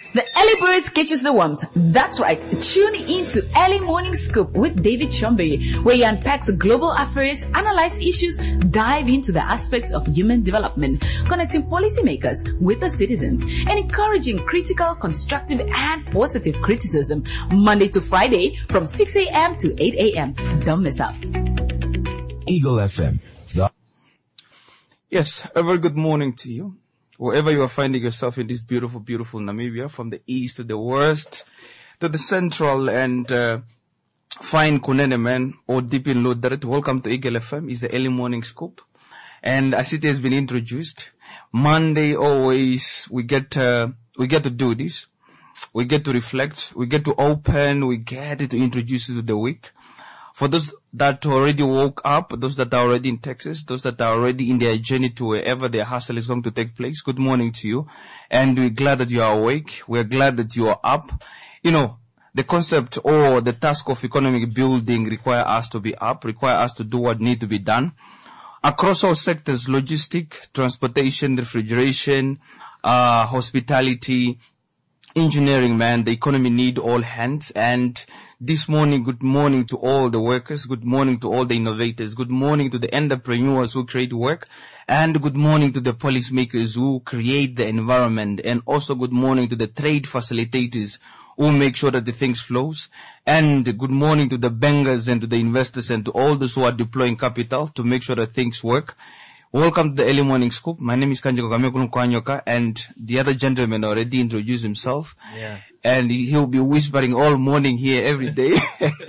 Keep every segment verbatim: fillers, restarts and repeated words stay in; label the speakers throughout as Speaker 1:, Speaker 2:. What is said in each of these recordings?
Speaker 1: The early birds catches the worms. That's right. Tune into Early Morning Scoop with David Chombe, where he unpacks global affairs, analyze issues, dive into the aspects of human development, connecting policymakers with the citizens, and encouraging critical, constructive, and positive criticism. Monday to Friday from six a.m. to eight a.m. Don't miss out.
Speaker 2: Eagle F M. The-
Speaker 3: yes, a very good morning to you. Wherever you are finding yourself in this beautiful, beautiful Namibia, from the east to the west, to the central and uh, fine Kunene man, or deep in Loderet, welcome to Eagle F M. It's the early morning scoop. And as it has been introduced, Monday always we get uh, we get to do this. We get to reflect. We get to open. We get to introduce you to the week. For those that already woke up, those that are already in Texas, those that are already in their journey to wherever their hustle is going to take place, good morning to you. And we're glad that you are awake. We're glad that you are up. You know, the concept or the task of economic building require us to be up, require us to do what needs to be done. Across all sectors, logistic, transportation, refrigeration, uh, hospitality, engineering, man, the economy need all hands. And this morning, good morning to all the workers. Good morning to all the innovators. Good morning to the entrepreneurs who create work. And good morning to the policymakers who create the environment. And also good morning to the trade facilitators who make sure that the things flows. And good morning to the bankers and to the investors and to all those who are deploying capital to make sure that things work. Welcome to the early morning scoop. My name is Kanjiko Kamekulu Kwanyoka, and the other gentleman already introduced himself.
Speaker 4: Yeah.
Speaker 3: And he'll be whispering all morning here every day.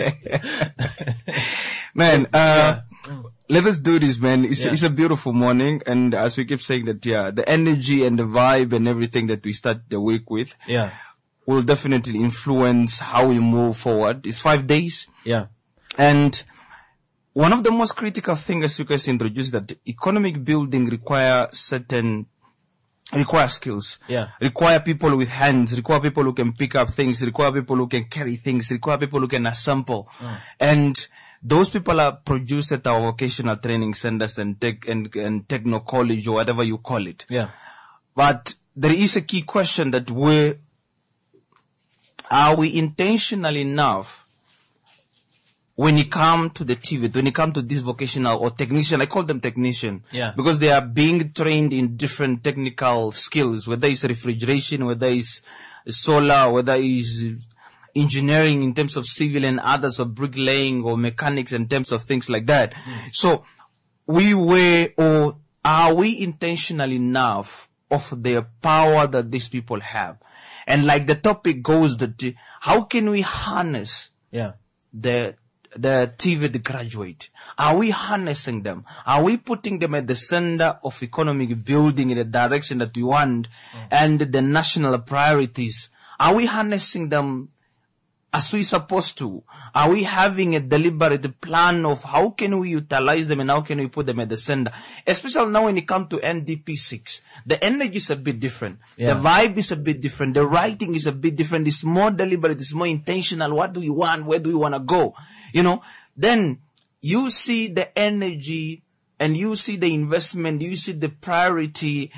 Speaker 3: Man, uh, yeah. Let us do this, man. It's, yeah. it's a beautiful morning. And as we keep saying that, yeah, the energy and the vibe and everything that we start the week with,
Speaker 4: yeah,
Speaker 3: will definitely influence how we move forward. It's five days.
Speaker 4: Yeah.
Speaker 3: And one of the most critical things, as you guys introduced, that economic building require certain, require skills.
Speaker 4: Yeah.
Speaker 3: Require people with hands, require people who can pick up things, require people who can carry things, require people who can assemble.
Speaker 4: Mm.
Speaker 3: And those people are produced at our vocational training centers and tech and, and techno college or whatever you call it.
Speaker 4: Yeah.
Speaker 3: But there is a key question that we, are we intentional enough when it comes to the T V, when it comes to this vocational or technician, I call them technician.
Speaker 4: Yeah.
Speaker 3: Because they are being trained in different technical skills, whether it's refrigeration, whether it's solar, whether it's engineering in terms of civil and others, or bricklaying or mechanics in terms of things like that. Mm. So we were, or are we intentional enough of the power that these people have? And like the topic goes, that how can we harness
Speaker 4: yeah.
Speaker 3: the the T V D graduate? Are we harnessing them? Are we putting them at the center of economic building in the direction that we want mm. and the national priorities? Are we harnessing them as we supposed to? Are we having a deliberate plan of how can we utilize them and how can we put them at the center? Especially now when it comes to N D P six. The energy is a bit different.
Speaker 4: Yeah.
Speaker 3: The vibe is a bit different. The writing is a bit different. It's more deliberate. It's more intentional. What do we want? Where do we want to go? You know, then you see the energy and you see the investment. You see the priority.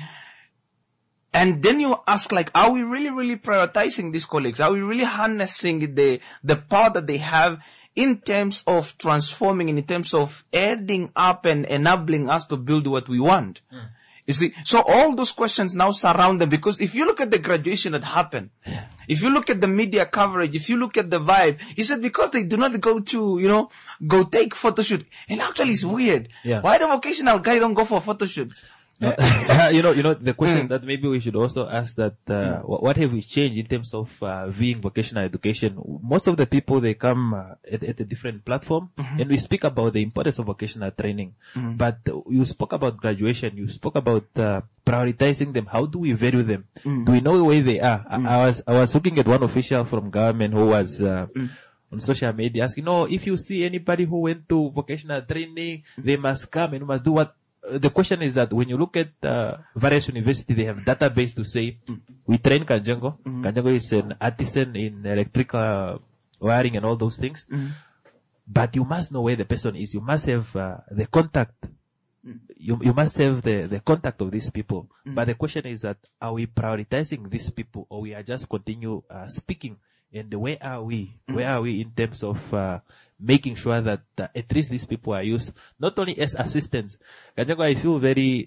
Speaker 3: And then you ask, like, are we really, really prioritizing these colleagues? Are we really harnessing the, the power that they have in terms of transforming, in terms of adding up and enabling us to build what we want? Mm. You see, so all those questions now surround them, because if you look at the graduation that happened,
Speaker 4: yeah.
Speaker 3: if you look at the media coverage, if you look at the vibe, it's that because they do not go to, you know, go take photo shoot. And actually it's weird.
Speaker 4: Yeah.
Speaker 3: Why the vocational guy don't go for photo shoots?
Speaker 4: Uh, you know, you know, the question
Speaker 3: Mm.
Speaker 4: that maybe we should also ask that, uh, mm. what have we changed in terms of, uh, viewing vocational education? Most of the people, they come uh, at, at a different platform, mm-hmm. and we speak about the importance of vocational training. Mm. But uh, you spoke about graduation, you spoke about, uh, prioritizing them. How do we value them? Mm. Do we know where they are? Mm. I, I was, I was looking at one official from government who was, uh, mm. on social media asking, no, if you see anybody who went to vocational training, mm. they must come and must do what. The question is that when you look at uh, various universities, they have database to say, mm. we train Kanjango. Mm-hmm. Kanjango is an artisan in electrical wiring and all those things. Mm. But you must know where the person is. You must have uh, the contact you you must have the, the contact of these people. Mm. But the question is that, are we prioritizing these people, or we are just continue uh, speaking? And where are we? Mm. Where are we in terms of uh, making sure that uh, at least these people are used not only as assistants? I feel very,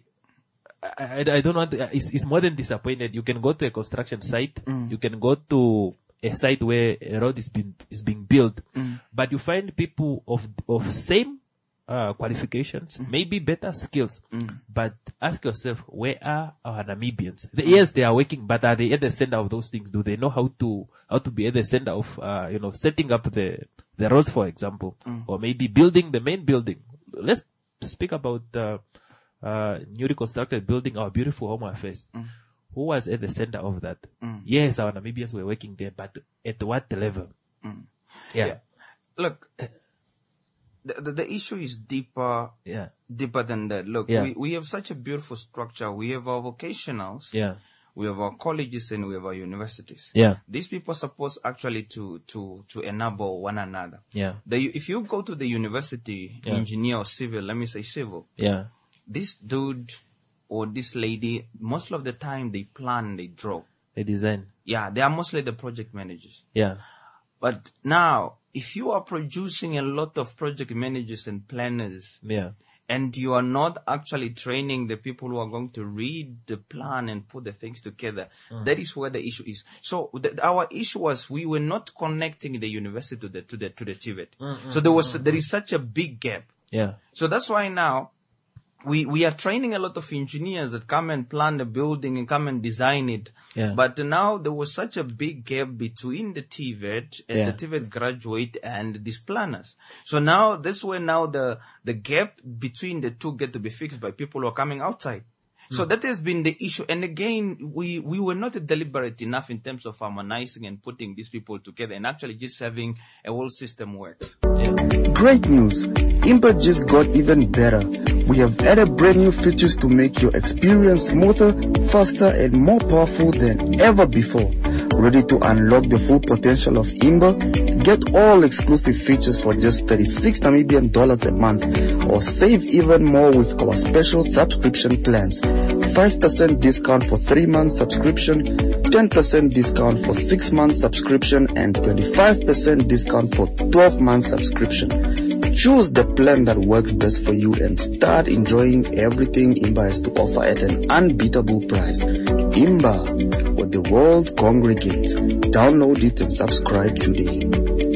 Speaker 4: I, I don't want to, it's, it's more than disappointed. You can go to a construction site, mm. you can go to a site where a road is being is being built, mm. but you find people of of same uh, qualifications, mm. maybe better skills. Mm. But ask yourself, where are our Namibians? The, yes, they are working, but are they at the center of those things? Do they know how to how to be at the center of uh, you know setting up the the roads, for example, mm. or maybe building the main building? Let's speak about uh, uh, newly constructed building, our beautiful Home Affairs. Mm. Who was at the center of that? Mm. Yes, our Namibians were working there, but at what level? Mm. Yeah.
Speaker 3: yeah. Look, the, the, the issue is deeper,
Speaker 4: yeah.
Speaker 3: deeper than that. Look,
Speaker 4: yeah.
Speaker 3: we, we have such a beautiful structure. We have our vocationals.
Speaker 4: Yeah.
Speaker 3: We have our colleges and we have our universities.
Speaker 4: Yeah.
Speaker 3: These people are supposed actually to, to, to enable one another.
Speaker 4: Yeah.
Speaker 3: The, if you go to the university,
Speaker 4: yeah.
Speaker 3: engineer or civil, let me say civil.
Speaker 4: Yeah.
Speaker 3: This dude or this lady, most of the time they plan, they draw.
Speaker 4: They design.
Speaker 3: Yeah, they are mostly the project managers.
Speaker 4: Yeah.
Speaker 3: But now, if you are producing a lot of project managers and planners,
Speaker 4: yeah,
Speaker 3: and you are not actually training the people who are going to read the plan and put the things together, mm. that is where the issue is. So the, our issue was we were not connecting the university to the to the to the T V E T. Mm-hmm. So there was mm-hmm. there is such a big gap.
Speaker 4: Yeah.
Speaker 3: So that's why now. We we are training a lot of engineers that come and plan the building and come and design it.
Speaker 4: Yeah.
Speaker 3: But now there was such a big gap between the T V E T and
Speaker 4: yeah.
Speaker 3: the T V E T graduate and these planners. So now this way now the the gap between the two get to be fixed by people who are coming outside. So mm. that has been the issue. And again, we, we were not deliberate enough in terms of harmonizing and putting these people together and actually just having a whole system works.
Speaker 4: Yeah.
Speaker 5: Great news. Imba just got even better. We have added brand new features to make your experience smoother, faster, and more powerful than ever before. Ready to unlock the full potential of Imba? Get all exclusive features for just thirty-six Namibian dollars a month, or save even more with our special subscription plans. five percent discount for three months subscription, ten percent discount for six months subscription, and twenty-five percent discount for twelve months subscription. Choose the plan that works best for you and start enjoying everything Imba has to offer at an unbeatable price. Imba, where the world congregates. Download it and subscribe today.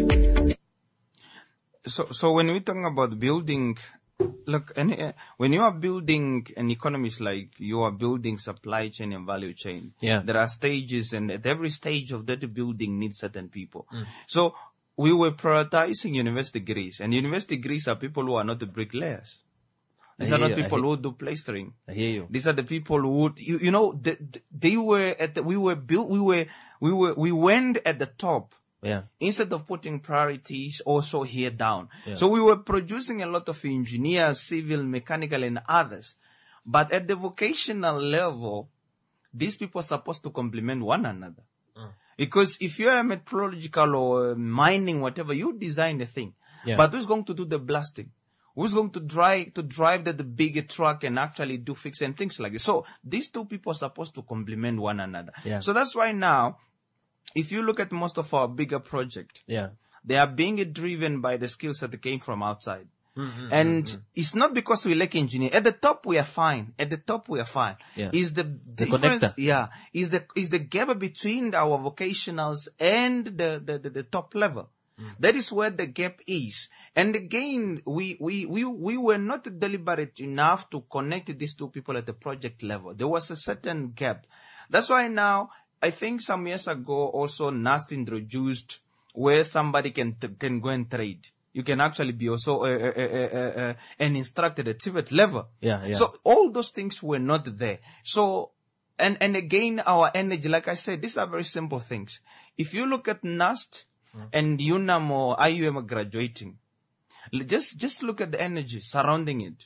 Speaker 3: So, so when we're talking about building, look, and, uh, when you are building an economy, like you are building supply chain and value chain,
Speaker 4: yeah.
Speaker 3: there are stages, and at every stage of that building needs certain people. Mm. So we were prioritizing university degrees, and university degrees are people who are not the bricklayers. These are not
Speaker 4: you,
Speaker 3: people who do plastering.
Speaker 4: I hear you.
Speaker 3: These are the people who, you, you know, they, they were at the, we were built, we were, we were, we went at the top.
Speaker 4: Yeah.
Speaker 3: Instead of putting priorities also here down.
Speaker 4: Yeah.
Speaker 3: So we were producing a lot of engineers, civil, mechanical, and others. But at the vocational level, these people are supposed to complement one another. Mm. Because if you're a meteorological or mining, whatever, you design the thing.
Speaker 4: Yeah.
Speaker 3: But who's going to do the blasting? Who's going to drive to drive the, the bigger truck and actually do fix and things like this? So these two people are supposed to complement one another.
Speaker 4: Yeah.
Speaker 3: So that's why now, if you look at most of our bigger projects,
Speaker 4: yeah.
Speaker 3: they are being driven by the skills that came from outside.
Speaker 4: Mm-hmm,
Speaker 3: and
Speaker 4: mm-hmm.
Speaker 3: it's not because we lack engineers. At the top, we are fine. At the top, we are fine.
Speaker 4: Yeah.
Speaker 3: Is the,
Speaker 4: the
Speaker 3: difference?
Speaker 4: Connector.
Speaker 3: Yeah. Is the is the gap between our vocationals and the the, the, the top level? Mm. That is where the gap is. And again, we, we, we, we were not deliberate enough to connect these two people at the project level. There was a certain gap. That's why now, I think some years ago also NAST introduced where somebody can t- can go and trade. You can actually be also uh, uh, uh, uh, uh, an instructor at T V E T level.
Speaker 4: Yeah, yeah.
Speaker 3: So all those things were not there. So, and, and again, our energy, like I said, these are very simple things. If you look at NAST mm. and UNAM or I U M graduating, just, just look at the energy surrounding it.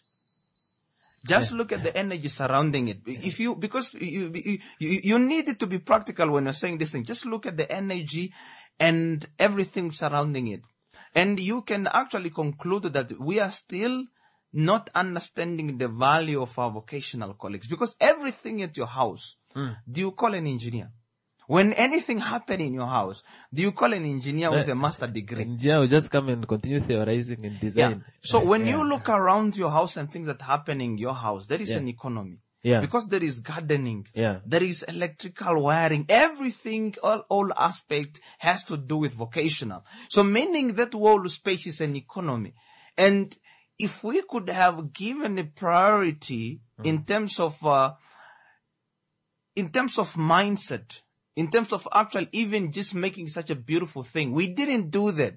Speaker 3: Just yeah. look at the energy surrounding it. If you, because you, you, you need it to be practical when you're saying this thing. Just look at the energy and everything surrounding it. And you can actually conclude that we are still not understanding the value of our vocational colleagues. Because everything at your house,
Speaker 4: Mm.
Speaker 3: do you call an engineer? When anything happen in your house, do you call an engineer with a master degree?
Speaker 4: Engineer will just come and continue theorizing and
Speaker 3: Yeah.
Speaker 4: design.
Speaker 3: So when
Speaker 4: Yeah.
Speaker 3: you look around your house and things that happen in your house, there is
Speaker 4: Yeah.
Speaker 3: an economy.
Speaker 4: Yeah.
Speaker 3: Because there is gardening.
Speaker 4: Yeah.
Speaker 3: There is electrical wiring. Everything, all, all aspect has to do with vocational. So meaning that whole space is an economy. And if we could have given a priority
Speaker 4: Mm.
Speaker 3: in terms of, uh, in terms of mindset, in terms of actual, even just making such a beautiful thing, we didn't do that.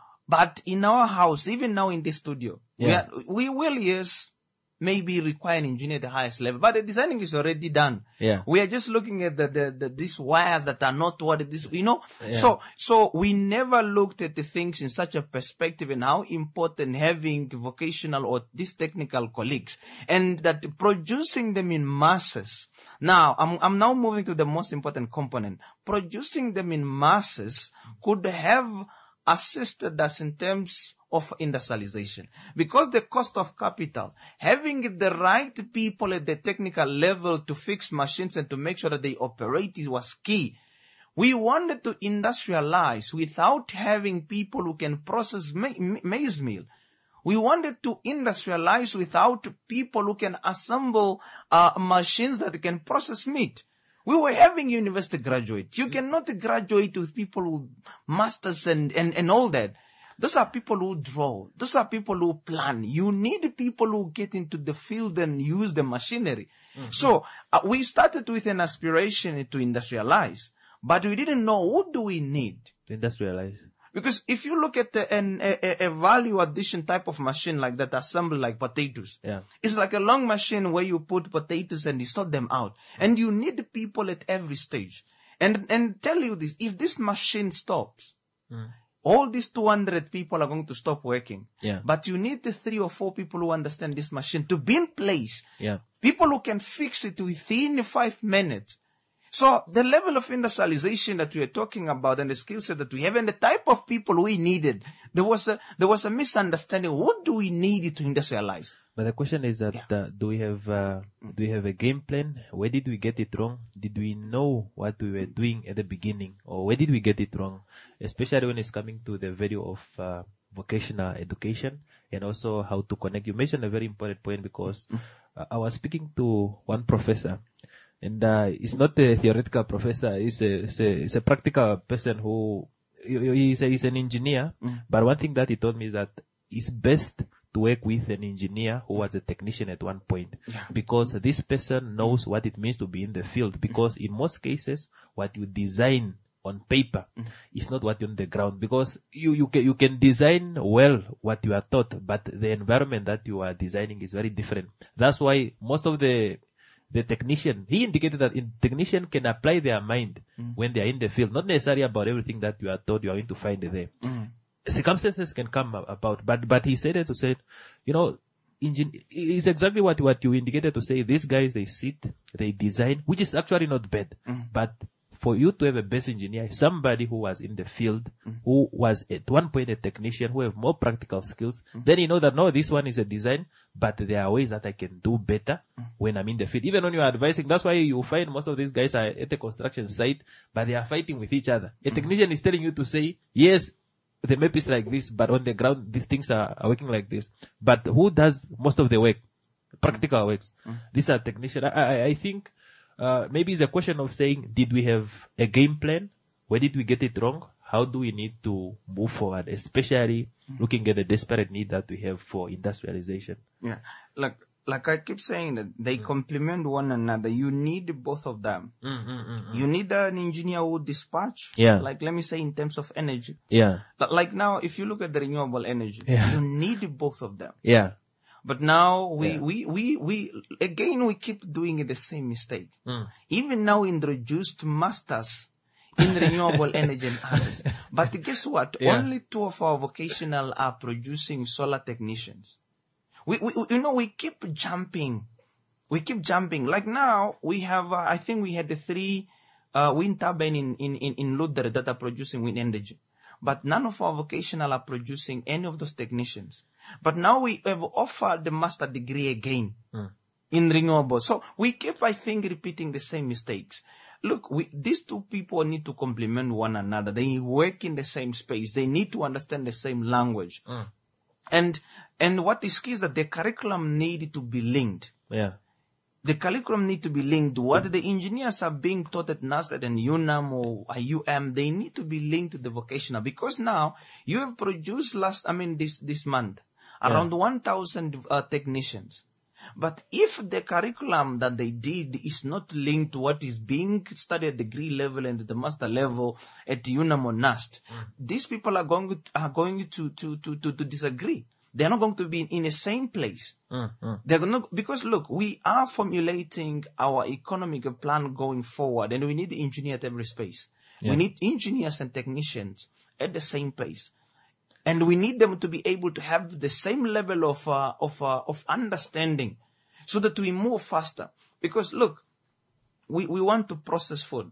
Speaker 3: But in our house, even now in this studio,
Speaker 4: Yeah.
Speaker 3: we, are, we will, yes, maybe require an engineer at the highest level, but the designing is already done.
Speaker 4: Yeah.
Speaker 3: We are just looking at the, the, the these wires that are not what it is, you know.
Speaker 4: Yeah.
Speaker 3: So, so we never looked at the things in such a perspective and how important having vocational or these technical colleagues and that producing them in masses. Now, I'm, I'm now moving to the most important component. Producing them in masses could have assisted us in terms of industrialization. Because the cost of capital, having the right people at the technical level to fix machines and to make sure that they operate is was key. We wanted to industrialize without having people who can process ma- ma- maize meal. We wanted to industrialize without people who can assemble uh, machines that can process meat. We were having university graduates. You cannot graduate with people who masters and, and, and all that. Those are people who draw. Those are people who plan. You need people who get into the field and use the machinery. Mm-hmm. So uh, we started with an aspiration to industrialize, but we didn't know what do we need
Speaker 4: To industrialize.
Speaker 3: Because if you look at the, an, a, a value addition type of machine like that, assemble like potatoes,
Speaker 4: Yeah.
Speaker 3: it's like a long machine where you put potatoes and you sort them out. And you need people at every stage. And and tell you this, if this machine stops,
Speaker 4: Mm.
Speaker 3: all these two hundred people are going to stop working.
Speaker 4: Yeah.
Speaker 3: But you need the three or four people who understand this machine to be in place.
Speaker 4: Yeah.
Speaker 3: People who can fix it within five minutes. So the level of industrialization that we are talking about and the skill set that we have and the type of people we needed, there was a, there was a misunderstanding. What do we need to industrialize?
Speaker 4: But the question is that
Speaker 3: Yeah.
Speaker 4: uh, do we have uh, do we have a game plan? Where did we get it wrong? Did we know what we were doing at the beginning, or where did we get it wrong? Especially when it's coming to the value of uh, vocational education and also how to connect. You mentioned a very important point because uh, I was speaking to one professor, and uh, he's not a theoretical professor. He's a he's a, he's a practical person who he- he's, a, he's an engineer. But one thing that he told me is that it's best to work with an engineer who was a technician at one point, because this person knows what it means to be in the field, because in most cases what you design on paper is not what on the ground, because you you can you can design well what you are taught, but the environment that you are designing is very different. That's why most of the the technician, he indicated that in technician can apply their mind when they are in the field, not necessarily about everything that you are taught you are going to find there. Circumstances can come a- about, but but he said it to say, you know, engine is exactly what what you indicated to say. These guys, they sit, they design, which is actually not bad, but for you to have a best engineer, somebody who was in the field, who was at one point a technician, who have more practical skills, then you know that no, this one is a design, but there are ways that I can do better when I'm in the field. Even when you're advising, that's why you find most of these guys are at the construction site, but they are fighting with each other. A technician is telling you to say, yes, the map is like this, but on the ground, these things are, are working like this. But who does most of the work? Practical works. These are technicians. I, I, I think uh, maybe it's a question of saying, did we have a game plan? Where did we get it wrong? How do we need to move forward, especially looking at the desperate need that we have for industrialization?
Speaker 3: Yeah. Like, like I keep saying that they complement one another. You need both of them. You need an engineer who dispatch.
Speaker 4: Yeah.
Speaker 3: Like, let me say in terms of energy.
Speaker 4: Yeah,
Speaker 3: Li- Like now, if you look at the renewable energy,
Speaker 4: Yeah.
Speaker 3: you need both of them.
Speaker 4: yeah,
Speaker 3: But now we,
Speaker 4: Yeah.
Speaker 3: we, we, we, again, we keep doing the same mistake.
Speaker 4: Mm.
Speaker 3: Even now introduced masters in renewable energy and others. But guess what?
Speaker 4: Yeah.
Speaker 3: Only two of our vocational are producing solar technicians. We, we, you know, we keep jumping. We keep jumping. Like now, we have, uh, I think we had the three, uh, wind turbine in, in, in, in Ludere that are producing wind energy. but none of our vocational are producing any of those technicians. But now we have offered the master degree again mm. in renewables. So we keep, I think, repeating the same mistakes. Look, we, these two people need to complement one another. They work in the same space. They need to understand the same language. Mm. And and what is key is that the curriculum need to be linked.
Speaker 4: Yeah.
Speaker 3: The curriculum need to be linked. What the engineers are being taught at NASDAQ and UNAM or I U M, they need to be linked to the vocational. Because now, you have produced last, I mean, this, this month, around yeah. one thousand uh, technicians. But if the curriculum that they did is not linked to what is being studied at degree level and at the master level at UNAM or NAST, mm. these people are going to, are going to, to, to, to, to disagree. They're not going to be in, in the same place. Mm, mm. They're not, because look, we are formulating our economic plan going forward, and we need the engineer at every space. Yeah. We need engineers and technicians at the same place. And we need them to be able to have the same level of uh, of uh, of understanding, so that we move faster. Because look, we, we want to process food,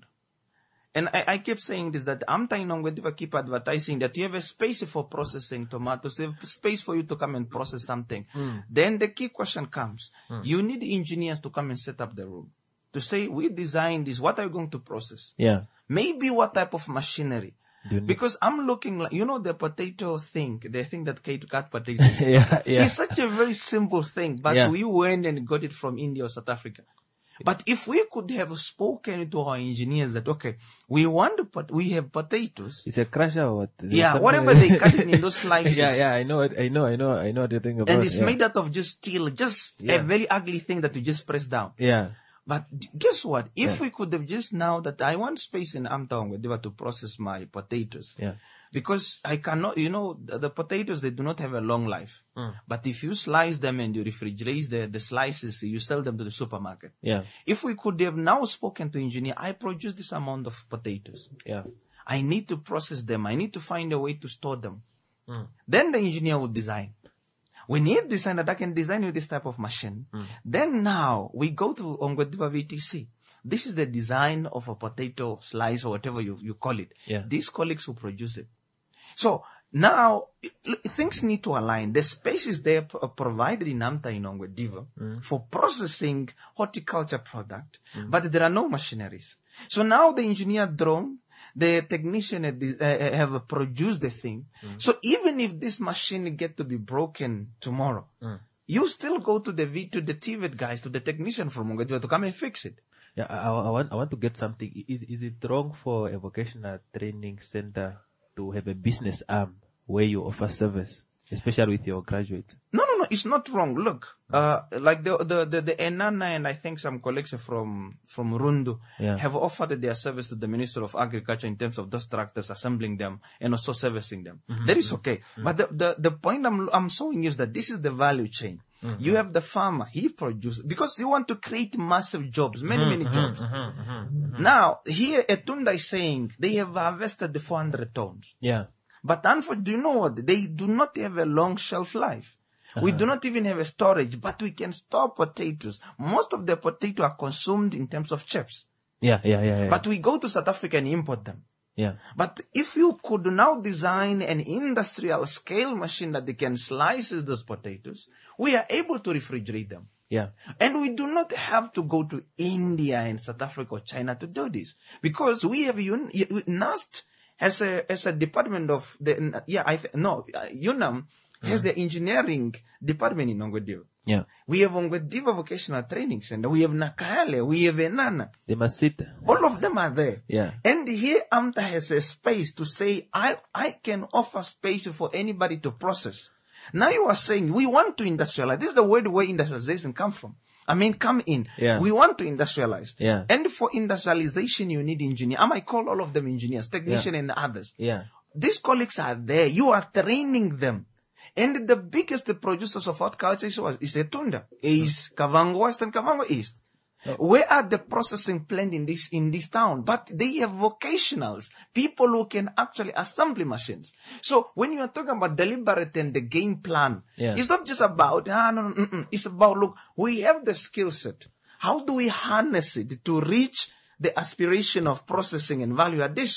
Speaker 3: and I, I keep saying this, that Amta Inongwe keep advertising that you have a space for processing tomatoes, you have space for you to come and process something. Mm. Then the key question comes: mm. you need engineers to come and set up the room, to say, we designed this. What are you going to process?
Speaker 4: Yeah,
Speaker 3: maybe what type of machinery. Because I'm looking like, you know, the potato thing, the thing that cut potatoes.
Speaker 4: yeah, yeah.
Speaker 3: It's such a very simple thing, but yeah. we went and got it from India or South Africa. But if we could have spoken to our engineers that, okay, we want to, we have potatoes.
Speaker 4: It's a crusher or what?
Speaker 3: Yeah, whatever they cut it in those slices.
Speaker 4: Yeah, yeah, I know it, I know, I know, I know what you're thinking about.
Speaker 3: And it's
Speaker 4: yeah.
Speaker 3: made out of just steel, just yeah. a very ugly thing that you just press down.
Speaker 4: Yeah.
Speaker 3: But guess what? If
Speaker 4: yeah.
Speaker 3: we could have just now that I want space in Amtaongwe to process my potatoes.
Speaker 4: Yeah.
Speaker 3: Because I cannot, you know, the, the potatoes, they do not have a long life. Mm. But if you slice them and you refrigerate the, the slices, you sell them to the supermarket.
Speaker 4: Yeah.
Speaker 3: If we could have now spoken to engineer, I produce this amount of potatoes.
Speaker 4: Yeah.
Speaker 3: I need to process them. I need to find a way to store them. Mm. Then the engineer would design. We need design that I can design with this type of machine. Mm. Then now we go to Ongwediva V T C. This is the design of a potato slice or whatever you, you call it.
Speaker 4: Yeah.
Speaker 3: These colleagues will produce it. So now it, things need to align. The space is there p- provided in Amta in Ongwediva mm. for processing horticulture product, mm. but there are no machineries. So now the engineer drone, the technician uh, have produced the thing. Mm. So even if this machine get to be broken tomorrow, mm. you still go to the V to the T V E T guys, to the technician from Ongwediva to come and fix it.
Speaker 4: Yeah, I, I want I want to get something. Is is it wrong for a vocational training center to have a business arm where you offer service, especially with your graduates?
Speaker 3: No, no, no, it's not wrong. Look, uh, like the, the, the, the Enana and I think some colleagues from, from Rundu
Speaker 4: yeah.
Speaker 3: have offered their service to the Minister of Agriculture in terms of those tractors, assembling them and also servicing them. Mm-hmm. That is okay. Mm-hmm. But the, the, the point I'm, I'm showing is that this is the value chain. Mm-hmm. You have the farmer, he produces, because you want to create massive jobs, many, mm-hmm. many jobs. Mm-hmm. Mm-hmm. Now, here Etunda is saying they have harvested the four hundred tons.
Speaker 4: Yeah.
Speaker 3: But unfortunately, do you know what? They do not have a long shelf life. Uh-huh. We do not even have a storage, but we can store potatoes. Most of the potatoes are consumed in terms of chips.
Speaker 4: Yeah, yeah, yeah, yeah.
Speaker 3: But we go to South Africa and import them.
Speaker 4: Yeah.
Speaker 3: But if you could now design an industrial scale machine that they can slice those potatoes, we are able to refrigerate them.
Speaker 4: Yeah.
Speaker 3: And we do not have to go to India and South Africa or China to do this. Because we have un- NAST has a, as a department of the, yeah, I, th- no, uh, UNAM has mm. the engineering department in Ongwediva.
Speaker 4: Yeah.
Speaker 3: We have Ongwediva Vocational Training Center. We have Nakale. We have Enana.
Speaker 4: They must sit.
Speaker 3: All of them are there.
Speaker 4: Yeah.
Speaker 3: And here Amta has a space to say, I, I can offer space for anybody to process. Now you are saying, we want to industrialize. This is the word where industrialization comes from. I mean, come in.
Speaker 4: Yeah.
Speaker 3: We want to industrialize.
Speaker 4: Yeah.
Speaker 3: And for industrialization, you need engineers. I might call all of them engineers, technicians
Speaker 4: yeah.
Speaker 3: and others.
Speaker 4: Yeah.
Speaker 3: These colleagues are there. You are training them. And the biggest the producers of horticulture is, is Etunda, is Kavango West and Kavango East. Oh. Where are the processing plant in this, in this town? But they have vocationals, people who can actually assembly machines. So when you are talking about deliberate and the game plan,
Speaker 4: yeah.
Speaker 3: it's not just about, ah, no, no, no, no. It's about, look, we have the skill set. How do we harness it to reach the aspiration of processing and value addition?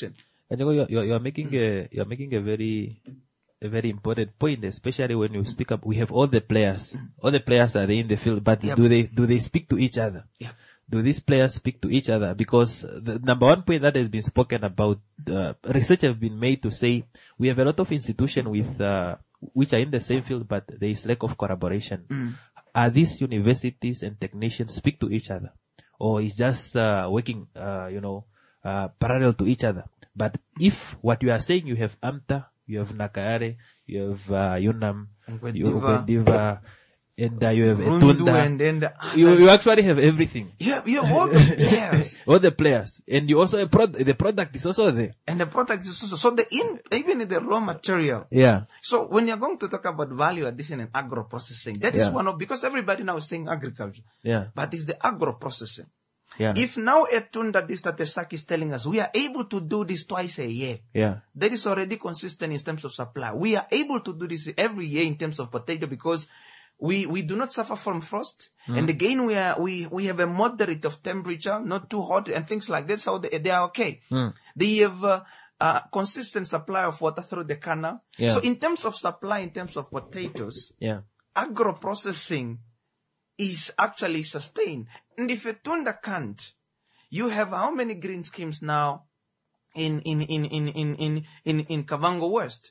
Speaker 4: And you know, you're, you're, you're making a, you're making a very, a very important point, especially when you speak up. We have all the players, all the players are there in the field, but
Speaker 3: Yep.
Speaker 4: do they, do they speak to each other?
Speaker 3: Yeah.
Speaker 4: Do these players speak to each other? Because the number one point that has been spoken about, uh, research have been made to say we have a lot of institutions with, uh, which are in the same field, but there is lack of collaboration.
Speaker 3: Mm.
Speaker 4: Are these universities and technicians speak to each other? Or is just, uh, working, uh, you know, uh, parallel to each other? But if what you are saying, you have AMTA, you have Nakayare, you have, uh, UNAM, you have
Speaker 3: Ugwendiva.
Speaker 4: Ugwendiva, and uh, you have
Speaker 3: Rundu
Speaker 4: Etunda.
Speaker 3: and then the
Speaker 4: You,
Speaker 3: others.
Speaker 4: you actually have everything.
Speaker 3: Yeah, you have all the players.
Speaker 4: All the players. And you also have prod- the product is also there.
Speaker 3: And the product is also, so the in, even in the raw material.
Speaker 4: Yeah.
Speaker 3: So when you're going to talk about value addition and agro processing, that is
Speaker 4: Yeah.
Speaker 3: one of, because everybody now is saying agriculture,
Speaker 4: Yeah.
Speaker 3: but it's the agro processing.
Speaker 4: Yeah.
Speaker 3: If now Etunda, this that the S A C is telling us, we are able to do this twice a year.
Speaker 4: Yeah.
Speaker 3: That is already consistent in terms of supply. We are able to do this every year in terms of potato because we, we do not suffer from frost. And again, we are, we, we have a moderate of temperature, not too hot and things like that. So they, they are okay. They have, uh, uh, consistent supply of water through the canal.
Speaker 4: Yeah.
Speaker 3: So in terms of supply, in terms of potatoes,
Speaker 4: Yeah.
Speaker 3: agro processing is actually sustained. And if Etunda can't, you have how many green schemes now in in in in in in in, in Kavango West?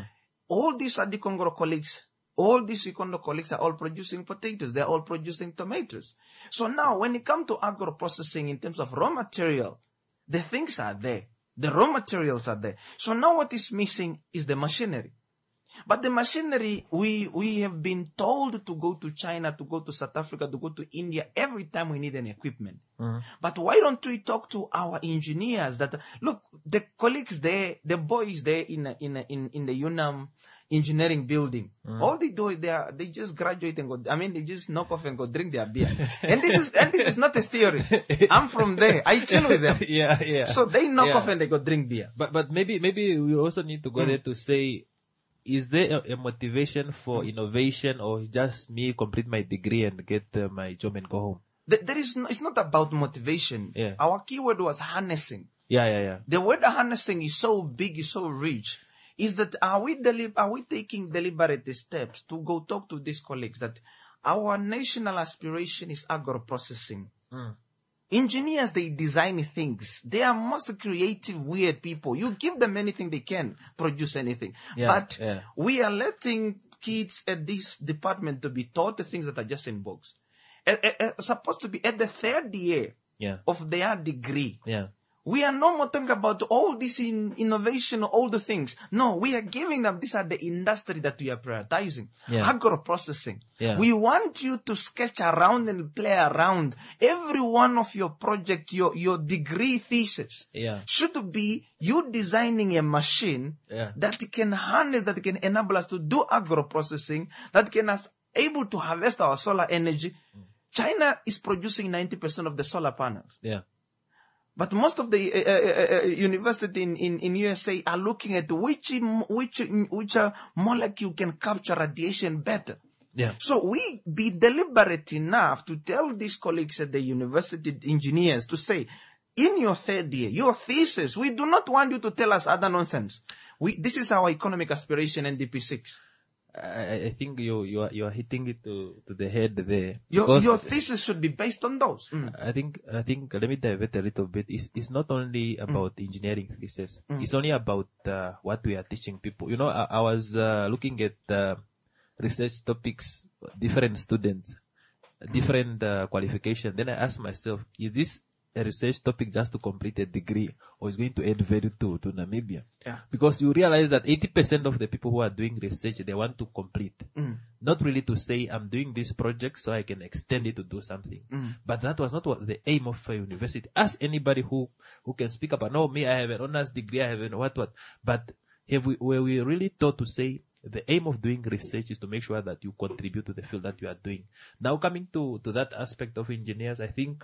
Speaker 3: All these Adikongoro colleagues, all these Ikondo colleagues are all producing potatoes. They're all producing tomatoes. So now when it comes to agro processing in terms of raw material, the things are there. The raw materials are there. So now what is missing is the machinery. But the machinery, we, we have been told to go to China, to go to South Africa, to go to India every time we need an equipment. But why don't we talk to our engineers that, look, the colleagues there, the boys there in, in, in, in the UNAM engineering building, all they do, they are, they just graduate and go, I mean, they just knock off and go drink their beer. and this is, and this is not a theory. I'm from there. I chill with them.
Speaker 4: Yeah. Yeah.
Speaker 3: So they knock
Speaker 4: Yeah.
Speaker 3: off and they go drink beer.
Speaker 4: But, but maybe, maybe we also need to go there to say, is there a, a motivation for innovation or just me complete my degree and get uh, my job and go home?
Speaker 3: Th- There is no, it's not about motivation.
Speaker 4: Yeah.
Speaker 3: Our keyword was harnessing.
Speaker 4: Yeah, yeah, yeah.
Speaker 3: The word harnessing is so big, is so rich. Is that are we deli- are we taking deliberate steps to go talk to these colleagues that our national aspiration is agro processing. Engineers, they design things. They are most creative, weird people. You give them anything, they can produce anything.
Speaker 4: Yeah,
Speaker 3: but
Speaker 4: yeah.
Speaker 3: we are letting kids at this department to be taught the things that are just in books. Uh, uh, uh, supposed to be at the third year
Speaker 4: Yeah.
Speaker 3: of their degree.
Speaker 4: Yeah.
Speaker 3: We are no more talking about all this in innovation, all the things. No, we are giving them, these are the industry that we are prioritizing.
Speaker 4: Yeah.
Speaker 3: Agro processing.
Speaker 4: Yeah.
Speaker 3: We want you to sketch around and play around. Every one of your project, your, your degree thesis
Speaker 4: Yeah.
Speaker 3: should be you designing a machine
Speaker 4: Yeah.
Speaker 3: that can harness, that can enable us to do agro processing, that can us able to harvest our solar energy. China is producing ninety percent of the solar panels.
Speaker 4: Yeah.
Speaker 3: But most of the uh, uh, uh, university in, in, in U S A are looking at which which which uh, molecule can capture radiation better.
Speaker 4: Yeah.
Speaker 3: So we be deliberate enough to tell these colleagues at the university engineers to say, in your third year, your thesis, we do not want you to tell us other nonsense. We this is our economic aspiration, N D P six.
Speaker 4: I, I think you you are you are hitting it to, to the head there.
Speaker 3: Your
Speaker 4: Because
Speaker 3: your thesis should be based on those. Mm.
Speaker 4: I think I think let me divert a little bit. It's it's not only about engineering thesis. It's only about uh, what we are teaching people. You know, I, I was uh, looking at uh, research topics, different students, different uh, qualification. Then I asked myself, is this a research topic just to complete a degree, or is going to add value to, to Namibia?
Speaker 3: Yeah.
Speaker 4: Because you realize that eighty percent of the people who are doing research, they want to complete. Not really to say, I'm doing this project so I can extend it to do something. But that was not what the aim of a university. Ask anybody who, who can speak about, no, me, I have an honors degree, I have an what, what. But have we, were we really taught to say, the aim of doing research is to make sure that you contribute to the field that you are doing. Now coming to, to that aspect of engineers, I think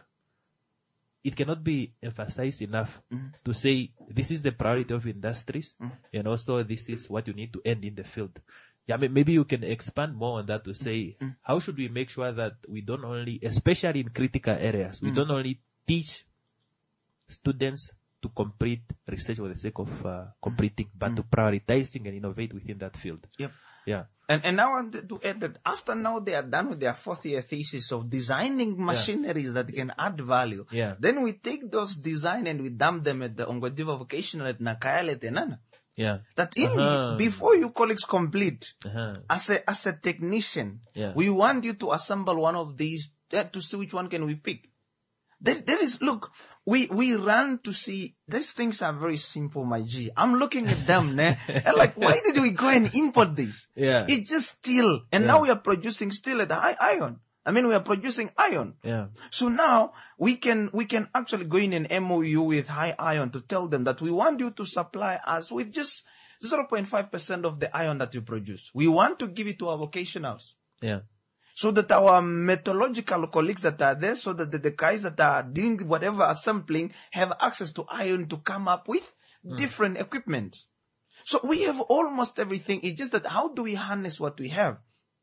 Speaker 4: it cannot be emphasized enough to say this is the priority of industries, and also this is what you need to end in the field. Yeah, maybe you can expand more on that to say how should we make sure that we don't only, especially in critical areas, we don't only teach students to complete research for the sake of uh, completing, but mm. to prioritizing and innovate within that field.
Speaker 3: Yep.
Speaker 4: Yeah.
Speaker 3: And and I wanted to add that after now they are done with their fourth year thesis of designing machineries yeah. that can add value.
Speaker 4: Yeah.
Speaker 3: Then we take those design and we dump them at the Ongodiva Vocational at Nakayale Tenana.
Speaker 4: Yeah.
Speaker 3: That in
Speaker 4: uh-huh.
Speaker 3: before you colleagues complete,
Speaker 4: uh-huh.
Speaker 3: as a as a technician,
Speaker 4: yeah.
Speaker 3: we want you to assemble one of these uh, to see which one can we pick. There, there is look. We we run to see, these things are very simple, my G. I'm looking at them, ne? And like, why did we go and import this?
Speaker 4: Yeah.
Speaker 3: It's just steel. And
Speaker 4: yeah.
Speaker 3: now we are producing steel at high iron. I mean, we are producing iron.
Speaker 4: Yeah.
Speaker 3: So now we can, we can actually go in an M O U with high iron to tell them that we want you to supply us with just zero point five percent of the iron that you produce. We want to give it to our vocationals.
Speaker 4: Yeah.
Speaker 3: So that our metallurgical colleagues that are there, so that the, the guys that are doing whatever assembling have access to iron to come up with mm. different equipment. So we have almost everything. It's just that how do we harness what we have?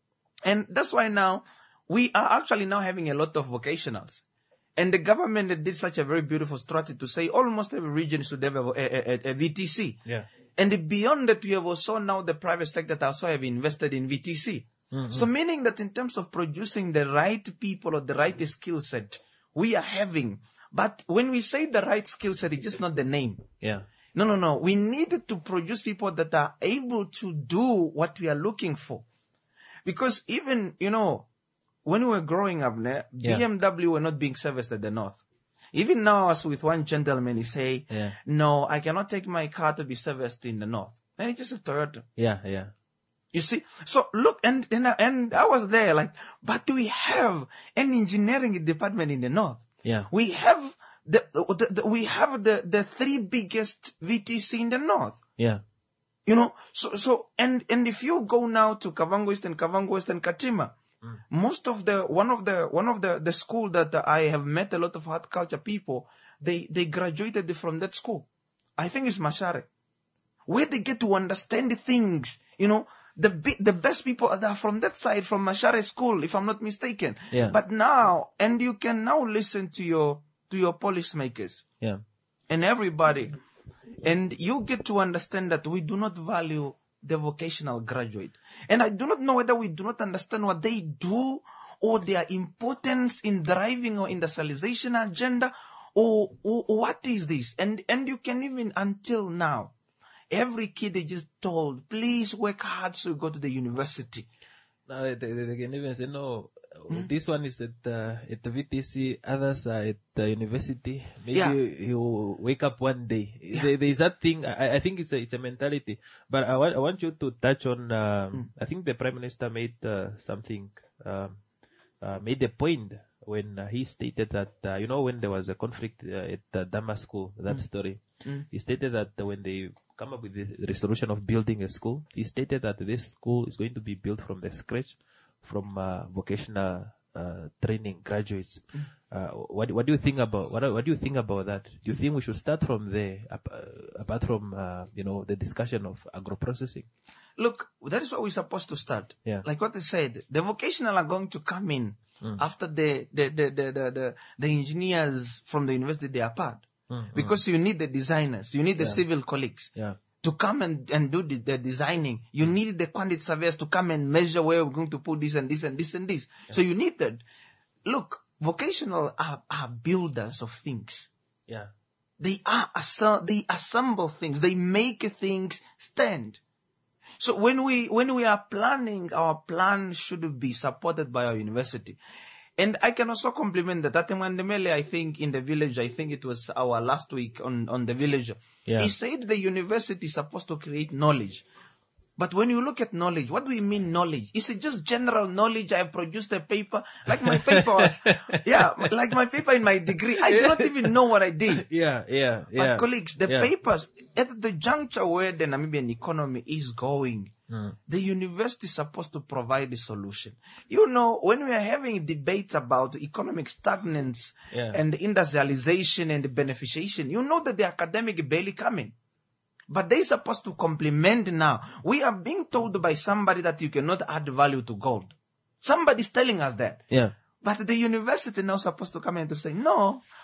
Speaker 3: And that's why now we are actually now having a lot of vocationals. And the government did such a very beautiful strategy to say almost every region should have a, a, a, a V T C.
Speaker 4: Yeah.
Speaker 3: And beyond that, we have also now the private sector that also have invested in V T C. Mm-hmm. So meaning that in terms of producing the right people or the right skill set, we are having. But when we say the right skill set, it's just not the name.
Speaker 4: Yeah.
Speaker 3: No, no, no. We need to produce people that are able to do what we are looking for. Because even, you know, when we were growing up, yeah. B M W were not being serviced at the north. Even now, as with one gentleman, he say,
Speaker 4: yeah.
Speaker 3: no, I cannot take my car to be serviced in the north. And it's just a Toyota.
Speaker 4: Yeah, yeah.
Speaker 3: You see, so look, and, and, and I was there like, but we have an engineering department in the north.
Speaker 4: Yeah.
Speaker 3: We have the, the, the we have the, the three biggest V T C in the north.
Speaker 4: Yeah.
Speaker 3: You know, so, so, and, and if you go now to Kavango East and Kavango West and Katima, mm. most of the, one of the, one of the, the school that I have met a lot of horticulture people, they, they graduated from that school. I think it's Mashare. Where they get to understand things, you know, the the best people are from that side, from Mashare school, if I'm not mistaken.
Speaker 4: Yeah.
Speaker 3: But now, and you can now listen to your, to your policymakers.
Speaker 4: Yeah.
Speaker 3: And everybody. And you get to understand that we do not value the vocational graduate. And I do not know whether we do not understand what they do or their importance in driving our industrialization agenda or, or, or what is this. And, and you can even until now, every kid they just told, please work hard so you go to the university.
Speaker 4: No, they, they, they can even say, no, mm. this one is at, uh, at the V T C, others are at the university. Maybe
Speaker 3: yeah.
Speaker 4: he'll wake up one day.
Speaker 3: Yeah.
Speaker 4: There, there is that thing, I, I think it's a, it's a mentality. But I want, I want you to touch on, um, mm. I think the Prime Minister made uh, something, um, uh, made a point when uh, he stated that, uh, you know, when there was a conflict uh, at uh, Dama School, that mm. story, mm. he stated that uh, when they come up with the resolution of building a school, he stated that this school is going to be built from the scratch, from uh, vocational uh, training graduates. Mm. Uh, what, what do you think about what, what do you think about that? Do you think we should start from there, uh, apart from uh, you know the discussion of agro-processing?
Speaker 3: Look, that is what we're supposed to start.
Speaker 4: Yeah.
Speaker 3: Like what I said, the vocational are going to come in mm. after the the, the, the, the, the the engineers from the university they are part. Mm, because mm. you need the designers, you need the yeah. civil colleagues
Speaker 4: yeah.
Speaker 3: to come and, and do the, the designing. You need the quantity surveyors to come and measure where we're going to put this and this and this and this. Yeah. So you need that. Look, vocational are, are builders of things.
Speaker 4: Yeah.
Speaker 3: They are, assemb- they assemble things. They make things stand. So when we, when we are planning, our plan should be supported by our university. And I can also compliment that Atemwandemele, I think, in the village, I think it was our last week on, on the village.
Speaker 4: Yeah.
Speaker 3: He said the university is supposed to create knowledge. But when you look at knowledge, what do we mean knowledge? Is it just general knowledge? I have produced a paper. Like my paper was, yeah, like my paper in my degree. I do not even know what I did.
Speaker 4: Yeah, yeah,
Speaker 3: But
Speaker 4: yeah.
Speaker 3: colleagues, the
Speaker 4: yeah.
Speaker 3: papers, at the juncture where the Namibian economy is going, mm. the university is supposed to provide a solution. You know, when we are having debates about economic stagnance
Speaker 4: yeah.
Speaker 3: and industrialization and beneficiation, you know that the academic barely coming. But they're supposed to complement now. We are being told by somebody that you cannot add value to gold. Somebody's telling us that.
Speaker 4: Yeah.
Speaker 3: But the university now supposed to come in to say, no,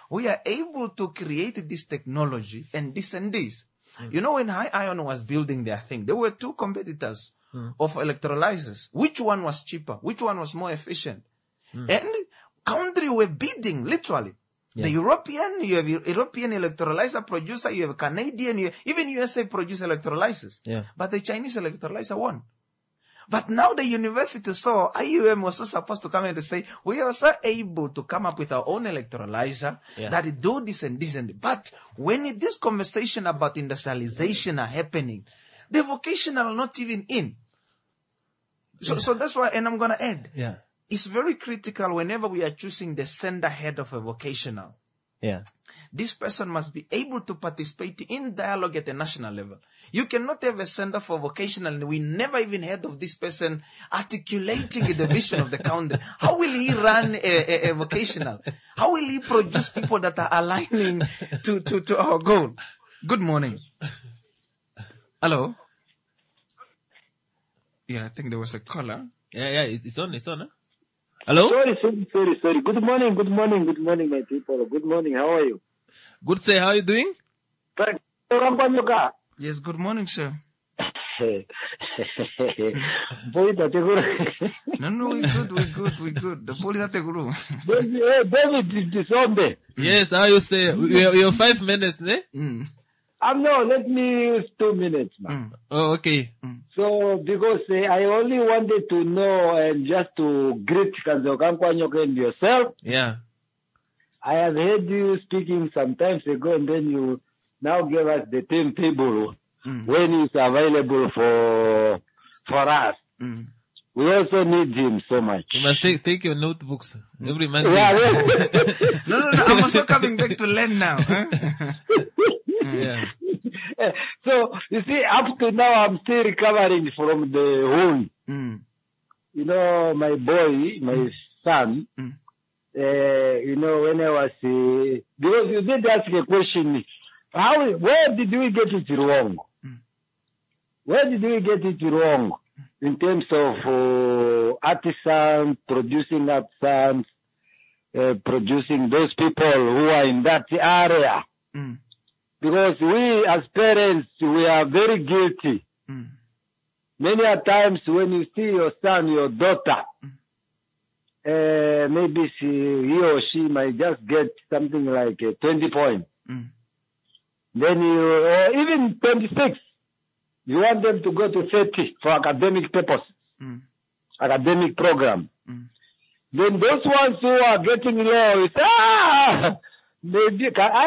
Speaker 3: we are able to create this technology and this and this. Mm. You know, when High Iron was building their thing, there were two competitors mm. of electrolyzers. Which one was cheaper? Which one was more efficient? Mm. And countries were bidding, literally. Yeah. The European, you have European electrolyzer producer, you have Canadian, you have, even U S A produce electrolyzers.
Speaker 4: Yeah.
Speaker 3: But the Chinese electrolyzer won. But now the university saw, I U M was also supposed to come in and say, we are also able to come up with our own electrolyzer yeah. that do this and this and this. But when this conversation about industrialization are happening, the vocational are not even in. So, yeah. so that's why, and I'm going to add.
Speaker 4: Yeah.
Speaker 3: It's very critical whenever we are choosing the sender head of a vocational.
Speaker 4: Yeah.
Speaker 3: This person must be able to participate in dialogue at a national level. You cannot have a center for vocational and we never even heard of this person articulating the vision of the country. How will he run a, a, a vocational? How will he produce people that are aligning to, to, to our goal? Good morning. Hello? Yeah, I think there was a caller.
Speaker 4: Yeah, yeah, it's, it's on, it's on, huh? Hello?
Speaker 6: Sorry, sorry, sorry, sorry. Good morning, good morning, good morning, my people. Good morning, how are you?
Speaker 4: Good, sir. How are you doing?
Speaker 3: Yes, good morning, sir.
Speaker 6: Boy, that's
Speaker 3: no, no, we're good, we're good, we're good. The police are guru.
Speaker 6: David is on there.
Speaker 4: Yes, how you say? We have, we have five minutes, ne?
Speaker 3: Mm.
Speaker 6: Um, no, let me use two minutes, man.
Speaker 3: Mm.
Speaker 4: Oh, okay.
Speaker 3: Mm.
Speaker 6: So, because uh, I only wanted to know and just to greet Kanzoka Nkwanyoka and yourself.
Speaker 4: Yeah.
Speaker 6: I have heard you speaking some times ago and then you now gave us the timetable mm. when it's available for, for us.
Speaker 3: Mm.
Speaker 6: We also need him so much.
Speaker 4: You must take, take your notebooks every Monday.
Speaker 6: Yeah,
Speaker 3: no, no, no, I'm also coming back to learn now. Huh?
Speaker 4: Yeah.
Speaker 6: So, you see, up to now, I'm still recovering from the wound.
Speaker 3: Mm.
Speaker 6: You know, my boy, my mm. son,
Speaker 3: mm.
Speaker 6: uh, you know, when I was, uh, because you did ask a question, how, where did we get it wrong?
Speaker 3: Mm.
Speaker 6: Where did we get it wrong in terms of uh, artisans, producing artisans, uh, producing those people who are in that area?
Speaker 3: Mm.
Speaker 6: Because we as parents, we are very guilty.
Speaker 3: Mm.
Speaker 6: Many a times when you see your son, your daughter,
Speaker 3: mm.
Speaker 6: uh, maybe she, he or she might just get something like uh, twenty points.
Speaker 3: Mm.
Speaker 6: Then you, or even twenty-six, you want them to go to thirty for academic purposes,
Speaker 3: mm.
Speaker 6: academic program.
Speaker 3: Mm.
Speaker 6: Then those ones who are getting low, you say, ah! Mm.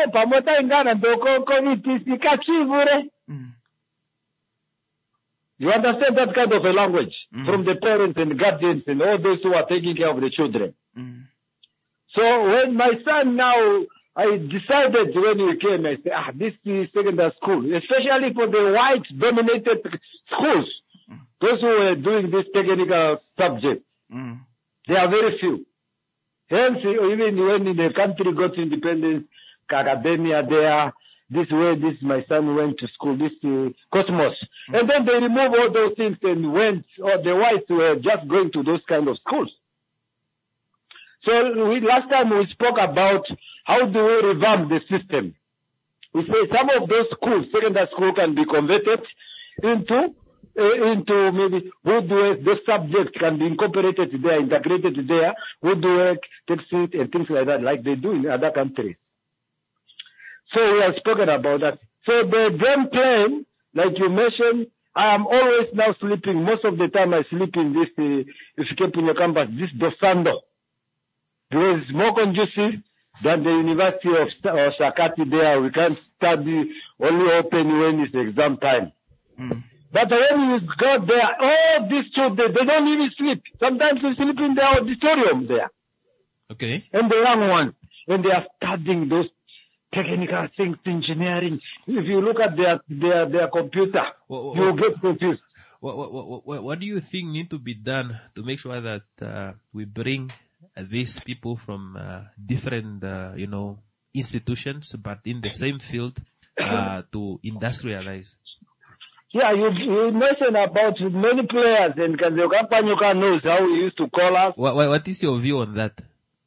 Speaker 6: You understand that kind of a language mm. from the parents and guardians and all those who are taking care of the children.
Speaker 3: Mm.
Speaker 6: So when my son now, I decided when we came, I said, ah, this is secondary school, especially for the white-dominated schools, mm. those who were doing this technical subject,
Speaker 3: mm.
Speaker 6: they are very few. Hence, even when the country got independence, academia there, this way, this my son went to school, this uh, Cosmos. Mm. And then they removed all those things and went, or the whites were just going to those kind of schools. So we, last time we spoke about how do we revamp the system. We say some of those schools, secondary school, can be converted into Uh, into maybe woodwork, the subject can be incorporated there, integrated there, woodwork, textile, and things like that, like they do in other countries. So we have spoken about that. So the game plan, like you mentioned, I am always now sleeping. Most of the time I sleep in this, uh, if you keep in your campus, this Dosando. Because it's more conducive than the University of uh, Shakati there. We can study only open when it's exam time. Mm. But when you go there, all these children, they don't even sleep. Sometimes they sleep in the auditorium there.
Speaker 4: Okay.
Speaker 6: And the young ones, when they are studying those technical things, engineering, if you look at their their, their computer, what, what, you will get confused.
Speaker 4: What, what, what, what do you think need to be done to make sure that uh, we bring uh, these people from uh, different, uh, you know, institutions, but in the same field uh, to industrialize?
Speaker 6: Yeah, you, you mentioned about many players, and Kanzoka Nkwanyoka knows how he used to call us.
Speaker 4: What, what is your view on that?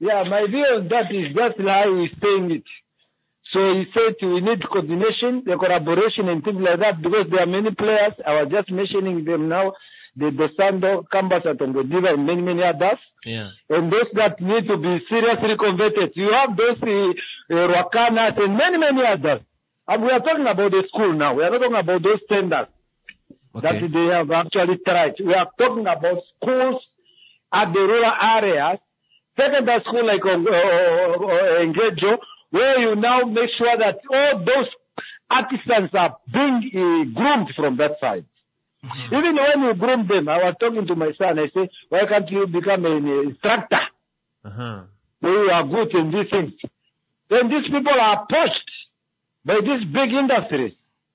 Speaker 6: Yeah, my view on that is just like he's saying it. So he said we need coordination, the collaboration and things like that because there are many players. I was just mentioning them now. The Dosando, Kambasa, Tongodiva, and many, many others.
Speaker 4: Yeah.
Speaker 6: And those that need to be seriously converted. You have those uh, uh, Rwakanas and many, many others. And we are talking about the school now. We are not talking about those tenders
Speaker 4: Okay.
Speaker 6: that they have actually tried. We are talking about schools at the rural areas, secondary school like uh, uh, Engejo, where you now make sure that all those artisans are being uh, groomed from that side. Mm-hmm. Even when you groom them, I was talking to my son, I say, why can't you become an instructor?
Speaker 4: Uh-huh.
Speaker 6: Where you are good in these things. Then these people are pushed by these big industries.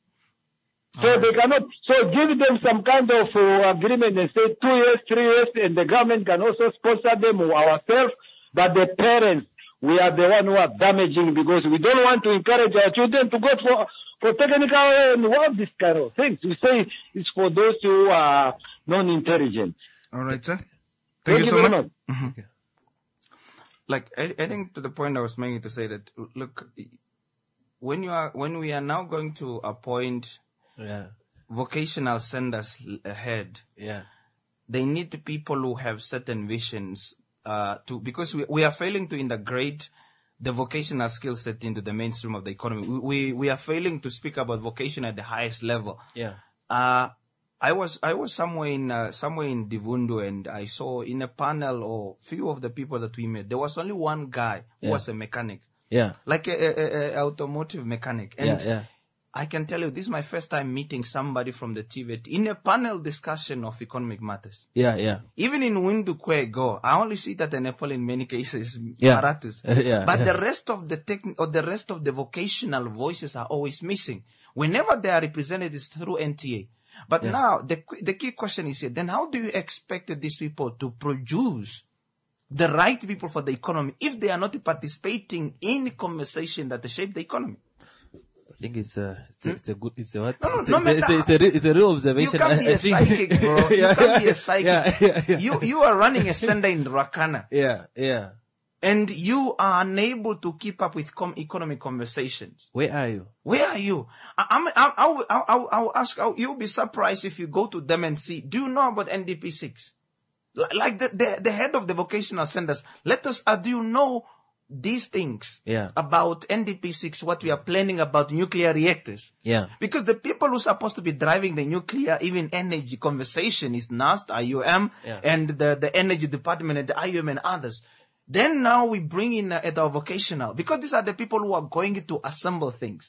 Speaker 6: So
Speaker 3: Uh-huh.
Speaker 6: they cannot, so give them some kind of uh, agreement and say two years, three years, and the government can also sponsor them or ourselves, but the parents, we are the one who are damaging because we don't want to encourage our children to go for for technical and all these kind of things. We say it's for those who are non-intelligent.
Speaker 3: All right, sir. Thank,
Speaker 6: Thank
Speaker 3: you
Speaker 6: you
Speaker 3: so
Speaker 6: very
Speaker 3: much.
Speaker 6: much.
Speaker 3: Mhm. Like, I, I think to the point I was making to say that, look, when you are, when we are now going to appoint
Speaker 4: Yeah.
Speaker 3: vocational centers ahead,
Speaker 4: Yeah.
Speaker 3: they need people who have certain visions, uh, to, because we, we are failing to integrate the vocational skill set into the mainstream of the economy. We, we, we are failing to speak about vocation at the highest level.
Speaker 4: Yeah.
Speaker 3: Uh, I was, I was somewhere in, uh, somewhere in Divundu, and I saw in a panel or few of the people that we met, there was only one guy who
Speaker 4: Yeah.
Speaker 3: was a mechanic,
Speaker 4: Yeah.
Speaker 3: like a, a, a automotive mechanic. And
Speaker 4: Yeah. Yeah.
Speaker 3: I can tell you, this is my first time meeting somebody from the T V T in a panel discussion of economic matters.
Speaker 4: Yeah. Yeah.
Speaker 3: Even in Windukwe Go, I only see that in Nepal in many cases,
Speaker 4: Yeah.
Speaker 3: Marathas.
Speaker 4: Uh, yeah,
Speaker 3: But
Speaker 4: yeah.
Speaker 3: the rest of the tech, or the rest of the vocational voices are always missing. Whenever they are represented, it's through N T A. But
Speaker 4: Yeah.
Speaker 3: now, the, the key question is here, then how do you expect these people to produce the right people for the economy if they are not participating in conversation that shape the economy?
Speaker 4: I think it's a, it's a, it's a good, it's a what?
Speaker 3: No, no,
Speaker 4: it's,
Speaker 3: no
Speaker 4: a, it's, a, it's, a, it's, a, re- it's a real
Speaker 3: You
Speaker 4: observation.
Speaker 3: can't be
Speaker 4: I, I
Speaker 3: a
Speaker 4: think.
Speaker 3: psychic, bro. You
Speaker 4: Yeah,
Speaker 3: can't be
Speaker 4: yeah,
Speaker 3: a psychic.
Speaker 4: yeah, yeah, yeah.
Speaker 3: You, you are running a center in Rakana.
Speaker 4: Yeah, yeah.
Speaker 3: And you are unable to keep up with com- economic conversations.
Speaker 4: Where are you?
Speaker 3: Where are you? I, I'm, I, I, will- I, I, will- I will ask, I will- you'll be surprised if you go to them and see, do you know about N D P six? Li- Like the, the, the head of the vocational centers, let us, uh, do you know these things
Speaker 4: Yeah.
Speaker 3: about N D P six, what we are planning about nuclear reactors?
Speaker 4: Yeah.
Speaker 3: Because the people who are supposed to be driving the nuclear, even energy conversation is NAST, I U M,
Speaker 4: Yeah.
Speaker 3: and the, the energy department and the I U M and others. Then now we bring in uh, at our vocational, because these are the people who are going to assemble things.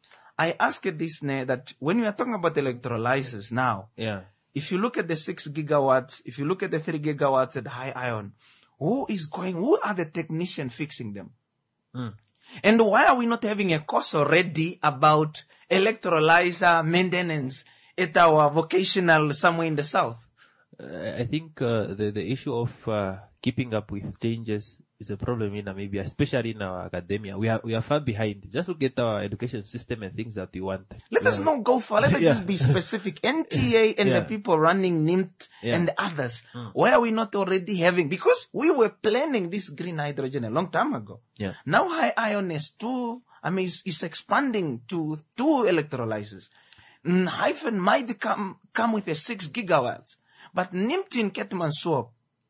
Speaker 3: I ask this, ne, that when we are talking about electrolyzers now,
Speaker 4: Yeah.
Speaker 3: if you look at the six gigawatts, if you look at the three gigawatts at high ion, who is going, who are the technicians fixing them?
Speaker 4: Mm.
Speaker 3: And why are we not having a course already about electrolyzer maintenance at our vocational somewhere in the south?
Speaker 4: Uh, I think uh, the the issue of uh, keeping up with changes is a problem in Namibia, especially in our academia. We are we are far behind. Just look at our education system and things that we want.
Speaker 3: Let
Speaker 4: We
Speaker 3: us
Speaker 4: are-
Speaker 3: not go far. Let us
Speaker 4: Yeah.
Speaker 3: just be specific. N T A and
Speaker 4: Yeah.
Speaker 3: the people running N I M T
Speaker 4: Yeah.
Speaker 3: and the others. Why are we not already having? Because we were planning this green hydrogen a long time ago.
Speaker 4: Yeah.
Speaker 3: Now high ion is two, I mean, it's, it's expanding to two electrolyzers. Mm, Hyphen might come, come with a six gigawatts. But N I M T in Ketmanswap,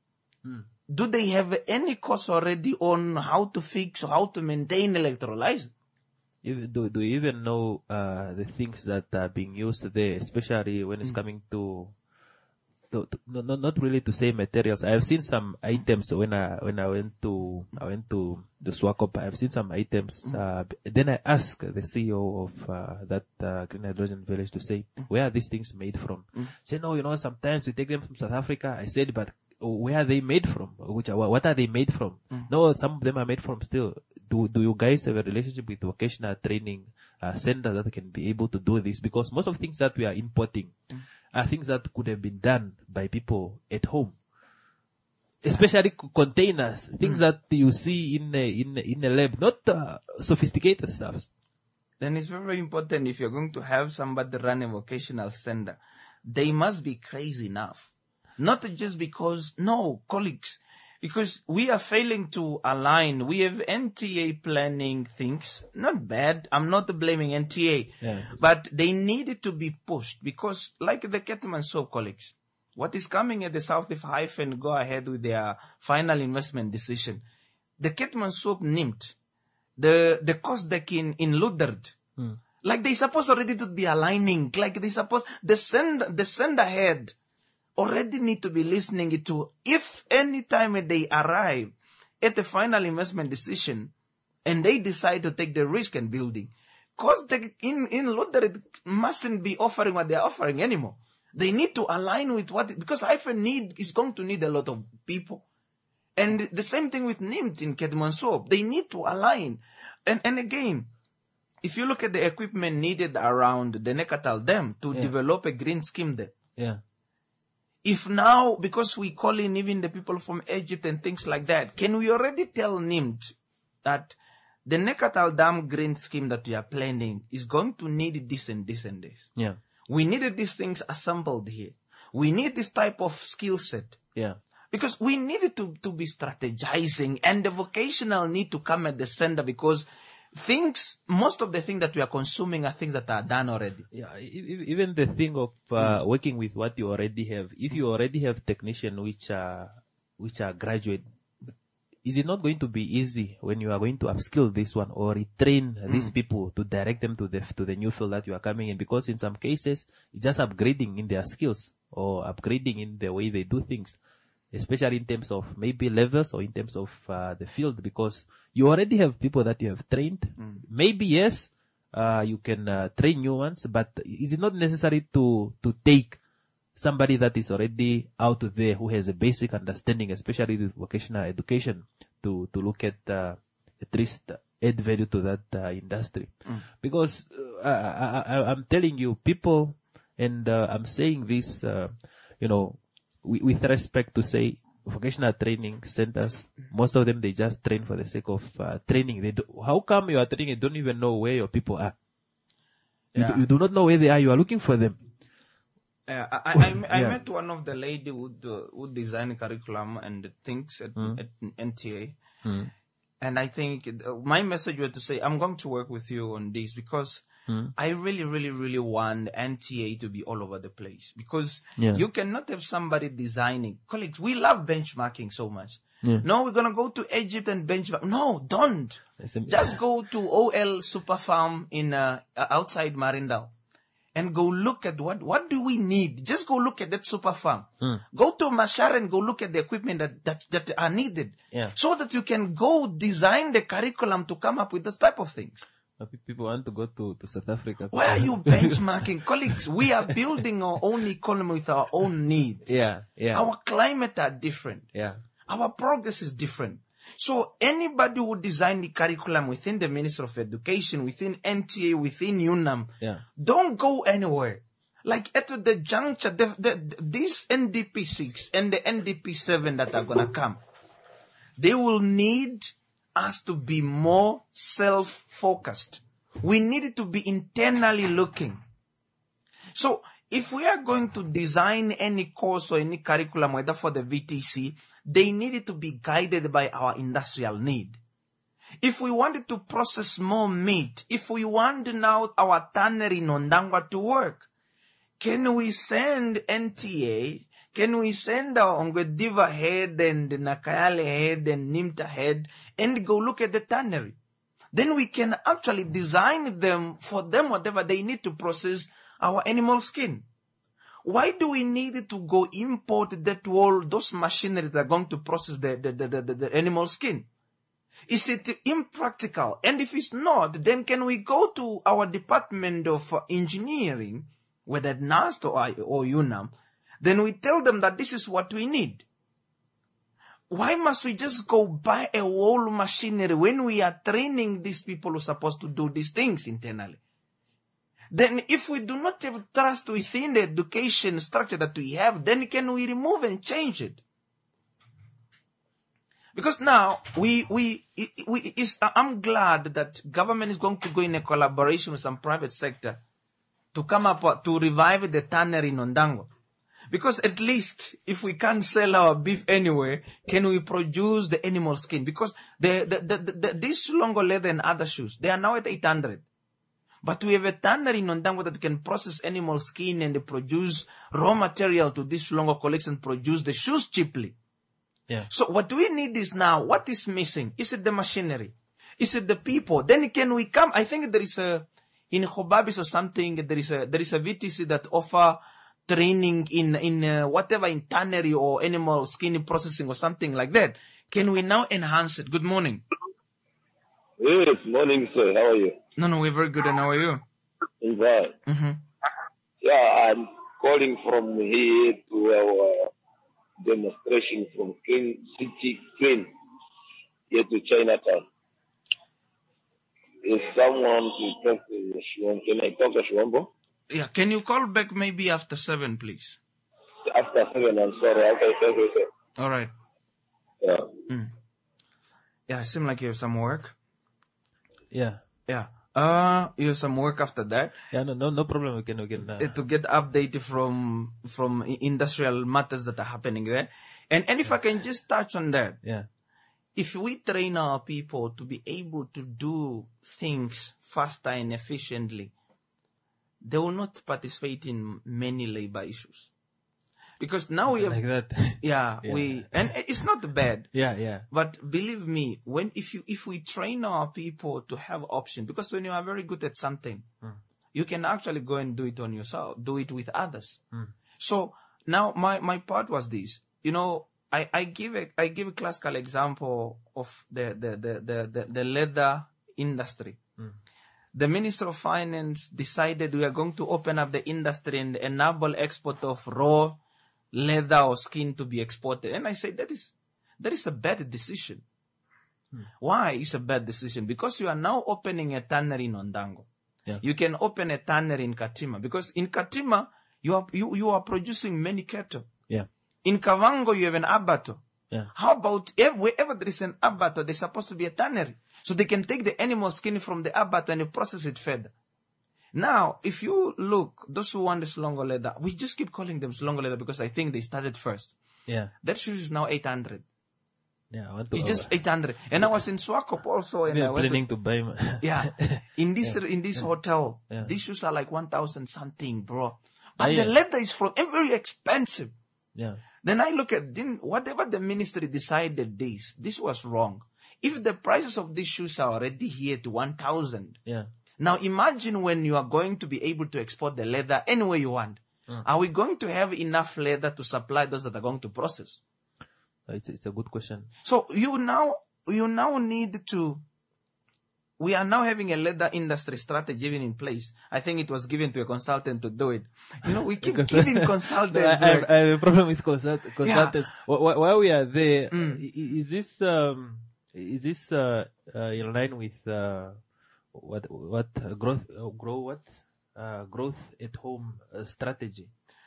Speaker 3: do they have any course already on how to fix or how to maintain electrolyzer?
Speaker 4: Even, do, do you even know uh, the things that are being used there, especially when it's coming to, to, to no, no, not really to say materials. I have seen some items when I when I went to I went to the Swakop. I have seen some items. Uh, then I asked the C E O of uh, that uh, green hydrogen village to say, where are these things made from? Say, no, you know, sometimes we take them from South Africa. I said, but where are they made from? Which are, what are they made from? No, some of them are made from steel. Do do you guys have a relationship with vocational training uh, center that can be able to do this? Because most of the things that we are importing are things that could have been done by people at home, especially c- containers, things that you see in a, in a, in a lab, not uh, sophisticated stuff.
Speaker 3: Then it's very, very important, if you're going to have somebody run a vocational center, they must be crazy enough. Not just because, no, colleagues, Because we are failing to align. We have N T A planning things. Not bad. I'm not blaming N T A.
Speaker 4: Yeah.
Speaker 3: But they needed to be pushed because like the Kettman Soap colleagues, what is coming at the South if Hyphen go ahead with their final investment decision? The Kettman Soap N I M T, the, the cost deck in, in Luderd,
Speaker 4: Mm.
Speaker 3: like they supposed already to be aligning, like they supposed, the send, the send ahead already need to be listening to if any time they arrive at the final investment decision and they decide to take the risk in building, cause the, in, in Luderd mustn't be offering what they're offering anymore. They need to align with what, because Hyphen need, is going to need a lot of people. And the same thing with N I M T in Kettman Soap. They need to align. And, and again, if you look at the equipment needed around the Nekatal Dam to
Speaker 4: Yeah.
Speaker 3: develop a green scheme there,
Speaker 4: Yeah.
Speaker 3: if now, because we call in even the people from Egypt and things like that, can we already tell N I M T that the Nekatal Dam green scheme that we are planning is going to need this and this and this?
Speaker 4: Yeah.
Speaker 3: We needed these things assembled here. We need this type of skill set.
Speaker 4: Yeah.
Speaker 3: Because we needed to, to be strategizing and the vocational need to come at the center because things, most of the things that we are consuming are things that are done already.
Speaker 4: Yeah, e- e- even the thing of uh, working with what you already have. If you already have technicians which are which are graduate, is it not going to be easy when you are going to upskill this one or retrain these people to direct them to the to the new field that you are coming in? Because in some cases, it's just upgrading in their skills or upgrading in the way they do things, especially in terms of maybe levels or in terms of uh, the field, because you already have people that you have trained. Mm. Maybe, yes, uh, you can uh, train new ones, but is it not necessary to, to take somebody that is already out there who has a basic understanding, especially with vocational education, to, to look at, uh, at least add value to that uh, industry? Mm. Because uh, I, I, I'm telling you, people, and uh, I'm saying this, uh, you know, with respect to say vocational training centers, most of them, they just train for the sake of uh, training. They do, how come you are training and don't even know where your people are? You,
Speaker 3: Yeah.
Speaker 4: do, you do not know where they are. You are looking for them.
Speaker 3: Uh, I, I, I
Speaker 4: Yeah.
Speaker 3: met one of the lady who, uh, who design curriculum and things at,
Speaker 4: Mm.
Speaker 3: at N T A.
Speaker 4: Mm.
Speaker 3: And I think uh, my message was to say, I'm going to work with you on this because
Speaker 4: Mm.
Speaker 3: I really, really, really want N T A to be all over the place because
Speaker 4: Yeah.
Speaker 3: you cannot have somebody designing. Colleagues, we love benchmarking so much.
Speaker 4: Yeah.
Speaker 3: No, we're going to go to Egypt and benchmark. No, don't.
Speaker 4: That's a-
Speaker 3: Just go to O L Super Farm in uh, outside Marindal and go look at what, what do we need? Just go look at that super farm.
Speaker 4: Mm.
Speaker 3: Go to Mashar and go look at the equipment that, that, that are needed.
Speaker 4: Yeah.
Speaker 3: So that you can go design the curriculum to come up with this type of things.
Speaker 4: Uh, pe- People want to go to, to South Africa.
Speaker 3: Why are you benchmarking? Colleagues, we are building our own economy with our own needs.
Speaker 4: Yeah, yeah,
Speaker 3: Our climate are different.
Speaker 4: yeah.
Speaker 3: Our progress is different. So anybody who design the curriculum within the Ministry of Education, within N T A, within UNAM,
Speaker 4: Yeah.
Speaker 3: don't go anywhere. Like at the juncture, the, the, this N D P six and the N D P seven that are going to come, they will need us to be more self-focused. We need to be internally looking. So if we are going to design any course or any curriculum, whether for the V T C, they needed to be guided by our industrial need. If we wanted to process more meat, if we want now our tannery in Ondangwa to work, can we send N T A? Can we send our Ongwediva head and the Nakayale head and Nimta head and go look at the tannery? Then we can actually design them for them whatever they need to process our animal skin. Why do we need to go import that all those machinery that are going to process the, the, the, the, the animal skin? Is it impractical? And if it's not, then can we go to our Department of Engineering, whether NAST or, or UNAM, then we tell them that this is what we need. Why must we just go buy a whole machinery when we are training these people who are supposed to do these things internally? Then if we do not have trust within the education structure that we have, then can we remove and change it? Because now we, we, we, it's, I'm glad that government is going to go in a collaboration with some private sector to come up, to revive the tannery in Ondango. Because at least if we can't sell our beef anywhere, can we produce the animal skin? Because the, the, the, the, the this Longo leather and other shoes, they are now at eight hundred. But we have a tannery in Ondango that can process animal skin and they produce raw material to this Longo collection, produce the shoes cheaply.
Speaker 4: Yeah.
Speaker 3: So what we need is now, what is missing? Is it the machinery? Is it the people? Then can we come? I think there is a, in Hobabis or something, there is a, there is a V T C that offer training in, in uh, whatever, in tannery or animal skin processing or something like that. Can we now enhance it? Good morning.
Speaker 7: Yes, morning, sir. How are you?
Speaker 3: No, no, we're very good. And how are you?
Speaker 7: I'm fine.
Speaker 3: Mm-hmm.
Speaker 7: Yeah, I'm calling from here to our demonstration from King City, Queen, here to Chinatown. Is someone to talk to Shwambo? Can I talk to Shwambo?
Speaker 3: Yeah, can you call back maybe after seven, please?
Speaker 7: After seven, I'm sorry. Okay, thank you, sir.
Speaker 3: All right.
Speaker 7: Yeah.
Speaker 3: Mm. Yeah, it seems like you have some work.
Speaker 4: Yeah.
Speaker 3: Yeah. Uh, you have some work after that.
Speaker 4: Yeah, no, no, no problem. We can, we can. Uh,
Speaker 3: Uh, to get updated from from i- industrial matters that are happening there. And and if I can just touch on that,
Speaker 4: yeah.
Speaker 3: if we train our people to be able to do things faster and efficiently, they will not participate in many labor issues. Because now we have,
Speaker 4: Like that.
Speaker 3: yeah,
Speaker 4: Yeah.
Speaker 3: we, and it's not bad.
Speaker 4: yeah, yeah.
Speaker 3: But believe me, when if you if we train our people to have option, because when you are very good at something, you can actually go and do it on yourself, do it with others. So now my, my part was this. You know, I, I give a I give a classical example of the the the the, the, the leather industry. The Minister of Finance decided we are going to open up the industry and enable export of raw leather or skin to be exported. And I say that is that is a bad decision. Why is a bad decision? Because you are now opening a tannery in Ondango.
Speaker 4: Yeah.
Speaker 3: You can open a tannery in Katima, because in Katima you are you, you are producing many cattle.
Speaker 4: Yeah.
Speaker 3: In Kavango you have an abattoir.
Speaker 4: Yeah.
Speaker 3: How about ev- wherever there is an abattoir, there's supposed to be a tannery, so they can take the animal skin from the abattoir and process it further. Now, if you look, those who want this Longo leather, we just keep calling them Longo leather because I think they started first.
Speaker 4: Yeah.
Speaker 3: That shoes is now eight hundred.
Speaker 4: Yeah. I want to.
Speaker 3: It's just eight hundred. And I was in Swakop also, and
Speaker 4: we
Speaker 3: I
Speaker 4: are
Speaker 3: went to-
Speaker 4: planning to, buy. my-
Speaker 3: yeah, in this in this hotel,
Speaker 4: Yeah.
Speaker 3: these shoes are like one thousand something, bro. But
Speaker 4: Ah,
Speaker 3: the
Speaker 4: yeah.
Speaker 3: leather is from and very expensive.
Speaker 4: Yeah.
Speaker 3: Then I look at then whatever the ministry decided this, this was wrong. If the prices of these shoes are already here to one thousand,
Speaker 4: Yeah.
Speaker 3: now imagine when you are going to be able to export the leather anywhere you want. Are we going to have enough leather to supply those that are going to process?
Speaker 4: It's, it's a good question.
Speaker 3: So you now you now need to. We are now having a leather industry strategy even in place. I think it was given to a consultant to do it. You know, we keep giving
Speaker 4: I,
Speaker 3: consultants.
Speaker 4: I, have,
Speaker 3: work.
Speaker 4: I have a problem with consult, consultants. Wh- wh- While we are there, i- is this um, is this uh, uh, in line with uh, what what uh, growth uh, grow what uh, growth at home uh, strategy?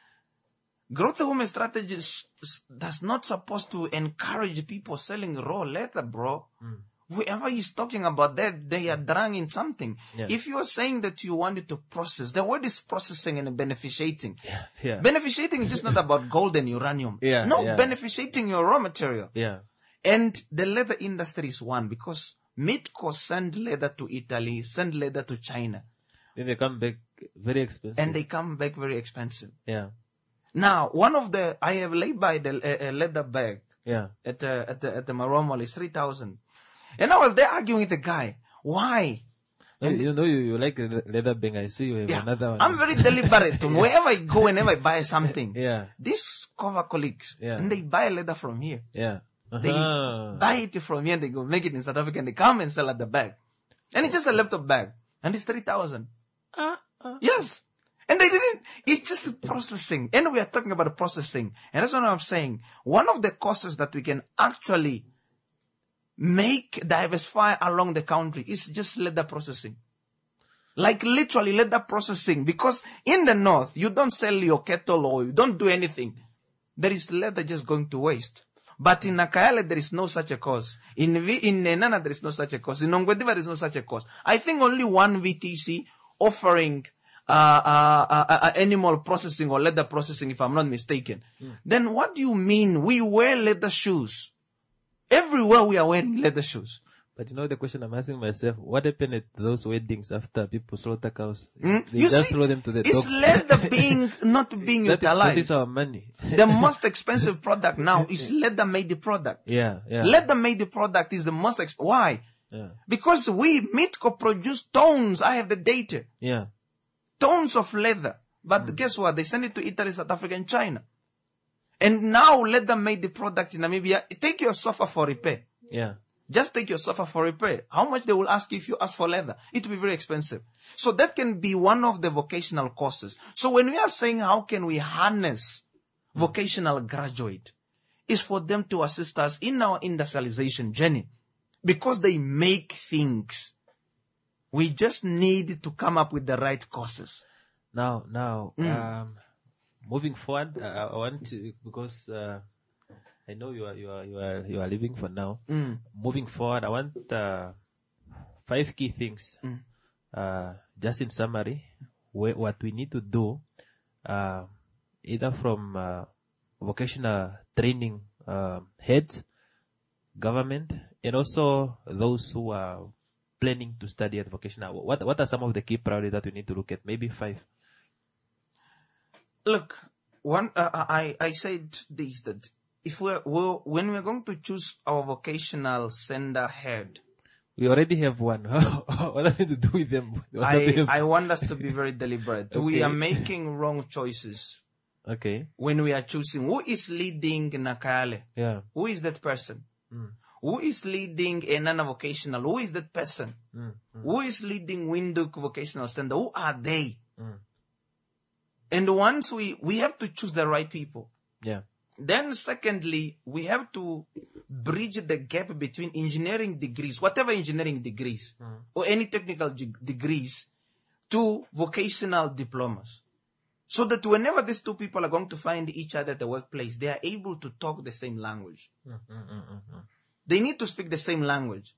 Speaker 3: Growth home strategy is- is- does not supposed to encourage people selling raw leather, bro. Whoever is talking about that, they are drunk in something.
Speaker 4: Yeah.
Speaker 3: If you are saying that you wanted to process, the word is processing and beneficiating.
Speaker 4: Yeah.
Speaker 3: Beneficiating is just not about gold and uranium.
Speaker 4: Yeah,
Speaker 3: no,
Speaker 4: yeah.
Speaker 3: beneficiating your raw material.
Speaker 4: Yeah.
Speaker 3: And the leather industry is one, because Midco send leather to Italy, send leather to China,
Speaker 4: Then they come back very expensive.
Speaker 3: and they come back very expensive.
Speaker 4: yeah.
Speaker 3: Now, one of the, I have laid by the uh, uh, leather bag
Speaker 4: Yeah.
Speaker 3: at, uh, at the, at the Maromol is three thousand. And I was there arguing with the guy. Why?
Speaker 4: You, you know you, you like the leather bang. I see you have
Speaker 3: Yeah,
Speaker 4: another one.
Speaker 3: I'm very deliberate. Wherever I go, whenever I buy something,
Speaker 4: Yeah.
Speaker 3: these cover colleagues,
Speaker 4: Yeah.
Speaker 3: and they buy leather from here.
Speaker 4: Yeah.
Speaker 3: They
Speaker 4: Uh-huh.
Speaker 3: buy it from here, they go make it in South Africa, and they come and sell at the bag. And it's just a laptop bag. And it's three thousand.
Speaker 4: Uh, uh.
Speaker 3: Yes. And they didn't, it's just processing. And we are talking about processing. And that's what I'm saying. One of the causes that we can actually make diversify along the country is just leather processing. Like literally leather processing. Because in the north, you don't sell your cattle or you don't do anything. There is leather just going to waste. But in Nakayale, there is no such a cause. In v- in Nenana, there is no such a cause. In Ongwediva, there is no such a cause. I think only one V T C offering uh, uh, uh, uh, animal processing or leather processing, if I'm not mistaken. Mm. Then what do you mean we wear leather shoes? Everywhere we are wearing leather shoes.
Speaker 4: But you know the question I'm asking myself, what happened at those weddings after people slaughter cows?
Speaker 3: Mm?
Speaker 4: They
Speaker 3: You
Speaker 4: just
Speaker 3: see,
Speaker 4: throw them to the
Speaker 3: it's
Speaker 4: dogs.
Speaker 3: leather being, not being
Speaker 4: That is, that
Speaker 3: utilized.
Speaker 4: is our money.
Speaker 3: The most expensive product now is leather made product.
Speaker 4: Yeah, yeah.
Speaker 3: Leather made product is the most exp- Why?
Speaker 4: Yeah.
Speaker 3: Because we, Mitco, produce tons. I have the data.
Speaker 4: Yeah.
Speaker 3: Tons of leather. But mm. guess what? They send it to Italy, South Africa, and China. And now leather made the product in Namibia. Take your sofa for repair.
Speaker 4: Yeah.
Speaker 3: Just take your sofa for repair. How much they will ask you if you ask for leather? It will be very expensive. So that can be one of the vocational courses. So when we are saying how can we harness vocational graduate, is for them to assist us in our industrialization journey. Because they make things. We just need to come up with the right courses.
Speaker 4: Now, now,
Speaker 3: Mm.
Speaker 4: um, moving forward, uh, I want to, because, uh, I know you are, you are, you are, you are leaving for now.
Speaker 3: Mm.
Speaker 4: Moving forward, I want, uh, five key things.
Speaker 3: Mm.
Speaker 4: Uh, just in summary, wh- what we need to do, uh, either from, uh, vocational training, uh, heads, government, and also those who are planning to study at vocational. What, what are some of the key priorities that we need to look at? Maybe five.
Speaker 3: Look, one, uh, I, I said this, that if we're, we're, when we're going to choose our vocational sender head,
Speaker 4: We already have one. What are we to do with them? What are
Speaker 3: I,
Speaker 4: they-
Speaker 3: I want us to be very deliberate. We
Speaker 4: Okay.
Speaker 3: are making wrong choices
Speaker 4: Okay.
Speaker 3: when we are choosing who is leading Nakale.
Speaker 4: Yeah.
Speaker 3: Who is that person? Who is leading Enana Vocational? Who is that person? Who is leading Windhoek Vocational Center? Who are they? And once we, we have to choose the right people.
Speaker 4: Yeah.
Speaker 3: Then secondly, we have to bridge the gap between engineering degrees, whatever engineering degrees, or any technical g- degrees, to vocational diplomas. So that whenever these two people are going to find each other at the workplace, they are able to talk the same language. They need to speak the same language.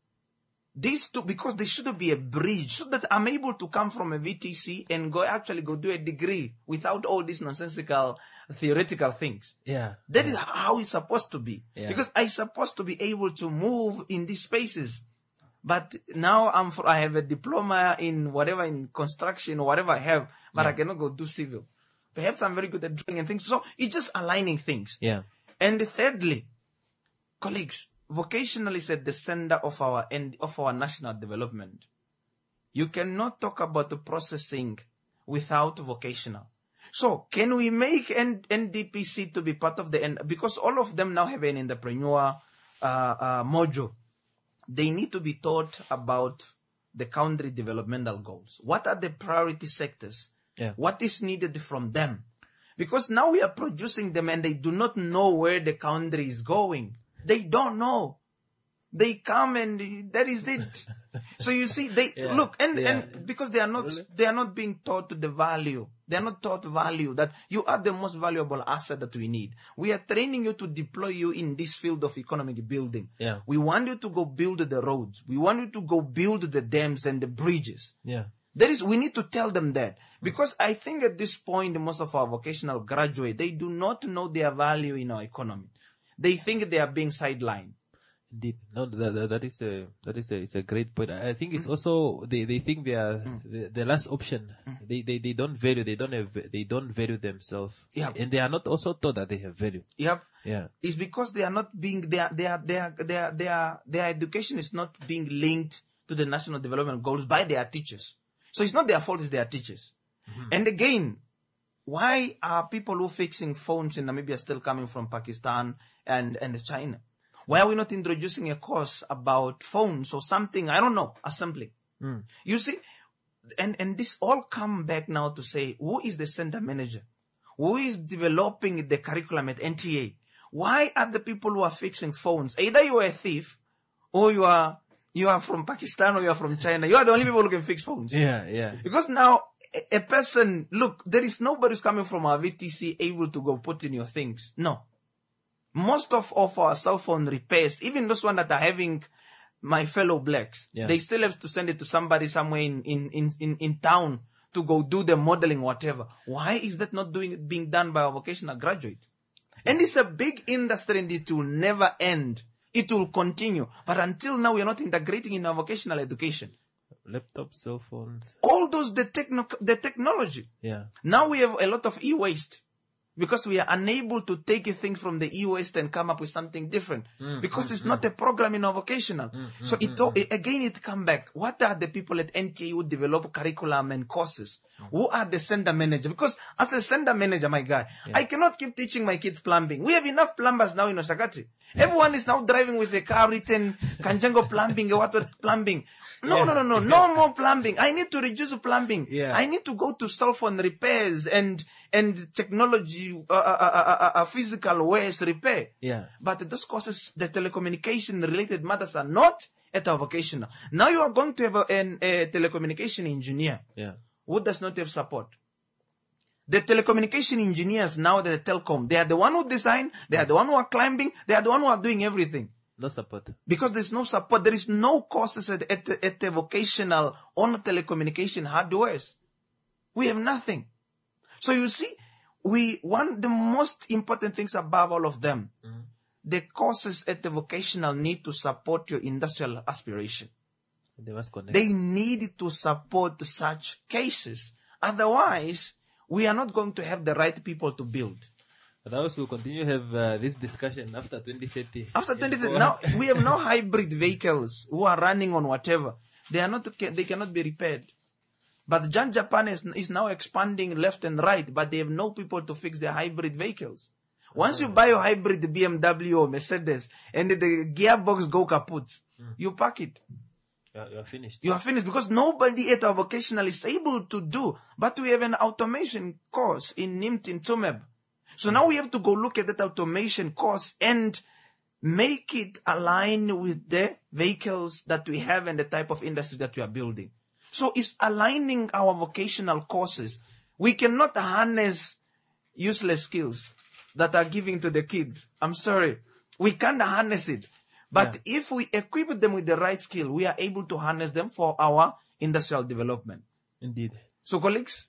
Speaker 3: These two, because there should be a bridge, so that I'm able to come from a V T C and go actually go do a degree without all these nonsensical theoretical things.
Speaker 4: Yeah.
Speaker 3: That is how it's supposed to be.
Speaker 4: Yeah.
Speaker 3: Because I'm supposed to be able to move in these spaces. But now I'm for, I have a diploma in whatever, in construction or whatever I have, but I cannot go do civil. Perhaps I'm very good at drawing and things. So it's just aligning things.
Speaker 4: Yeah.
Speaker 3: And thirdly, colleagues, vocational is at the center of our end, of our national development. You cannot talk about the processing without vocational. So can we make N- NDPC to be part of the end? Because all of them now have an entrepreneur uh, uh, module. They need to be taught about the country developmental goals. What are the priority sectors?
Speaker 4: Yeah.
Speaker 3: What is needed from them? Because now we are producing them and they do not know where the country is going. They don't know. They come and that is it. So you see, they
Speaker 4: Yeah,
Speaker 3: look and,
Speaker 4: yeah.
Speaker 3: and because they are not they are not being taught the value. They are not taught value that you are the most valuable asset that we need. We are training you to deploy you in this field of economic building.
Speaker 4: Yeah.
Speaker 3: We want you to go build the roads. We want you to go build the dams and the bridges.
Speaker 4: Yeah.
Speaker 3: There is, we need to tell them that. Because I think at this point, most of our vocational graduates, they do not know their value in our economy. They think they are being sidelined.
Speaker 4: Indeed. No, that, that, that is a, that is a, it's a great point. I I think it's also, they, they think they are the, the last option. They, they, they don't value, they don't have, they don't value themselves.
Speaker 3: Yeah.
Speaker 4: And they are not also taught that they have value.
Speaker 3: Yep.
Speaker 4: Yeah.
Speaker 3: It's because they are not being, their, their, their, their, their, their education is not being linked to the national development goals by their teachers. So it's not their fault, it's their teachers. And again, why are people who are fixing phones in Namibia still coming from Pakistan and, and China? Why are we not introducing a course about phones or something? I don't know, assembly. You see, and, and this all come back now to say, who is the center manager? Who is developing the curriculum at N T A? Why are the people who are fixing phones? Either you are a thief or you are, you are from Pakistan or you are from China. You are the only people who can fix phones.
Speaker 4: Yeah. Yeah.
Speaker 3: Because now a, a person, look, there is nobody who's coming from our V T C able to go put in your things. No. Most of, of our cell phone repairs, even those ones that are having my fellow blacks,
Speaker 4: Yeah.
Speaker 3: they still have to send it to somebody somewhere in, in, in, in, in town to go do the modeling, whatever. Why is that not doing being done by a vocational graduate? And it's a big industry and it will never end. It will continue. But until now, we are not integrating in our vocational education.
Speaker 4: Laptops, cell phones.
Speaker 3: All those, the, techno- the technology.
Speaker 4: Yeah.
Speaker 3: Now we have a lot of e-waste. Because we are unable to take a thing from the e-waste and come up with something different. Mm, because mm, it's mm. not a program in our vocational. Mm, so mm, it, mm, it again, it come back. What are the people at N T A who develop curriculum and courses? Mm. Who are the center manager? Because as a center manager, my guy, yeah. I cannot keep teaching my kids plumbing. We have enough plumbers now in Oshakati. Yeah. Everyone is now driving with a car written Kanjango plumbing, what was plumbing. No, yeah. no, no, no, no more plumbing. I need to reduce plumbing. Yeah. I need to go to cell phone repairs and, and technology, uh, uh, uh, uh, uh, physical ways repair. Yeah. But those courses, the telecommunication related matters are not at our vocational. Now you are going to have a, an, a telecommunication engineer. Yeah. Who does not have support. The telecommunication engineers now, the telecom, they are the one who design, they are the one who are climbing, they are the one who are doing everything.
Speaker 4: No support.
Speaker 3: Because there's no support. There is no courses at, at, at the vocational on telecommunication hardwares. We have nothing. So you see, we, one, the most important things above all of them, mm-hmm. the courses at the vocational need to support your industrial aspiration.
Speaker 4: They must connect.
Speaker 3: They need to support such cases. Otherwise, we are not going to have the right people to build.
Speaker 4: But I also continue to have uh, this discussion after twenty thirty.
Speaker 3: After twenty thirty, now we have no hybrid vehicles who are running on whatever. They are not, they cannot be repaired. But Jan Japan is, is now expanding left and right, but they have no people to fix their hybrid vehicles. Once oh. you buy a hybrid B M W or Mercedes and the gearbox go kaput, mm. you pack it.
Speaker 4: You are, you are finished.
Speaker 3: You are finished because nobody at our vocational is able to do. But we have an automation course in N I M T in Tsumeb. So now we have to go look at that automation course and make it align with the vehicles that we have and the type of industry that we are building. So it's aligning our vocational courses. We cannot harness useless skills that are given to the kids. I'm sorry. We can't harness it. But yeah. if we equip them with the right skill, we are able to harness them for our industrial development.
Speaker 4: Indeed.
Speaker 3: So colleagues,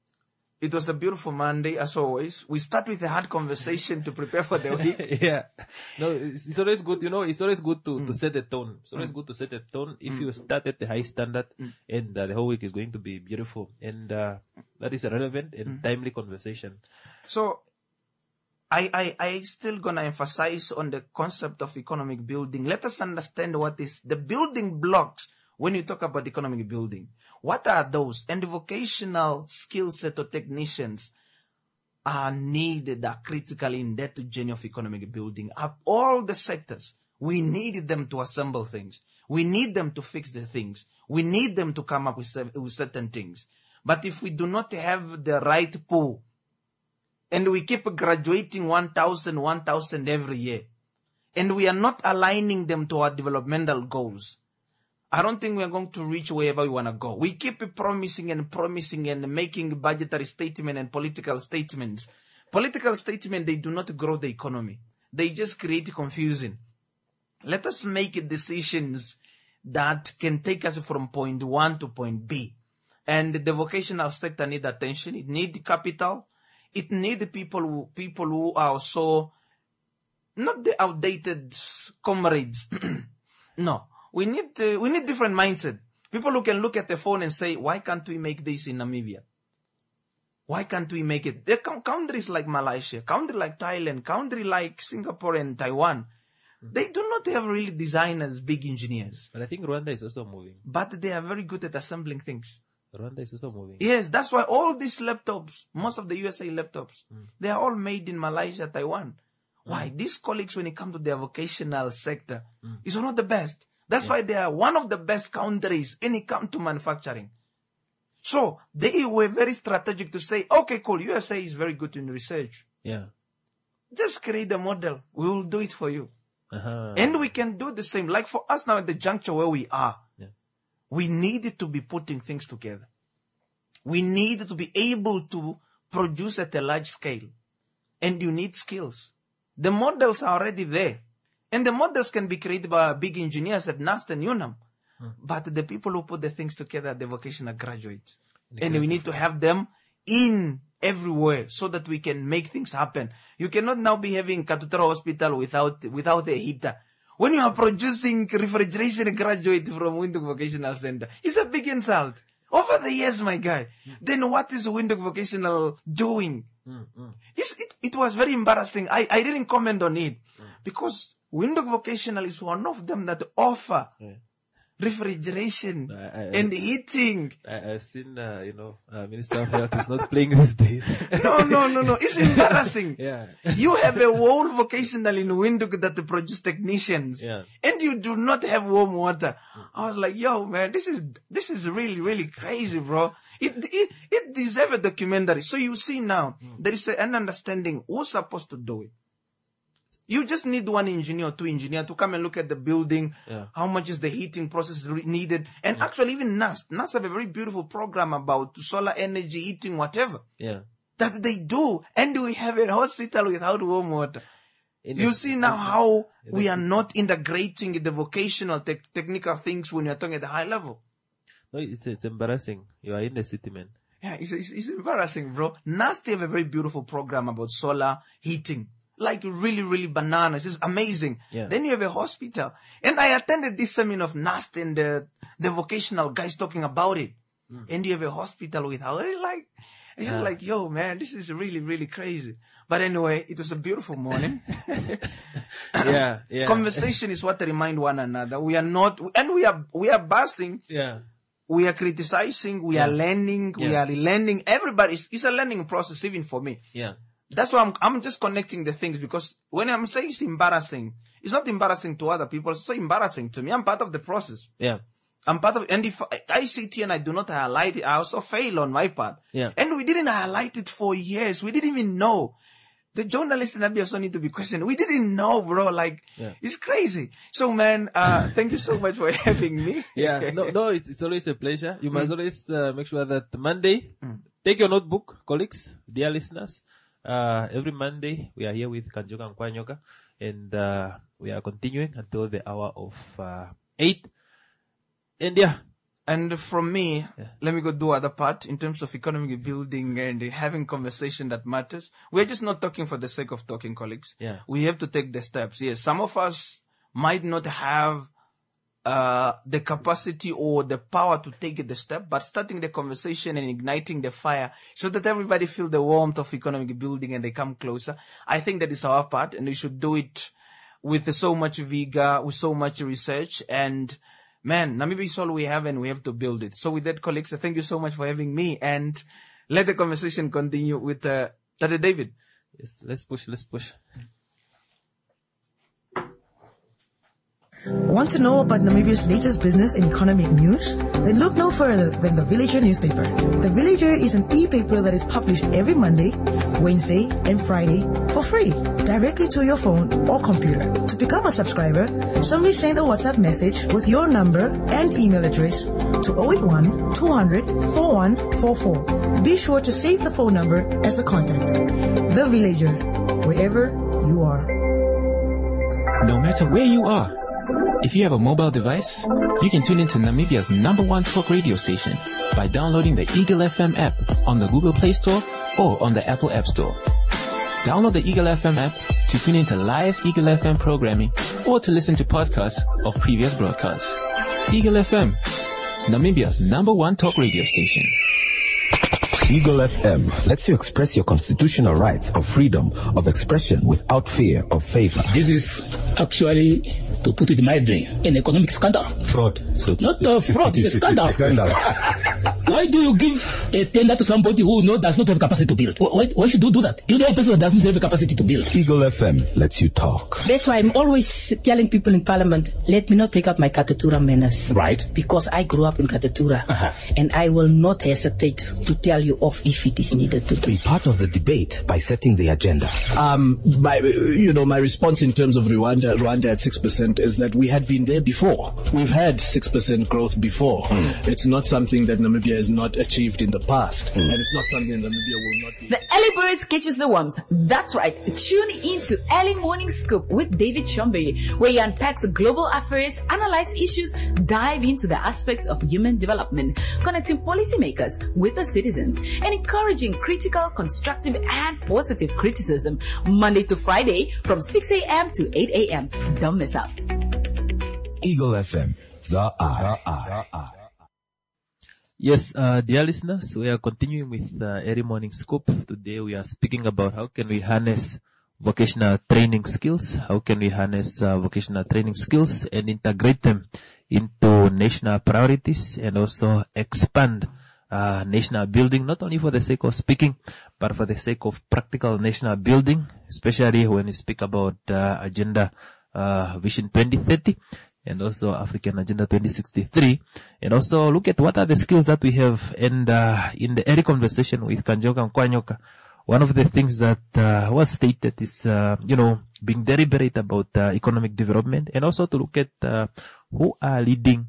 Speaker 3: it was a beautiful Monday, as always. We start with a hard conversation to prepare for the week.
Speaker 4: yeah. No, it's, it's always good, you know, it's always good to, mm. to set the tone. It's always mm. good to set the tone. If mm. you start at the high standard mm. and uh, the whole week is going to be beautiful. And uh, that is a relevant and mm. timely conversation.
Speaker 3: So, I, I, I still gonna emphasize on the concept of economic building. Let us understand what is the building blocks when you talk about economic building. What are those? And the vocational skill set or technicians are needed, are critical in that journey of economic building. Of all the sectors, we need them to assemble things. We need them to fix the things. We need them to come up with, with certain things. But if we do not have the right pool, and we keep graduating one thousand, one thousand every year, and we are not aligning them to our developmental goals, I don't think we are going to reach wherever we want to go. We keep promising and promising and making budgetary statements and political statements. Political statements, they do not grow the economy. They just create confusion. Let us make decisions that can take us from point one to point B. And the vocational sector need attention. It needs capital. It needs people who, people who are so, not the outdated comrades. No. We need, uh, we need different mindset. People who can look at the phone and say, why can't we make this in Namibia? Why can't we make it? There are countries like Malaysia, country like Thailand, country like Singapore and Taiwan. Mm-hmm. They do not have really designers, big engineers.
Speaker 4: But I think Rwanda is also moving.
Speaker 3: But they are very good at assembling things.
Speaker 4: Rwanda is also moving.
Speaker 3: Yes, that's why all these laptops, most of the U S A laptops, mm. they are all made in Malaysia, Taiwan. Mm. Why? These colleagues, when it comes to their vocational sector, mm. is one of the best. That's yeah. why they are one of the best countries when it comes to manufacturing. So they were very strategic to say, okay, cool, U S A is very good in research.
Speaker 4: Yeah.
Speaker 3: Just create a model. We will do it for you.
Speaker 4: Uh-huh.
Speaker 3: And we can do the same. Like for us now at the juncture where we are, yeah. we need to be putting things together. We need to be able to produce at a large scale. And you need skills. The models are already there. And the models can be created by big engineers at NAST and UNAM. Hmm. But the people who put the things together are the vocational graduates. And we need to have them in everywhere so that we can make things happen. You cannot now be having Katutura Hospital without without a heater. When you are producing refrigeration graduate from Windhoek Vocational Center, it's a big insult. Over the years, my guy. Mm. Then what is Windhoek Vocational doing? Mm, mm. It's, it, it was very embarrassing. I, I didn't comment on it mm. because Windhoek Vocational is one of them that offer yeah. refrigeration I, I, and heating.
Speaker 4: I, I've seen, uh, you know, uh, Minister of Health is not playing these days.
Speaker 3: no, no, no, no. It's embarrassing.
Speaker 4: yeah.
Speaker 3: You have a whole vocational in Windhoek that produce technicians,
Speaker 4: yeah.
Speaker 3: and you do not have warm water. Mm. I was like, yo, man, this is this is really, really crazy, bro. It it, it deserves a documentary. So you see now, mm. there is an understanding who's supposed to do it. You just need one engineer or two engineers to come and look at the building.
Speaker 4: Yeah.
Speaker 3: How much is the heating process re- needed? And yeah. actually, even N A S, N A S have a very beautiful program about solar energy, heating, whatever.
Speaker 4: Yeah.
Speaker 3: That they do. And we have a hospital without warm water. In you the, see now how we are not integrating the vocational te- technical things when you're talking at the high level.
Speaker 4: No, it's, it's embarrassing. You are in the city, man.
Speaker 3: Yeah, it's, it's, it's embarrassing, bro. N A S they have a very beautiful program about solar heating. Like really, really bananas. It's amazing.
Speaker 4: Yeah.
Speaker 3: Then you have a hospital. And I attended this seminar of N A S and the, the vocational guys talking about it. Mm. And you have a hospital without it. Like, it's yeah. like, yo, man, this is really, really crazy. But anyway, it was a beautiful morning.
Speaker 4: yeah, yeah.
Speaker 3: Conversation is what remind one another. We are not, and we are, we are busing.
Speaker 4: Yeah.
Speaker 3: We are criticizing. We yeah. are learning. Yeah. We are learning. Everybody, it's, it's a learning process, even for me.
Speaker 4: Yeah.
Speaker 3: That's why I'm, I'm just connecting the things, because when I'm saying it's embarrassing, it's not embarrassing to other people. It's so embarrassing to me. I'm part of the process.
Speaker 4: Yeah.
Speaker 3: I'm part of, and if I sit here and I do not highlight it, I also fail on my part.
Speaker 4: Yeah.
Speaker 3: And we didn't highlight it for years. We didn't even know. The journalists in Abbey also need to be questioned. We didn't know, bro. Like,
Speaker 4: yeah.
Speaker 3: it's crazy. So, man, uh, thank you so much for having me.
Speaker 4: Yeah. No, no, it's, it's always a pleasure. You must mm. always uh, make sure that Monday, mm. take your notebook, colleagues, dear listeners. Uh, every Monday, we are here with Kanjoka Nkwanyoka, and uh, we are continuing until the hour of uh, eight. And yeah.
Speaker 3: And from me,
Speaker 4: yeah.
Speaker 3: let me go do other part in terms of economic building and having conversation that matters. We're just not talking for the sake of talking, colleagues.
Speaker 4: Yeah.
Speaker 3: We have to take the steps. Yes, some of us might not have uh the capacity or the power to take the step, but starting the conversation and igniting the fire so that everybody feel the warmth of economic building and they come closer. I think that is our part, and we should do it with so much vigor, with so much research. And man, Namibia is all we have, and we have to build it. So with that, colleagues, thank you so much for having me, and let the conversation continue with uh, Tade David.
Speaker 4: Yes, let's push, let's push.
Speaker 8: Want to know about Namibia's latest business and economic news? Then look no further than The Villager newspaper. The Villager is an e-paper that is published every Monday, Wednesday, and Friday for free, directly to your phone or computer. To become a subscriber, simply send a WhatsApp message with your number and email address to zero eight one, two hundred, four one four four. Be sure to save the phone number as a contact. The Villager, wherever you are.
Speaker 9: No matter where you are, if you have a mobile device, you can tune into Namibia's number one talk radio station by downloading the Eagle F M app on the Google Play Store or on the Apple App Store. Download the Eagle F M app to tune into live Eagle F M programming or to listen to podcasts of previous broadcasts. Eagle F M, Namibia's number one talk radio station.
Speaker 2: Eagle F M lets you express your constitutional rights of freedom of expression without fear of favor.
Speaker 10: This is actually, to put it mildly, an economic scandal.
Speaker 2: Fraud.
Speaker 10: So not a fraud, it's a scandal.
Speaker 2: Scandal.
Speaker 10: Why do you give a tender to somebody who no, does not have capacity to build? Why, why should you do that? You know a person that doesn't have a capacity to build.
Speaker 2: Eagle F M lets you talk.
Speaker 11: That's why I'm always telling people in Parliament, let me not take out my Katutura menace.
Speaker 10: Right.
Speaker 11: Because I grew up in Katutura.
Speaker 10: Uh-huh.
Speaker 11: And I will not hesitate to tell you off if it is needed to do.
Speaker 2: Be part of the debate by setting the agenda.
Speaker 12: Um, my, you know, my response in terms of Rwanda, Rwanda at six percent is that we had been there before. We've had six percent growth before. Mm. It's not something that Namibia Namibia has not achieved in the past. Mm. And it's not something Namibia will not be.
Speaker 1: The early birds catches the worms. That's right. Tune into Early Morning Scoop with David Chombe, where he unpacks global affairs, analyze issues, dive into the aspects of human development, connecting policymakers with the citizens, and encouraging critical, constructive, and positive criticism. Monday to Friday from six a.m. to eight a.m. Don't miss out.
Speaker 2: Eagle F M, the eye. The eye.
Speaker 4: Yes, uh, dear listeners, we are continuing with uh, Early Morning Scoop. Today we are speaking about how can we harness vocational training skills, how can we harness uh, vocational training skills and integrate them into national priorities and also expand uh, national building, not only for the sake of speaking, but for the sake of practical national building, especially when we speak about uh, Agenda uh, Vision twenty thirty. And also African Agenda twenty sixty-three, and also look at what are the skills that we have. And uh, in the early conversation with Kanjoka Nkwanyoka, one of the things that uh, was stated is, uh, you know, being deliberate about uh, economic development, and also to look at uh, who are leading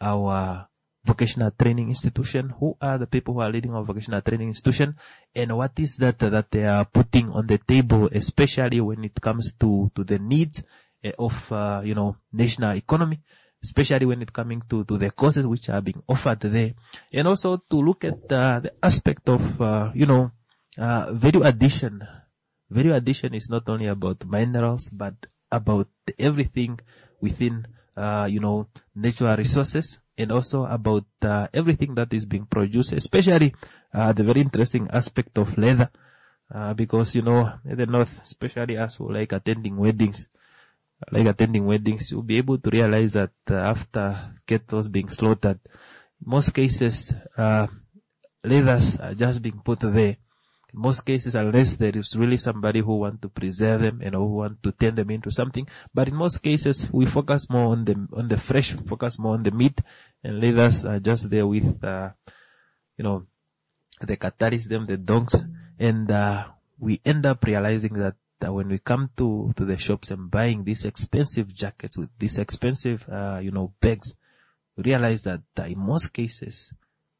Speaker 4: our vocational training institution, who are the people who are leading our vocational training institution, and what is that uh, that they are putting on the table, especially when it comes to, to the needs of, uh, you know, national economy, especially when it coming to, to the courses which are being offered there. And also to look at uh, the aspect of, uh, you know, uh, value addition. Value addition is not only about minerals, but about everything within, uh, you know, natural resources, and also about uh, everything that is being produced, especially uh, the very interesting aspect of leather, uh, because, you know, in the north, especially us who like attending weddings, like attending weddings, you'll be able to realize that uh, after cattle being slaughtered, in most cases, uh, leathers are just being put there. In most cases, unless there is really somebody who want to preserve them and who want to turn them into something. But in most cases, we focus more on the, on the fresh, focus more on the meat, and leathers are just there with, uh, you know, the Qataris, them, the donks, and, uh, we end up realizing that that when we come to, to the shops and buying these expensive jackets with these expensive, uh, you know, bags, we realize that uh, in most cases,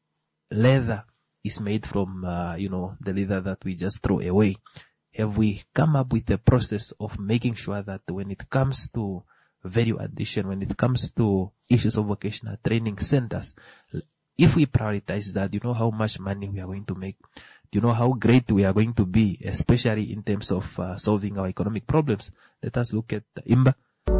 Speaker 4: leather is made from, uh, you know, the leather that we just throw away. Have we come up with a process of making sure that when it comes to value addition, when it comes to issues of vocational training centers, if we prioritize that, you know how much money we are going to make? Do you know how great we are going to be, especially in terms of uh, solving our economic problems? Let us look at IMBA.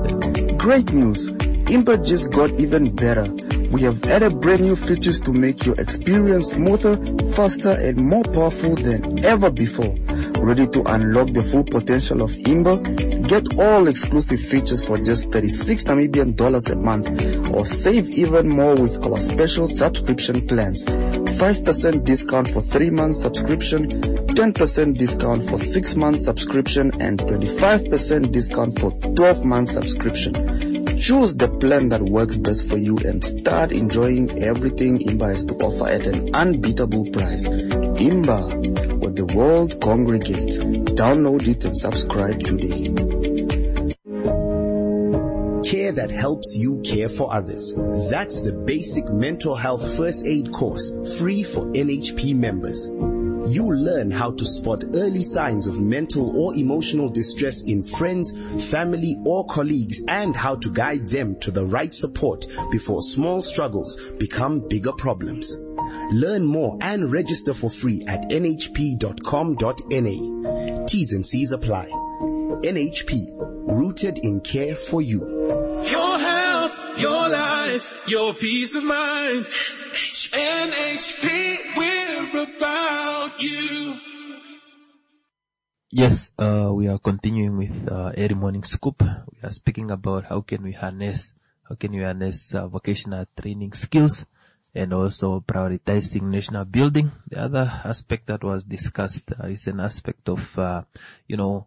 Speaker 5: Great news! IMBA just got even better. We have added brand new features to make your experience smoother, faster, and more powerful than ever before. Ready to unlock the full potential of IMBA? Get all exclusive features for just thirty-six Namibian dollars a month, or save even more with our special subscription plans. five percent discount for three months subscription, ten percent discount for six months subscription, and twenty-five percent discount for twelve months subscription. Choose the plan that works best for you and start enjoying everything IMBA has to offer at an unbeatable price. IMBA, where the world congregates. Download it and subscribe today.
Speaker 13: Care that helps you care for others. That's the basic mental health first aid course, free for N H P members. You learn how to spot early signs of mental or emotional distress in friends, family, or colleagues, and how to guide them to the right support before small struggles become bigger problems. Learn more and register for free at n h p dot com dot n a. T's and C's apply. N H P, rooted in care for you.
Speaker 14: Your health, your life, your peace of mind. N H P, we're about you.
Speaker 4: Yes, uh, we are continuing with uh, Early Morning Scoop. We are speaking about how can we harness, how can we harness uh, vocational training skills, and also prioritizing national building. The other aspect that was discussed uh, is an aspect of, uh, you know,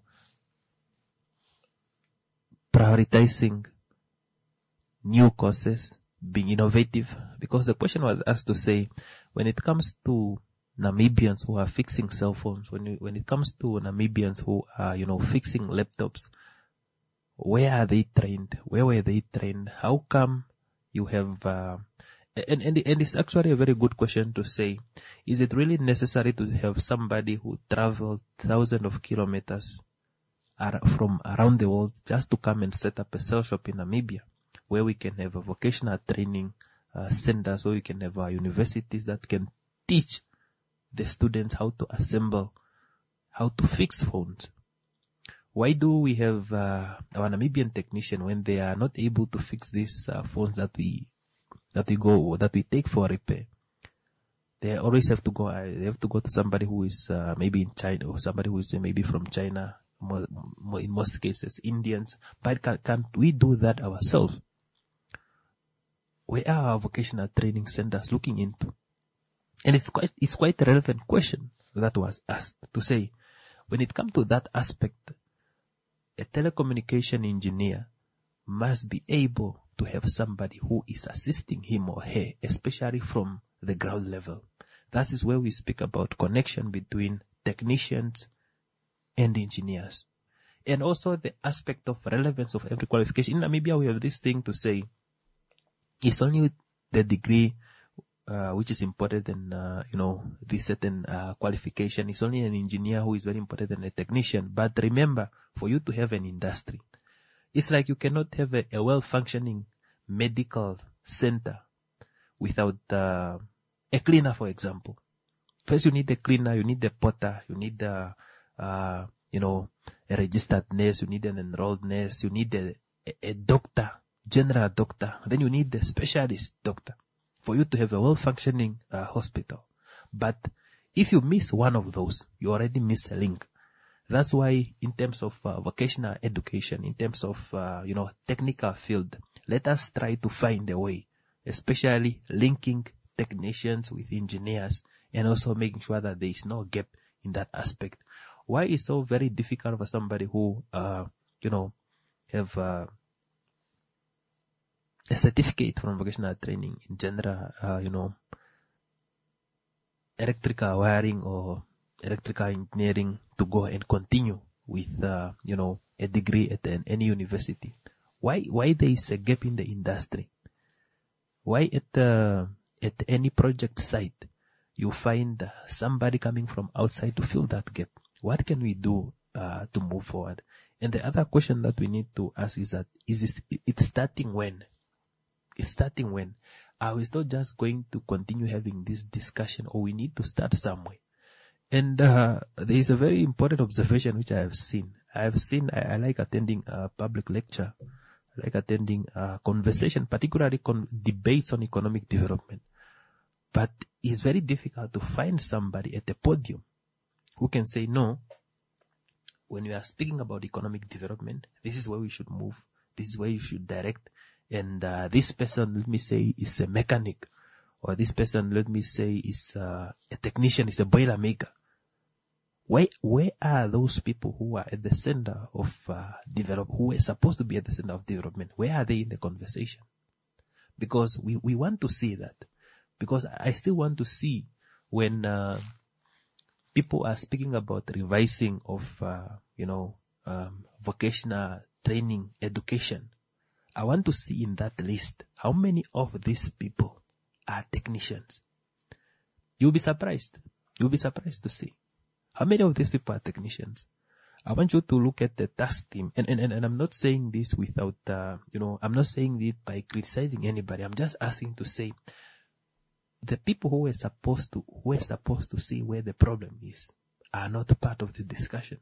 Speaker 4: prioritizing new courses, being innovative, because the question was asked to say, when it comes to Namibians who are fixing cell phones, when you, when it comes to Namibians who are, you know, fixing laptops, where are they trained? Where were they trained? How come you have uh, And, and, and it's actually a very good question to say, is it really necessary to have somebody who traveled thousands of kilometers ar- from around the world just to come and set up a cell shop in Namibia, where we can have a vocational training uh, centers, where we can have our universities that can teach the students how to assemble, how to fix phones? Why do we have uh, our Namibian technician when they are not able to fix these uh, phones that we that we go that we take for repair? They always have to go. Uh, they have to go to somebody who is uh, maybe in China, or somebody who is uh, maybe from China. More, more, in most cases, Indians. But can, can't we do that ourselves? Where are our vocational training centers looking into? And it's quite it's quite a relevant question that was asked, to say, when it comes to that aspect, a telecommunication engineer must be able to have somebody who is assisting him or her, especially from the ground level. That is where we speak about connection between technicians and engineers. And also the aspect of relevance of every qualification. In Namibia, we have this thing to say, it's only the degree uh, which is important than, uh, you know, this certain uh, qualification. It's only an engineer who is very important than a technician. But remember, for you to have an industry, it's like you cannot have a, a well-functioning medical center without uh, a cleaner, for example. First, you need a cleaner, you need a potter, you need a, uh, you know, a registered nurse, you need an enrolled nurse, you need a, a, a doctor, general doctor, then you need a specialist doctor for you to have a well-functioning uh, hospital. But if you miss one of those, you already miss a link. That's why in terms of uh, vocational education, in terms of, uh, you know, technical field, let us try to find a way, especially linking technicians with engineers and also making sure that there is no gap in that aspect. Why is so very difficult for somebody who, uh, you know, have uh, a certificate from vocational training in general, uh, you know, electrical wiring or electrical engineering, to go and continue with, uh, you know, a degree at an, any university? Why, why there is a gap in the industry? Why at, uh, at any project site you find somebody coming from outside to fill that gap? What can we do, uh, to move forward? And the other question that we need to ask is that, is it, it's starting when? It's starting when? Are we still just going to continue having this discussion, or we need to start somewhere? And uh, there is a very important observation which I have seen. I have seen, I, I like attending a public lecture. I like attending a conversation, particularly con- debates on economic development. But it's very difficult to find somebody at the podium who can say, no, when we are speaking about economic development, this is where we should move. This is where you should direct. And uh, this person, let me say, is a mechanic. Or this person, let me say, is uh, a technician, is a boiler maker. Where, where are those people who are at the center of uh, develop, who are supposed to be at the center of development? Where are they in the conversation? Because we, we want to see that. Because I still want to see when uh, people are speaking about revising of, uh, you know, um, vocational training education. I want to see in that list how many of these people are technicians. You'll be surprised. You'll be surprised to see how many of these people are technicians. I want you to look at the task team. And, and, and I'm not saying this without, uh, you know, I'm not saying it by criticizing anybody. I'm just asking to say the people who are supposed to, who are supposed to see where the problem is are not part of the discussion.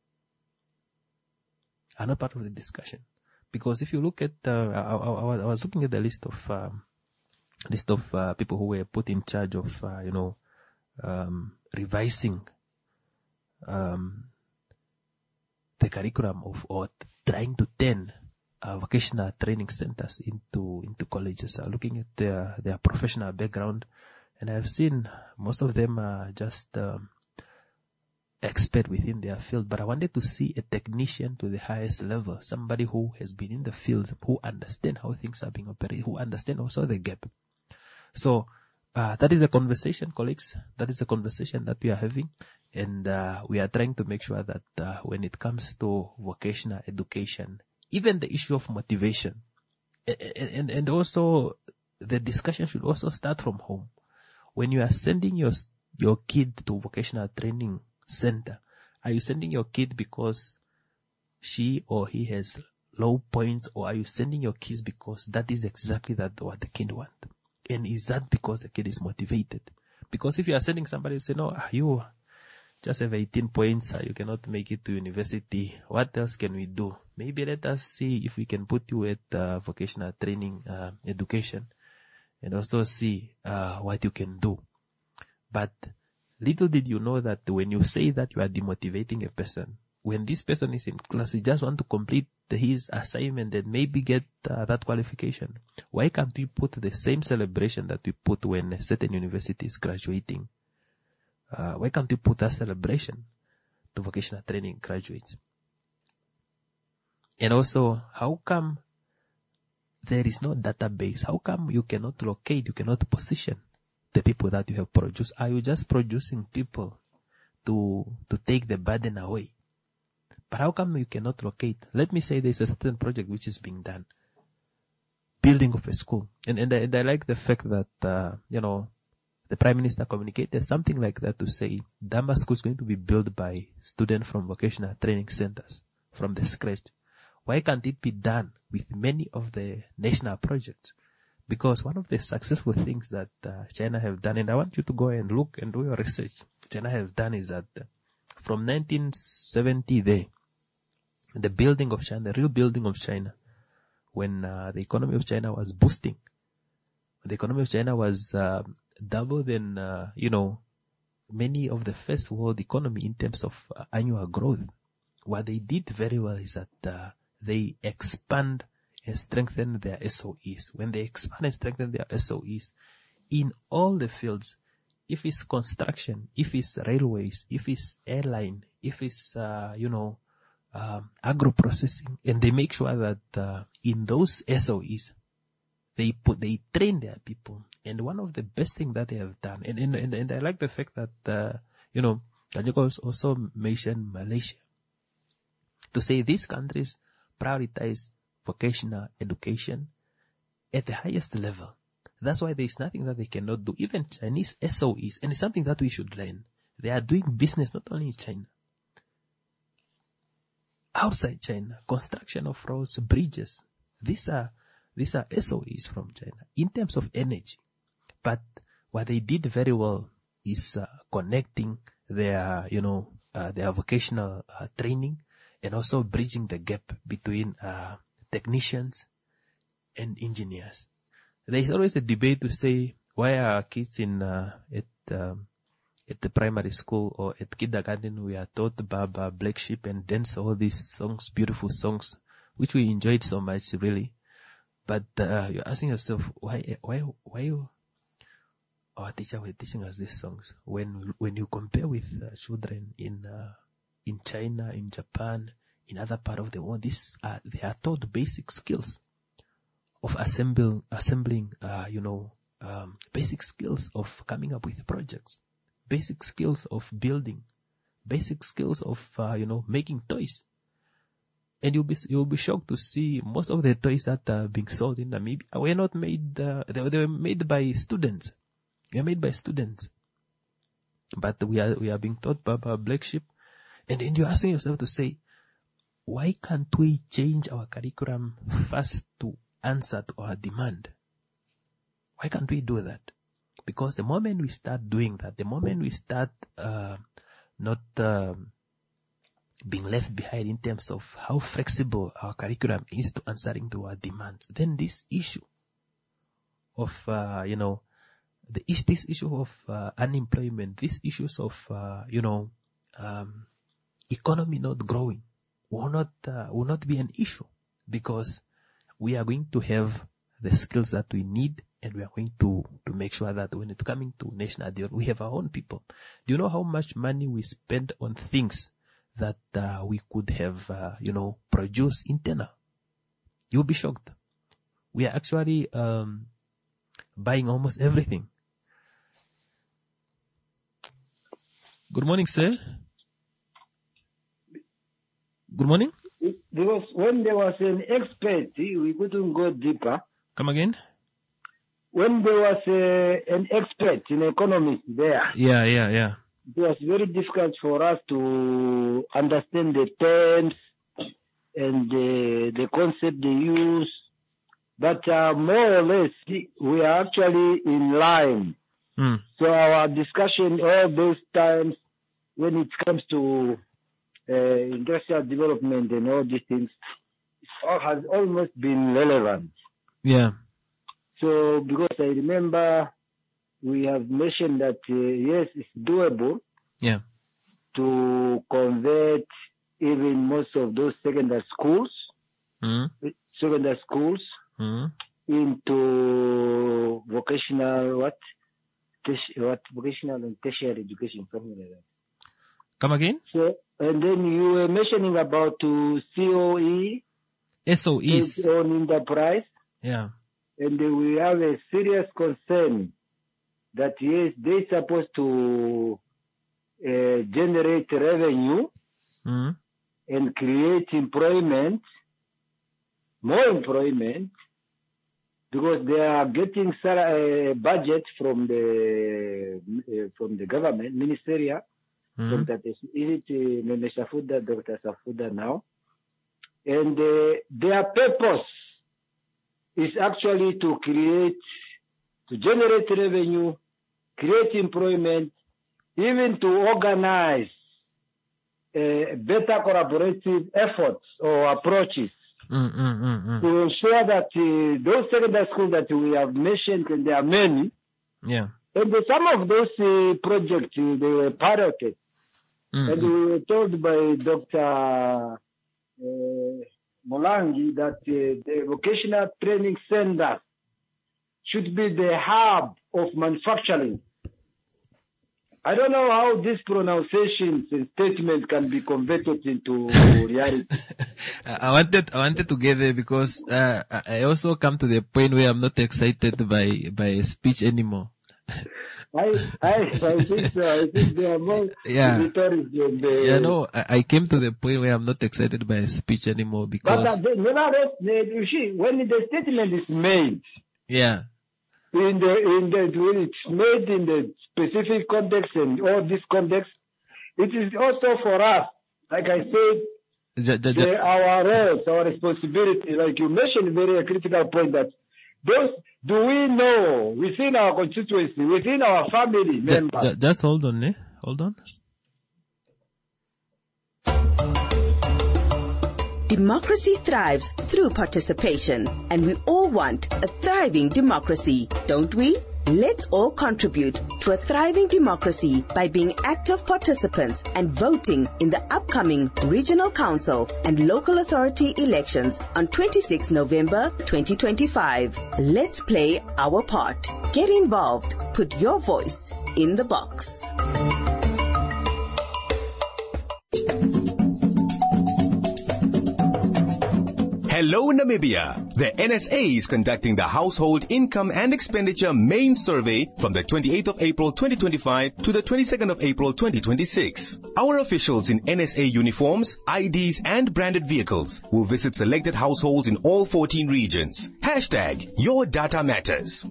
Speaker 4: Are not part of the discussion. Because if you look at, uh, I, I, I was looking at the list of, um, list of uh, people who were put in charge of, uh, you know, um, revising um, the curriculum of, or trying to turn uh, vocational training centers into into colleges. Uh, looking at their their professional background, and I've seen most of them are just um, expert within their field. But I wanted to see a technician to the highest level, somebody who has been in the field, who understand how things are being operated, who understand also the gap. So uh, that is a conversation, colleagues. That is a conversation that we are having. And uh, we are trying to make sure that uh, when it comes to vocational education, even the issue of motivation, and, and, and also the discussion should also start from home. When you are sending your your kid to vocational training center, are you sending your kid because she or he has low points, or are you sending your kids because that is exactly that what the kid want? And is that because the kid is motivated? Because if you are sending somebody who say, no, you just have eighteen points, you cannot make it to university, what else can we do? Maybe let us see if we can put you at uh, vocational training uh, education, and also see uh, what you can do. But little did you know that when you say that, you are demotivating a person. When this person is in class, he just want to complete his assignment and maybe get uh, that qualification. Why can't we put the same celebration that we put when a certain university is graduating? Uh, why can't we put that celebration to vocational training graduates? And also, how come there is no database? How come you cannot locate, you cannot position the people that you have produced? Are you just producing people to to take the burden away? But how come you cannot locate? Let me say there's a certain project which is being done. Building of a school. And, and, I, and I like the fact that, uh, you know, the Prime Minister communicated something like that to say Dama School is going to be built by students from vocational training centers from the scratch. Why can't it be done with many of the national projects? Because one of the successful things that uh, China have done, and I want you to go and look and do your research, China have done is that uh, from nineteen seventy there, the building of China, the real building of China, when uh, the economy of China was boosting, the economy of China was uh, double than, uh, you know, many of the first world economy in terms of uh, annual growth. What they did very well is that uh, they expand and strengthen their S O Es. When they expand and strengthen their S O Es in all the fields, if it's construction, if it's railways, if it's airline, if it's, uh, you know, um, agro-processing, and they make sure that uh, in those S O Es, they put, they train their people. And one of the best things that they have done, and, and, and, and I like the fact that, uh, you know, Kajiko also mentioned Malaysia, to say these countries prioritize vocational education at the highest level. That's why there is nothing that they cannot do. Even Chinese S O Es, and it's something that we should learn. They are doing business not only in China, outside China, construction of roads, bridges. These are these are S O Es from China in terms of energy. But what they did very well is uh, connecting their, you know, uh, their vocational uh, training, and also bridging the gap between uh, technicians and engineers. There is always a debate to say, why are kids in uh, at um, at the primary school or at kindergarten we are taught Baba, Black Sheep, and dance all these songs, beautiful songs, which we enjoyed so much, really. But uh, you're asking yourself, why, why, why our teacher were teaching us these songs when when you compare with uh, children in uh, in China, in Japan, in other part of the world, these are, they are taught basic skills of assemble, assembling, uh, you know, um, basic skills of coming up with projects, basic skills of building, basic skills of, uh, you know, making toys. And you'll be, you'll be shocked to see most of the toys that are being sold in Namibia were not made, uh, they, they were made by students. They are made by students. But we are, we are being taught by, by Black Sheep. And then you're asking yourself to say, why can't we change our curriculum first to answer to our demand? Why can't we do that? Because the moment we start doing that, the moment we start uh, not uh, being left behind in terms of how flexible our curriculum is to answering to our demands, then this issue of, uh, you know, the is this issue of uh, unemployment, these issues of, uh, you know, um, economy not growing will not uh, will not be an issue, because we are going to have the skills that we need, and we are going to, to make sure that when it's coming to national development, we have our own people. Do you know how much money we spend on things that uh, we could have, uh, you know, produced internal? You'll be shocked. We are actually um, buying almost everything. Good morning, sir. Good morning.
Speaker 6: Because when there was an expert, we couldn't go deeper.
Speaker 4: Come again?
Speaker 6: when there was a, an expert in economics there,
Speaker 4: Yeah, yeah, yeah.
Speaker 6: it was very difficult for us to understand the terms and the, the concept they use. But uh, more or less, we are actually in line.
Speaker 4: Mm.
Speaker 6: So our discussion all those times when it comes to uh, industrial development and all these things all has almost been relevant.
Speaker 4: Yeah.
Speaker 6: So because I remember we have mentioned that uh, yes, it's doable
Speaker 4: Yeah.
Speaker 6: to convert even most of those secondary schools,
Speaker 4: Mm.
Speaker 6: secondary schools
Speaker 4: Mm.
Speaker 6: into vocational what, Terti- what vocational and tertiary education, something like that.
Speaker 4: Come again?
Speaker 6: So and then you were mentioning about to C O E,
Speaker 4: S O Es.
Speaker 6: its own enterprise,
Speaker 4: Yeah.
Speaker 6: and then we have a serious concern that yes, they're supposed to uh, generate revenue
Speaker 4: Mm.
Speaker 6: and create employment, more employment, because they are getting a budget from the uh, from the government, ministerial.
Speaker 4: Mm.
Speaker 6: Doctor Is it uh, Meme Safuda, Doctor Safuda now, and uh, their purpose is actually to create, to generate revenue, create employment, even to organize uh, better collaborative efforts or approaches
Speaker 4: Mm, mm, mm, mm.
Speaker 6: to ensure that uh, those secondary schools that we have mentioned, and there are many,
Speaker 4: Yeah.
Speaker 6: and the, some of those uh, projects, uh, they were piloted.
Speaker 4: Mm,
Speaker 6: And
Speaker 4: mm.
Speaker 6: we were told by Doctor Uh, Molangi that uh, the vocational training center should be the hub of manufacturing. I don't know how these pronunciations and statements can be converted into reality.
Speaker 4: I I wanted, I wanted to get there because uh, I I also come to the point where I'm not excited by by a speech anymore.
Speaker 6: I, I, I think so. I think they are more
Speaker 4: Yeah.
Speaker 6: rhetoric than the,
Speaker 4: Yeah, no, I, I came to the point where I'm not excited by a speech anymore
Speaker 6: But
Speaker 4: because
Speaker 6: uh, they, nevertheless, they, you see, when the statement is made,
Speaker 4: yeah,
Speaker 6: in the in the when it's made in the specific context and all this context, it is also for us, like I said,
Speaker 4: ja, ja, ja.
Speaker 6: the, our roles, our responsibility. Like you mentioned, a very critical point that those do we know within our constituency, within our family
Speaker 4: Ja-
Speaker 6: members.
Speaker 4: ja- just hold on, eh? Hold on.
Speaker 15: Democracy thrives through participation, and we all want a thriving democracy, don't we? Let's all contribute to a thriving democracy by being active participants and voting in the upcoming Regional Council and Local Authority elections on the twenty-sixth of November twenty twenty-five. Let's play our part. Get involved. Put your voice in the box.
Speaker 16: Hello, Namibia. The N S A is conducting the Household Income and Expenditure Main Survey from the twenty-eighth of April twenty twenty-five to the twenty-second of April twenty twenty-six. Our officials in N S A uniforms, I Ds, and branded vehicles will visit selected households in all fourteen regions. Hashtag Your Data Matters.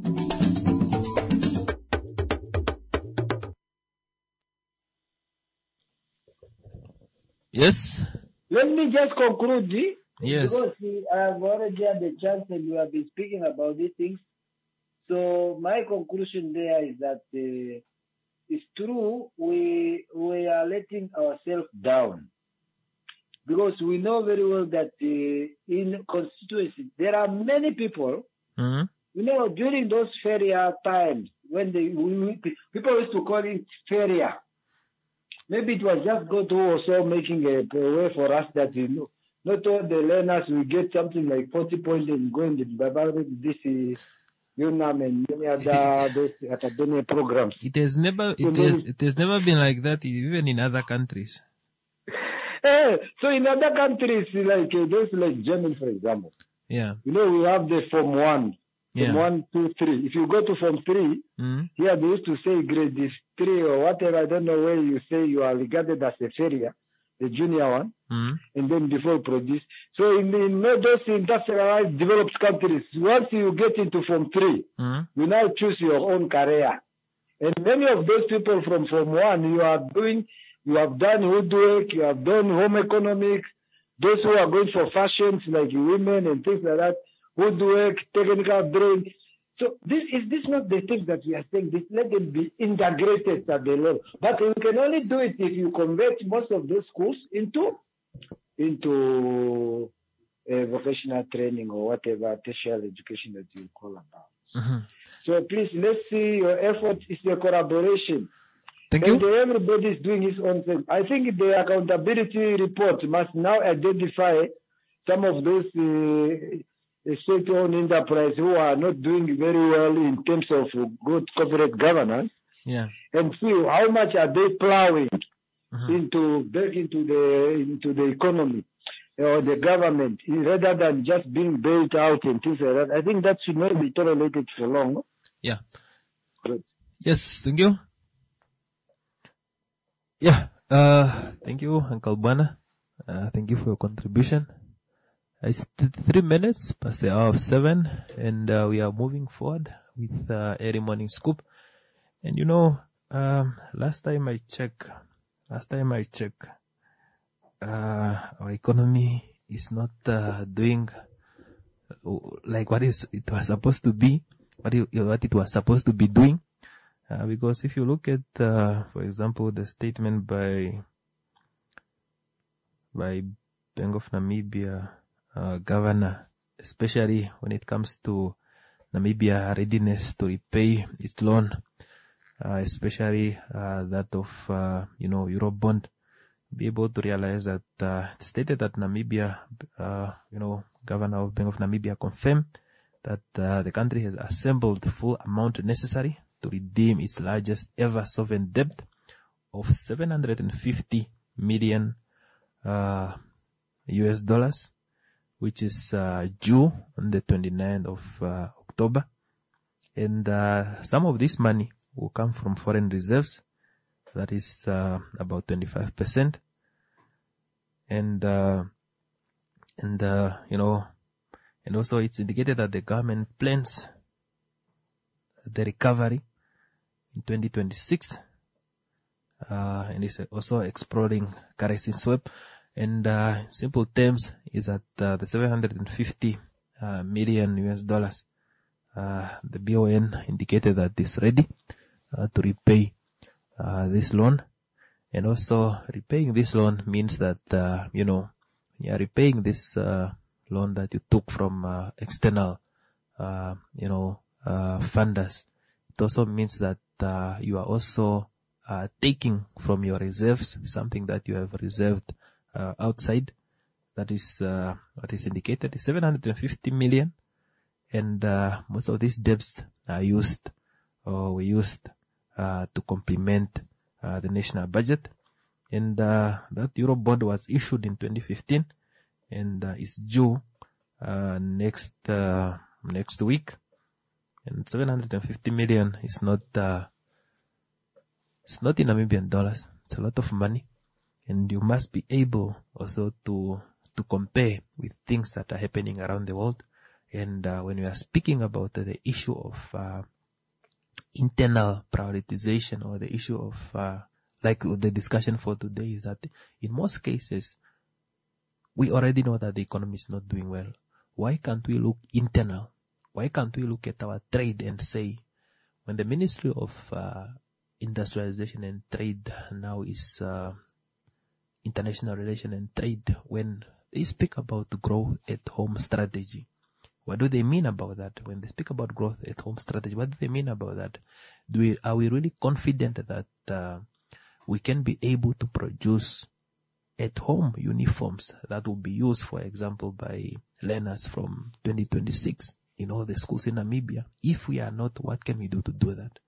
Speaker 4: Yes.
Speaker 6: Let me just conclude. eh?
Speaker 4: Yes.
Speaker 6: Because uh, I've already had the chance and we have been speaking about these things. So my conclusion there is that uh, it's true we we are letting ourselves down because we know very well that uh, in constituency there are many people.
Speaker 4: Mm-hmm.
Speaker 6: You know, during those failure times when they we, we, people used to call it failure. Maybe it was just God who also making a, a way for us that you know. Not all the learners will get something like forty points and go in the Bible, this is UNAM and many other those academic programs.
Speaker 4: It has never,
Speaker 6: So
Speaker 4: it has,
Speaker 6: maybe-
Speaker 4: it has never been like that even in other countries.
Speaker 6: Eh, so in other countries, like uh, those like Germany, for example,
Speaker 4: Yeah.
Speaker 6: you know, we have the Form one,
Speaker 4: Yeah.
Speaker 6: Form one, two, three. If you go to Form three,
Speaker 4: Mm-hmm.
Speaker 6: here they used to say grade is three or whatever. I don't know where you say you are regarded as a failure. the junior one,
Speaker 4: Mm.
Speaker 6: and then before produce. So in, in those industrialized developed countries, once you get into Form three,
Speaker 4: Mm.
Speaker 6: you now choose your own career. And many of those people from Form one, you are doing, you have done woodwork, you have done home economics, those who are going for fashions like women and things like that, woodwork, technical drawing. So this is this not the thing that we are saying. This, let them be integrated at the level. But you can only do it if you convert most of those schools into into uh, vocational training or whatever tertiary education that you call about.
Speaker 4: Mm-hmm.
Speaker 6: So please, let's see your effort. It's a collaboration.
Speaker 4: Thank
Speaker 6: and
Speaker 4: you.
Speaker 6: Everybody is doing his own thing. I think the accountability report must now identify some of those uh, state-owned enterprise who are not doing very well in terms of good corporate governance,
Speaker 4: Yeah.
Speaker 6: and see how much are they plowing
Speaker 4: Mm-hmm.
Speaker 6: into back into the into the economy or the government, rather than just being bailed out and things like that. I think that should not be tolerated for long.
Speaker 4: Yeah.
Speaker 6: Good.
Speaker 4: Yes, thank you. Yeah, uh, thank you, Uncle Bana. Uh, thank you for your contribution. It's th- three minutes past the hour of seven, and uh, we are moving forward with uh, early morning scoop. And you know, um, last time I checked, last time I checked, uh, our economy is not uh, doing like what is it was supposed to be, what it, what it was supposed to be doing. Uh, because if you look at, uh, for example, the statement by by Bank of Namibia uh, governor, especially when it comes to Namibia readiness to repay its loan, uh, especially uh, that of uh, you know Eurobond, be able to realize that uh, it stated that Namibia, uh, you know, governor of Bank of Namibia confirmed that uh, the country has assembled the full amount necessary to redeem its largest ever sovereign debt of seven hundred fifty million uh, U S dollars, which is uh, due on the twenty-ninth of uh, October. And uh, some of this money will come from foreign reserves. That is uh, about twenty-five percent. And, uh, and uh, you know, and also it's indicated that the government plans the recovery in twenty twenty-six, uh, and is also exploring currency swap. And uh, in simple terms, is that uh, the seven hundred fifty uh, million U S dollars, uh, the B O N indicated that it's ready uh, to repay uh, this loan. And also repaying this loan means that, uh, you know, you are repaying this uh, loan that you took from uh, external, uh, you know, uh, funders. It also means that uh, you are also uh, taking from your reserves something that you have reserved uh, outside. That is uh, what is indicated is seven hundred fifty million, and uh, most of these debts are used or were used uh, to complement uh, the national budget. And uh, that Eurobond was issued in twenty fifteen and uh, is due uh, next uh, next week. And seven hundred fifty million is not, uh, it's not in Namibian dollars. It's a lot of money. And you must be able also to, to compare with things that are happening around the world. And, uh, when we are speaking about uh, the issue of, uh, internal prioritization, or the issue of, uh, like the discussion for today is that in most cases, we already know that the economy is not doing well. Why can't we look internal? Why can't we look at our trade and say, when the Ministry of uh, Industrialization and Trade now is uh, International Relations and Trade, when they speak about growth at home strategy, what do they mean about that? When they speak about growth at home strategy, what do they mean about that? Do we, are we really confident that uh, we can be able to produce at home uniforms that will be used, for example, by learners from twenty twenty-six? In all the schools in Namibia? If we are not, what can we do to do that?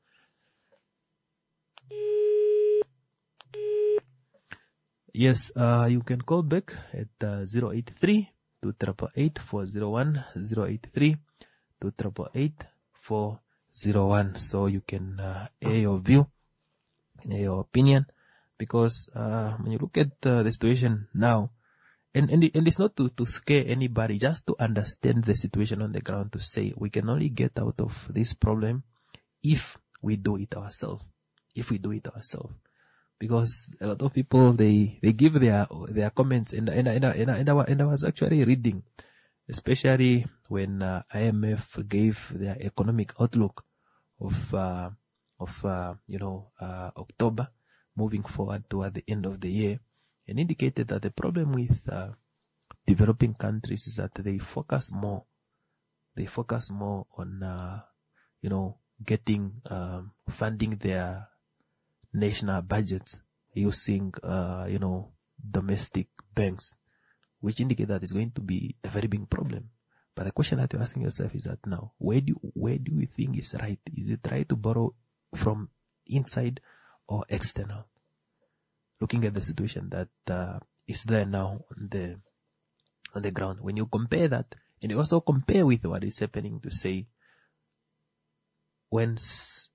Speaker 4: Yes, uh, you can call back at uh, zero eight three, two eight eight, four zero one, zero eight three, two eight eight, four zero one, so you can uh, air your view, air your opinion, because uh, when you look at uh, the situation now, and and, it, and it's not to, to scare anybody, just to understand the situation on the ground, to say we can only get out of this problem if we do it ourselves. If we do it ourselves. Because a lot of people, they, they give their their comments, and, and, and, and, and, I, and I was actually reading, especially when uh, I M F gave their economic outlook of, uh, of uh, you know, uh, October, moving forward toward the end of the year, and indicated that the problem with uh, developing countries is that they focus more, they focus more on, uh, you know, getting, um, funding their national budgets using, uh, you know, domestic banks, which indicate that it's going to be a very big problem. But the question that you're asking yourself is that now, where do, where do you think is right? Is it right to borrow from inside or external? Looking at the situation that uh, is there now on the on the ground, when you compare that, and you also compare with what is happening, to say, when,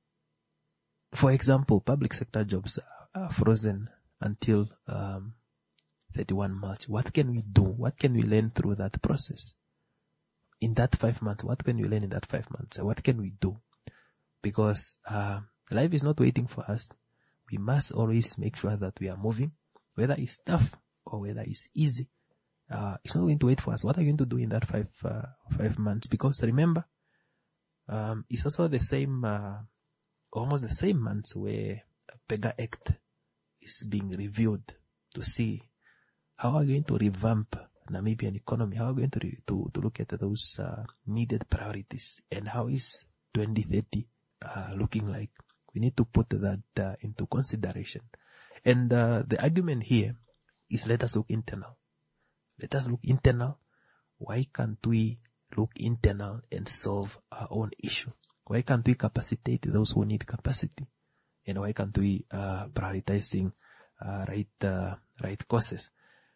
Speaker 4: for example, public sector jobs are frozen until um, thirty-first March, what can we do? What can we learn through that process? In that five months, what can we learn in that five months? What can we do? Because uh, life is not waiting for us. We must always make sure that we are moving, whether it's tough or whether it's easy. Uh, it's not going to wait for us. What are you going to do in that five uh, five months? Because remember, um, it's also the same, uh, almost the same months where PEGA Act is being reviewed to see how are we going to revamp Namibian economy, how are we going to re- to, to look at those uh, needed priorities, and how is twenty thirty uh, looking like. We need to put that uh, into consideration. And uh, the argument here is, let us look internal. Let us look internal. Why can't we look internal and solve our own issue? Why can't we capacitate those who need capacity? And why can't we uh, prioritizing uh, right uh, right courses?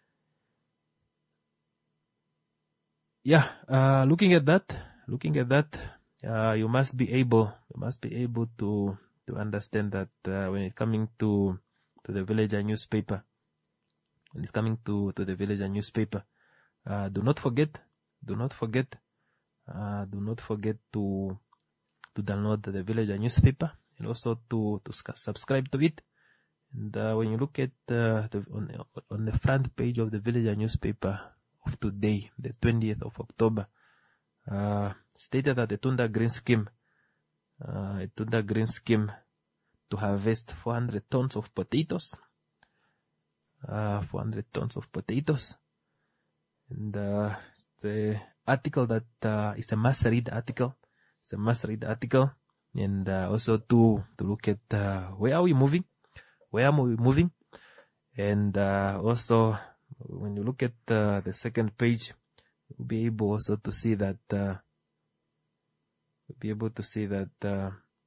Speaker 4: Yeah, uh, looking at that, looking at that, uh, you must be able, you must be able to to understand that uh, when it's coming to to the Villager newspaper, when it's coming to to the Villager newspaper, uh, do not forget, do not forget, uh, do not forget to to download the Villager newspaper, and also to to subscribe to it. And uh, when you look at uh, the, on on the front page of the Villager newspaper of today, the twentieth of October, uh, stated that the Tunda Green Scheme, uh, a Tunda Green Scheme to harvest four hundred tons of potatoes, uh, four hundred tons of potatoes. And, uh, the article that, uh, is a must read article. It's a must read article. And, uh, also to, to look at, uh, where are we moving? Where are we moving? And, uh, also, when you look at uh, the second page, you'll be able also to see that uh, you'll be able to see that uh,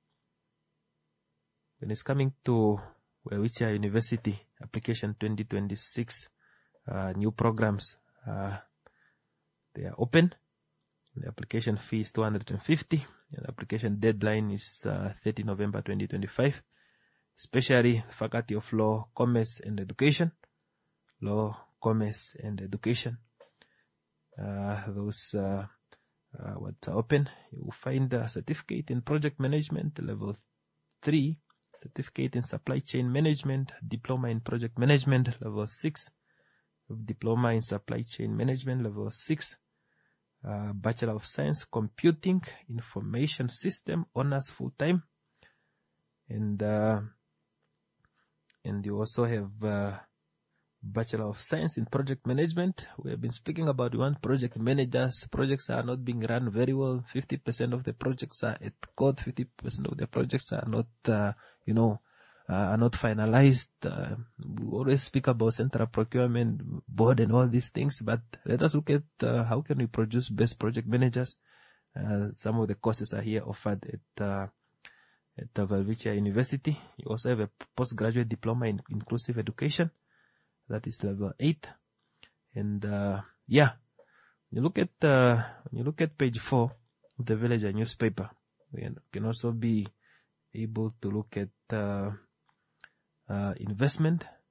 Speaker 4: when it's coming to Welwitschia University application twenty twenty-six, uh, new programs, uh, they are open. The application fee is two hundred fifty. The application deadline is uh, thirtieth of November twenty twenty-five. Especially Faculty of Law, Commerce and Education. Law, Commerce and Education. Uh, those uh, uh, what are open. You will find a certificate in project management, level three, certificate in supply chain management, diploma in project management, level six, diploma in supply chain management, level six, uh, Bachelor of Science, Computing, Information System, honors full time, and uh, and you also have uh, Bachelor of Science in Project Management. We have been speaking about one project managers. Projects are not being run very well. fifty percent of the projects are at code. fifty percent of the projects are not, uh, you know, uh, are not finalized. Uh, we always speak about central procurement board and all these things, but let us look at uh, how can we produce best project managers. Uh, some of the courses are here offered at uh, at the Welwitschia University. You also have a postgraduate diploma in inclusive education. That is level eight. And, uh, yeah, you look at, uh, when you look at page four of the Villager newspaper, we can also be able to look at, uh, uh, investment.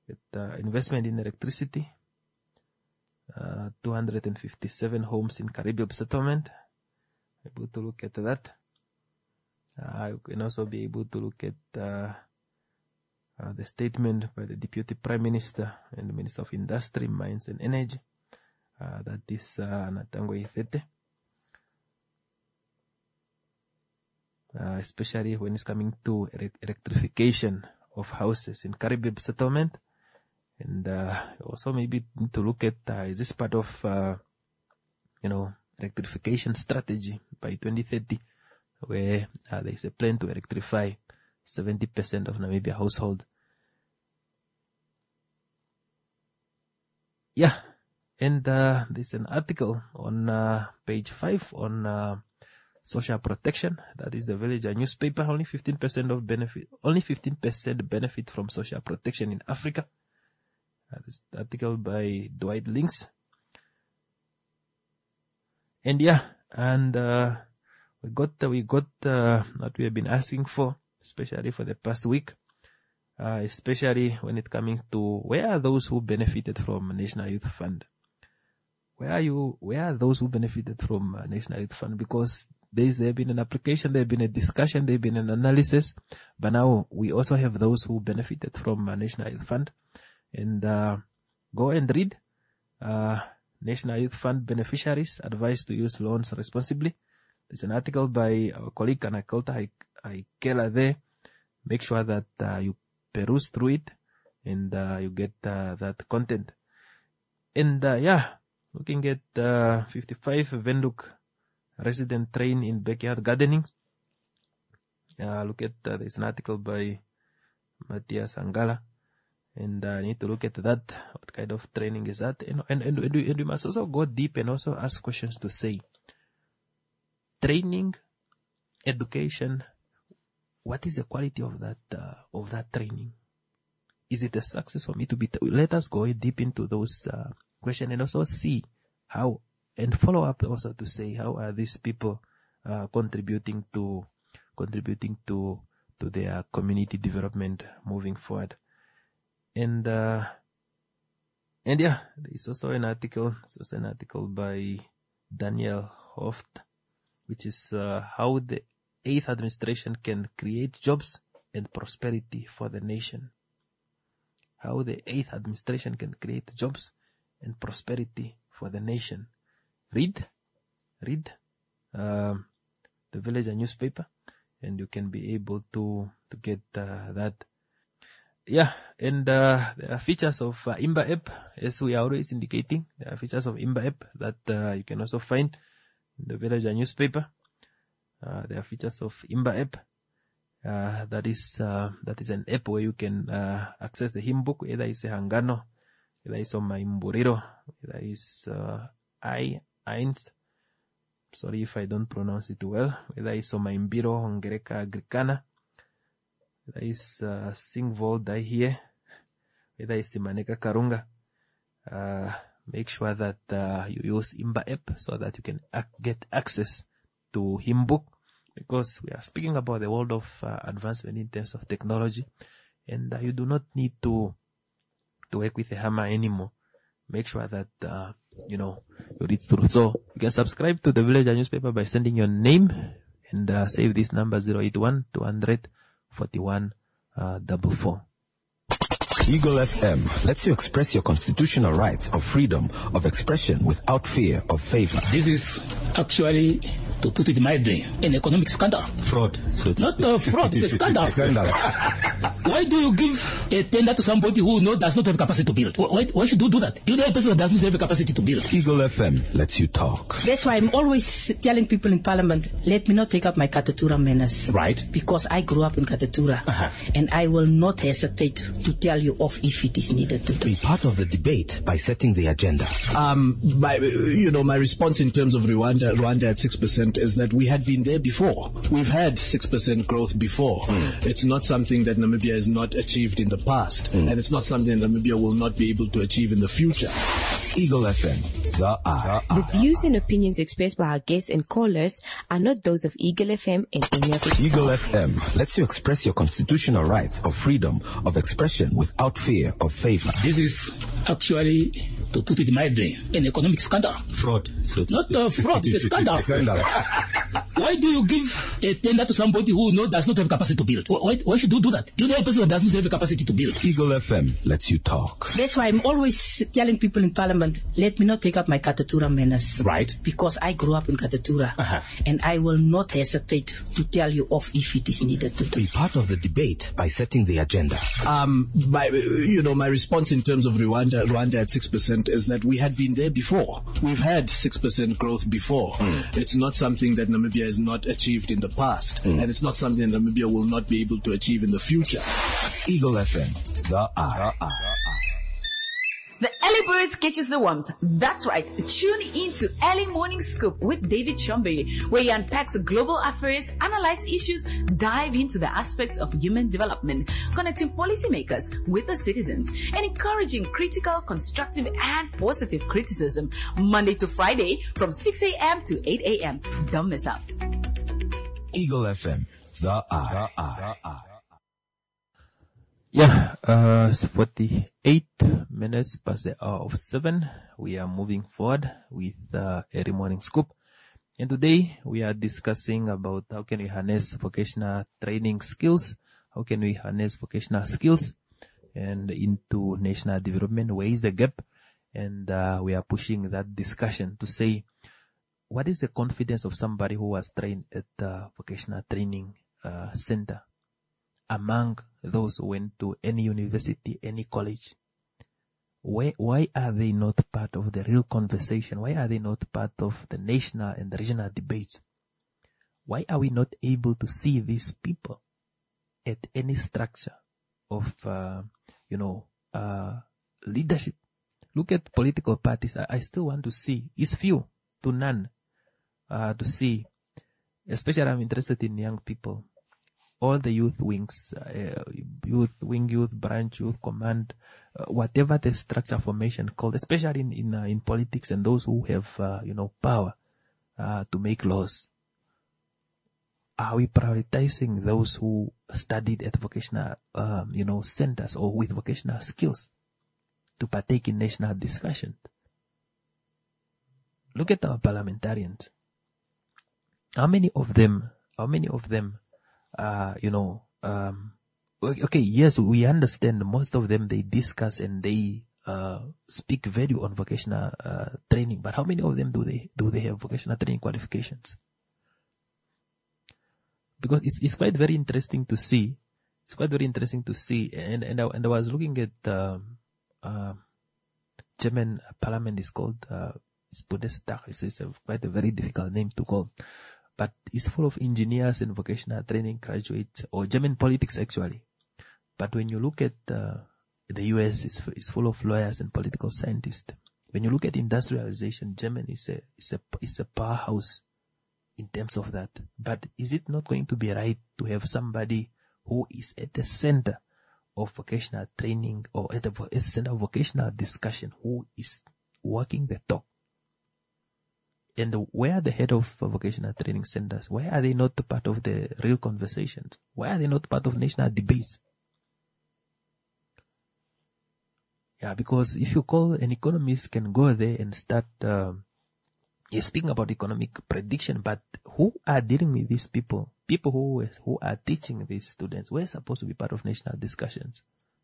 Speaker 4: With, uh, investment in electricity, uh, two hundred fifty-seven homes in Caribbean settlement. Able to look at that. Uh, you can also be able to look at uh, uh, the statement by the Deputy Prime Minister and the Minister of Industry, Mines and Energy. Uh, that is uh, Natangwe Ithete. Uh, especially when it's coming to electrification of houses in Caribbean settlement. And uh, also maybe need to look at, uh, is this part of, uh, you know, electrification strategy by twenty thirty, where uh, there is a plan to electrify seventy percent of Namibia household. Yeah, and uh, there's an article on uh, page five on uh, social protection. That is the Villager newspaper. Only fifteen percent of benefit, only fifteen percent benefit from social protection in Africa. Uh, this article by Dwight Links. And yeah, and uh, we got uh, we got uh, what we have been asking for, especially for the past week, uh, especially when it coming to where are those who benefited from National Youth Fund? Where are you? Where are those who benefited from uh, National Youth Fund? Because there's there been an application, there been a discussion, there been an analysis, but now we also have those who benefited from uh, National Youth Fund. And uh, go and read. Uh, National Youth Fund beneficiaries advised to use loans responsibly. There's an article by our colleague Anakelta Aikela there. Make sure that uh, you peruse through it and uh, you get uh, that content. And uh, yeah, looking at uh, fifty-five Windhoek resident train in backyard gardening. Uh, look at uh, there's an article by Matthias Angala. And I uh, need to look at that. What kind of training is that? And, and, and, and, we, and we must also go deep and also ask questions to say, training, education, what is the quality of that, uh, of that training? Is it a success for me to be, t- let us go deep into those, uh, questions and also see how, and follow up also to say, how are these people, uh, contributing to, contributing to, to their community development moving forward. And, uh, and yeah, there's also an article, there's also an article by Daniel Hoft, which is, uh, how the eighth administration can create jobs and prosperity for the nation. How the eighth administration can create jobs and prosperity for the nation. Read, read, um, the Villager newspaper, and you can be able to, to get, uh, that. Yeah, and uh, there are features of uh, Imba app, as we are always indicating. There are features of Imba app that uh, you can also find in the Villager newspaper. Uh, there are features of Imba app. Uh, that is uh, that is an app where you can uh, access the hymn book. Either it's a Hangano, either it's on Maimburiro, either it's uh, I Eins. Sorry if I don't pronounce it well. Either it's on Maimbiro, Hongereka, Agricana. There is uh, Singvol Dai here. There is Simaneka Karunga. Uh, make sure that uh, you use Imba app so that you can ac- get access to hymn book, because we are speaking about the world of uh, advancement in terms of technology, and uh, you do not need to to work with a hammer anymore. Make sure that uh, you know you read through. So you can subscribe to the Villager newspaper by sending your name and uh, save this number zero eight one two hundred forty-one uh, double four.
Speaker 2: Eagle F M lets you express your constitutional rights of freedom of expression without fear of favor.
Speaker 10: This is actually, to put it mildly, an economic scandal.
Speaker 2: Fraud.
Speaker 10: So not a fraud, it's a scandal. Scandal. Why do you give a tender to somebody who no, does not have capacity to build? Why, why should you do that? You know a person that doesn't have a capacity to build.
Speaker 2: Eagle F M lets you talk.
Speaker 11: That's why I'm always telling people in Parliament, let me not take up my Katatura manners.
Speaker 12: Right.
Speaker 11: Because I grew up in Katatura.
Speaker 12: Uh-huh.
Speaker 11: And I will not hesitate to tell you off if it is needed to do.
Speaker 2: Be part of the debate by setting the agenda.
Speaker 12: Um, my, you know, my response in terms of Rwanda, Rwanda at six percent is that we had been there before. We've had six percent growth before. Mm. It's not something that Namibia has not achieved in the past. Mm. And it's not something that Namibia will not be able to achieve in the future.
Speaker 2: Eagle F M, the eye.
Speaker 17: The views and opinions expressed by our guests and callers are not those of Eagle F M and any of its
Speaker 2: Eagle
Speaker 17: staff.
Speaker 2: F M lets you express your constitutional rights of freedom of expression without fear of favor.
Speaker 10: This is actually, to put it mildly, an economic scandal.
Speaker 16: Fraud. So
Speaker 10: Not a fraud, it's a scandal.
Speaker 16: Scandal.
Speaker 10: Why do you give a tender to somebody who no, does not have capacity to build? Why, why should you do that? You know a person that does not have the capacity to build.
Speaker 2: Eagle F M lets you talk.
Speaker 11: That's why I'm always telling people in Parliament, let me not take up my Katatura manners.
Speaker 16: Right.
Speaker 11: Because I grew up in Katatura.
Speaker 16: Uh-huh.
Speaker 11: And I will not hesitate to tell you off if it is needed to do.
Speaker 2: Be part of the debate by setting the agenda.
Speaker 12: Um, my, you know, my response in terms of Rwanda, Rwanda at six percent is that we had been there before. We've had six percent growth before. Mm. It's not something that Namibia has not achieved in the past. Mm. And it's not something that Namibia will not be able to achieve in the future.
Speaker 2: Eagle F M, the eye.
Speaker 1: The early birds catches the worms. That's right. Tune into Early Morning Scoop with David Chombe, where he unpacks global affairs, analyze issues, dive into the aspects of human development, connecting policymakers with the citizens, and encouraging critical, constructive, and positive criticism. Monday to Friday from six a.m. to eight a.m. Don't miss out.
Speaker 2: Eagle F M, the eye. The eye.
Speaker 4: Yeah, uh, it's forty-eight minutes past the hour of seven. We are moving forward with uh, Early Morning Scoop. And today we are discussing about how can we harness vocational training skills, how can we harness vocational skills and into national development, where is the gap? And uh, we are pushing that discussion to say, what is the confidence of somebody who was trained at the vocational training uh, center among those who went to any university, any college? Why, why are they not part of the real conversation? Why are they not part of the national and the regional debates? Why are we not able to see these people at any structure of, uh, you know, uh, leadership? Look at political parties. I, I still want to see, it's few to none, uh, to see, especially I'm interested in young people. All the youth wings, uh, youth wing, youth branch, youth command, uh, whatever the structure formation called, especially in in, uh, in politics and those who have uh, you know power uh, to make laws. Are we prioritizing those who studied at vocational um, you know centers or with vocational skills to partake in national discussion? Look at our parliamentarians. How many of them? How many of them? Uh, you know, um, okay, yes, we understand most of them, they discuss and they, uh, speak value on vocational, uh, training, but how many of them do they, do they have vocational training qualifications? Because it's, it's quite very interesting to see, it's quite very interesting to see, and, and I, and I was looking at, um, uh, German parliament is called, uh, it's Bundestag, it's, it's a, quite a very difficult name to call. But it's full of engineers and vocational training graduates, or German politics actually. But when you look at uh, the U S, it's, it's full of lawyers and political scientists. When you look at industrialization, Germany is a is a is a powerhouse in terms of that. But is it not going to be right to have somebody who is at the center of vocational training or at the, at the center of vocational discussion, who is walking the talk? And where are the head of vocational training centers? Why are they not part of the real conversations? Why are they not part of national debates? Yeah, because if you call an economist can go there and start, um, you're speaking about economic prediction, but who are dealing with these people? People who, who are teaching these students, we're supposed to be part of national discussions.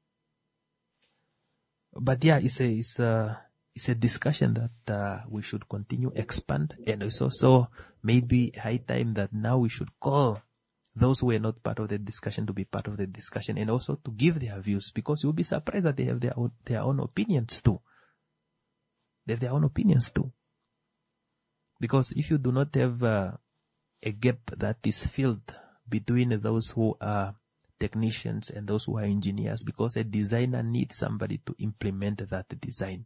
Speaker 4: But yeah, it's a, it's a, It's a discussion that uh, we should continue expand, and it's also maybe high time that now we should call those who are not part of the discussion to be part of the discussion, and also to give their views, because you'll be surprised that they have their own, their own opinions too. They have their own opinions too. Because if you do not have uh, a gap that is filled between those who are technicians and those who are engineers, because a designer needs somebody to implement that design.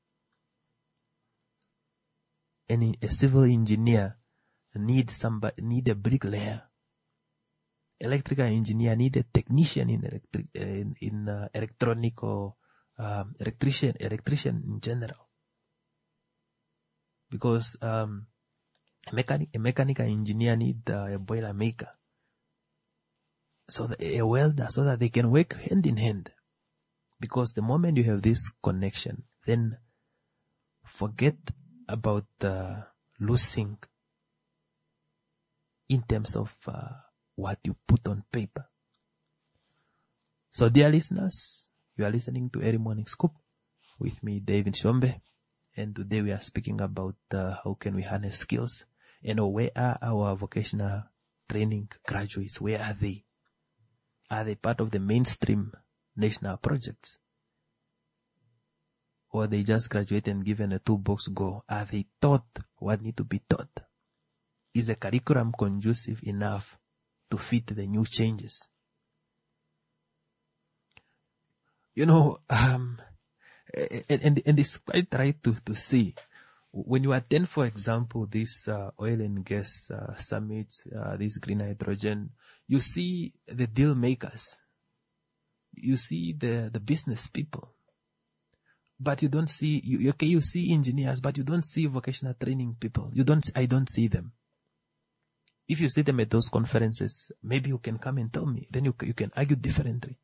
Speaker 4: And a civil engineer needs somebody, need a bricklayer. Electrical engineer need a technician in electric, in, in uh, electronic or um, electrician, electrician in general. because um, a mechanic, a mechanical engineer need uh, a boiler maker, so that, a welder, so that they can work hand in hand. Because the moment you have this connection, then forget about uh, losing in terms of uh, what you put on paper. So, dear listeners, you are listening to Early Morning Scoop with me, David Shombe, and today we are speaking about uh, how can we harness skills, and uh, where are our vocational training graduates? Where are they? Are they part of the mainstream national projects? Or they just graduate and given a toolbox go? Are they taught what need to be taught? Is the curriculum conducive enough to fit the new changes? You know, um, and, and, and it's quite right to, to see. When you attend, for example, this uh, oil and gas uh, summits, uh, this green hydrogen, you see the deal makers. You see the, the business people. But you don't see, you, okay, you see engineers, but you don't see vocational training people. You don't, I don't see them. If you see them at those conferences, maybe you can come and tell me. Then you, you can argue differently.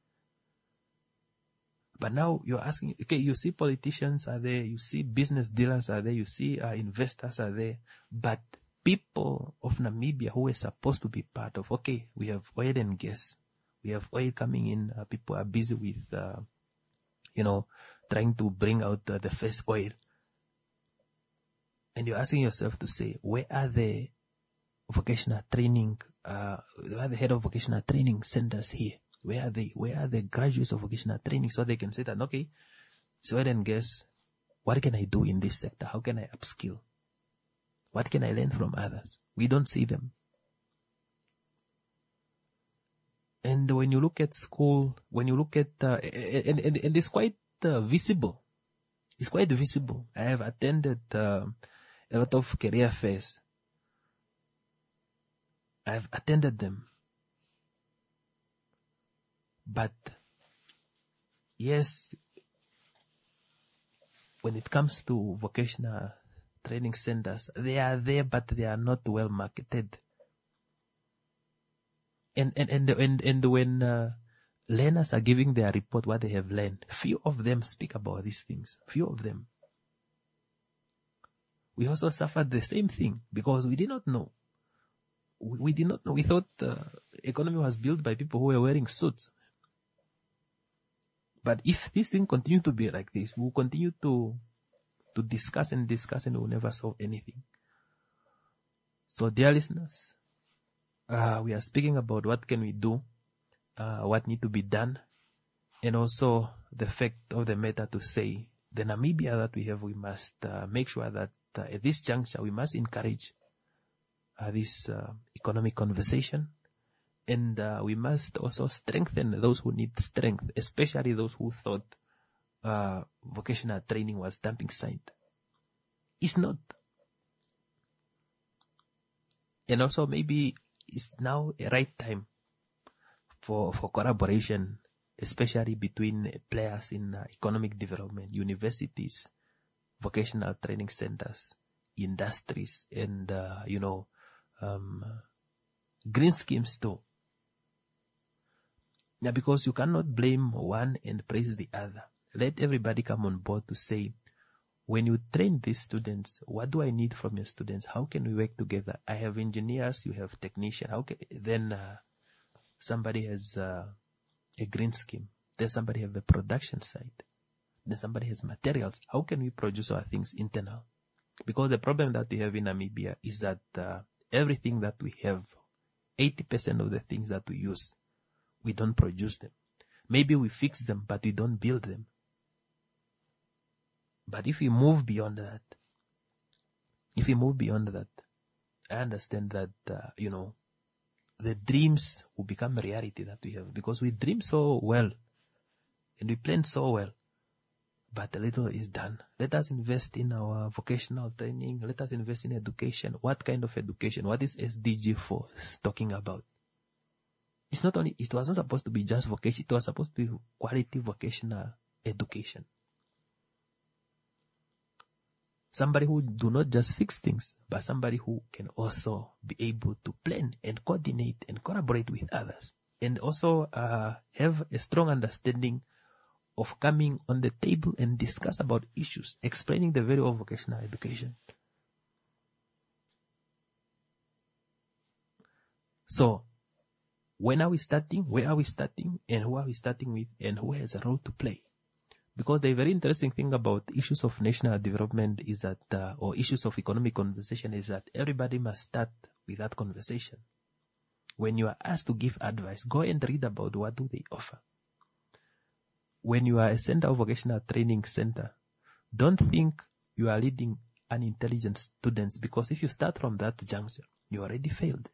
Speaker 4: But now you're asking, okay, you see politicians are there, you see business dealers are there, you see uh, investors are there, but people of Namibia who are supposed to be part of, okay, we have oil and gas, we have oil coming in, uh, people are busy with, uh, you know, trying to bring out uh, the first oil. And you're asking yourself to say, where are the vocational training, uh, where are the head of vocational training centers here? Where are they? Where are the graduates of vocational training so they can say that, okay, so oil and gas, what can I do in this sector? How can I upskill? What can I learn from others? We don't see them. And when you look at school, when you look at, uh, and, and, and it's quite uh, visible. It's quite visible. I have attended uh, a lot of career fairs. I have attended them. But, yes, when it comes to vocational training centers, they are there, but they are not well marketed. And, and, and, and, and when uh, learners are giving their report, what they have learned, few of them speak about these things. Few of them. We also suffered the same thing because we did not know. We, we did not know. We thought the economy was built by people who were wearing suits. But if this thing continue to be like this, we'll continue to to discuss and discuss and we'll never solve anything. So, dear listeners, uh, we are speaking about what can we do, uh, what need to be done, and also the fact of the matter to say, the Namibia that we have, we must uh, make sure that uh, at this juncture, we must encourage uh, this uh, economic conversation. And uh, we must also strengthen those who need strength, especially those who thought uh, vocational training was dumping site. It's not. And also maybe it's now a right time for, for collaboration, especially between players in uh, economic development, universities, vocational training centers, industries, and, uh, you know, um, green schemes too. Yeah, because you cannot blame one and praise the other. Let everybody come on board to say, when you train these students, what do I need from your students? How can we work together? I have engineers, you have technicians. How can, then uh, somebody has uh, a green scheme. Then somebody have a production site. Then somebody has materials. How can we produce our things internal? Because the problem that we have in Namibia is that uh, everything that we have, eighty percent of the things that we use, we don't produce them. Maybe we fix them, but we don't build them. But if we move beyond that, if we move beyond that, I understand that, uh, you know, the dreams will become a reality that we have. Because we dream so well, and we plan so well, but a little is done. Let us invest in our vocational training. Let us invest in education. What kind of education? What is S D G four talking about? It's not only, it wasn't supposed to be just vocation, it was supposed to be quality vocational education. somebody who do not just fix things, but somebody who can also be able to plan and coordinate and collaborate with others, and also uh, have a strong understanding of coming on the table and discuss about issues, explaining the value of vocational education. So, when are we starting? Where are we starting? And who are we starting with? And who has a role to play? Because the very interesting thing about issues of national development is that, uh, or issues of economic conversation is that everybody must start with that conversation. When you are asked to give advice, go and read about what do they offer. When you are a center of vocational training center, don't think you are leading unintelligent students, because if you start from that juncture, you already failed.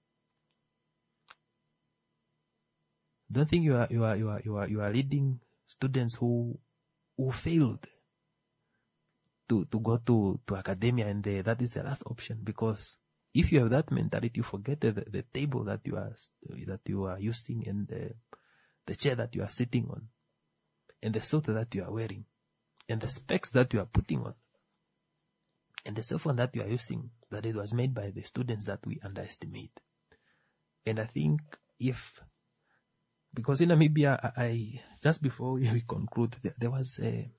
Speaker 4: Don't think you are you are you are you are you are leading students who who failed to to go to to academia, and they, that is the last option. Because if you have that mentality, you forget the, the table that you are that you are using, and the the chair that you are sitting on, and the suit that you are wearing, and the specs that you are putting on, and the cell phone that you are using, that it was made by the students that we underestimate. And I think if Because in Namibia, I, I just before we conclude, there, there was a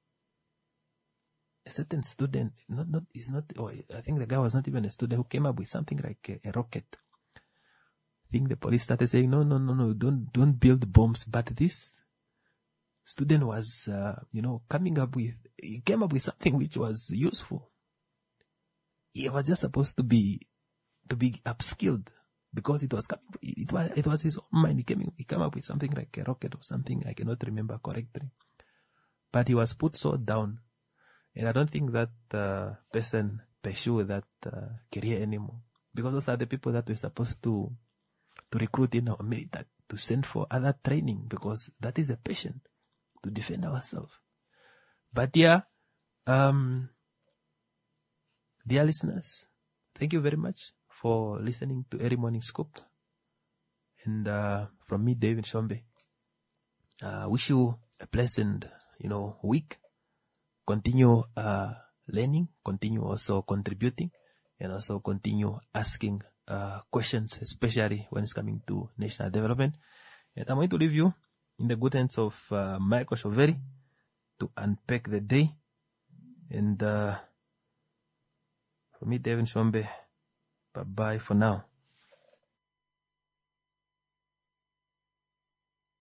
Speaker 4: a certain student. Not not is not. Oh, I think the guy was not even a student who came up with something like a, a rocket. I think the police started saying, "No, no, no, no, don't don't build bombs." But this student was, uh, you know, coming up with. He came up with something which was useful. He was just supposed to be to be upskilled. Because it was coming, it was it was his own mind. He came he came up with something like a rocket or something. I cannot remember correctly, but he was put so down, and I don't think that uh, person pursued that uh, career anymore. Because those are the people that we're supposed to to recruit in our military, to send for other training, because that is a passion to defend ourselves. But yeah, um, dear listeners, thank you very much for listening to Early Morning Scoop. And uh, from me, David Shombe, uh, wish you a pleasant, you know, week. Continue uh, learning, continue also contributing, and also continue asking uh, questions, especially when it's coming to national development. And I'm going to leave you in the good hands of uh, Michael Shoveri to unpack the day. And uh, from me, David Shombe, bye-bye for now.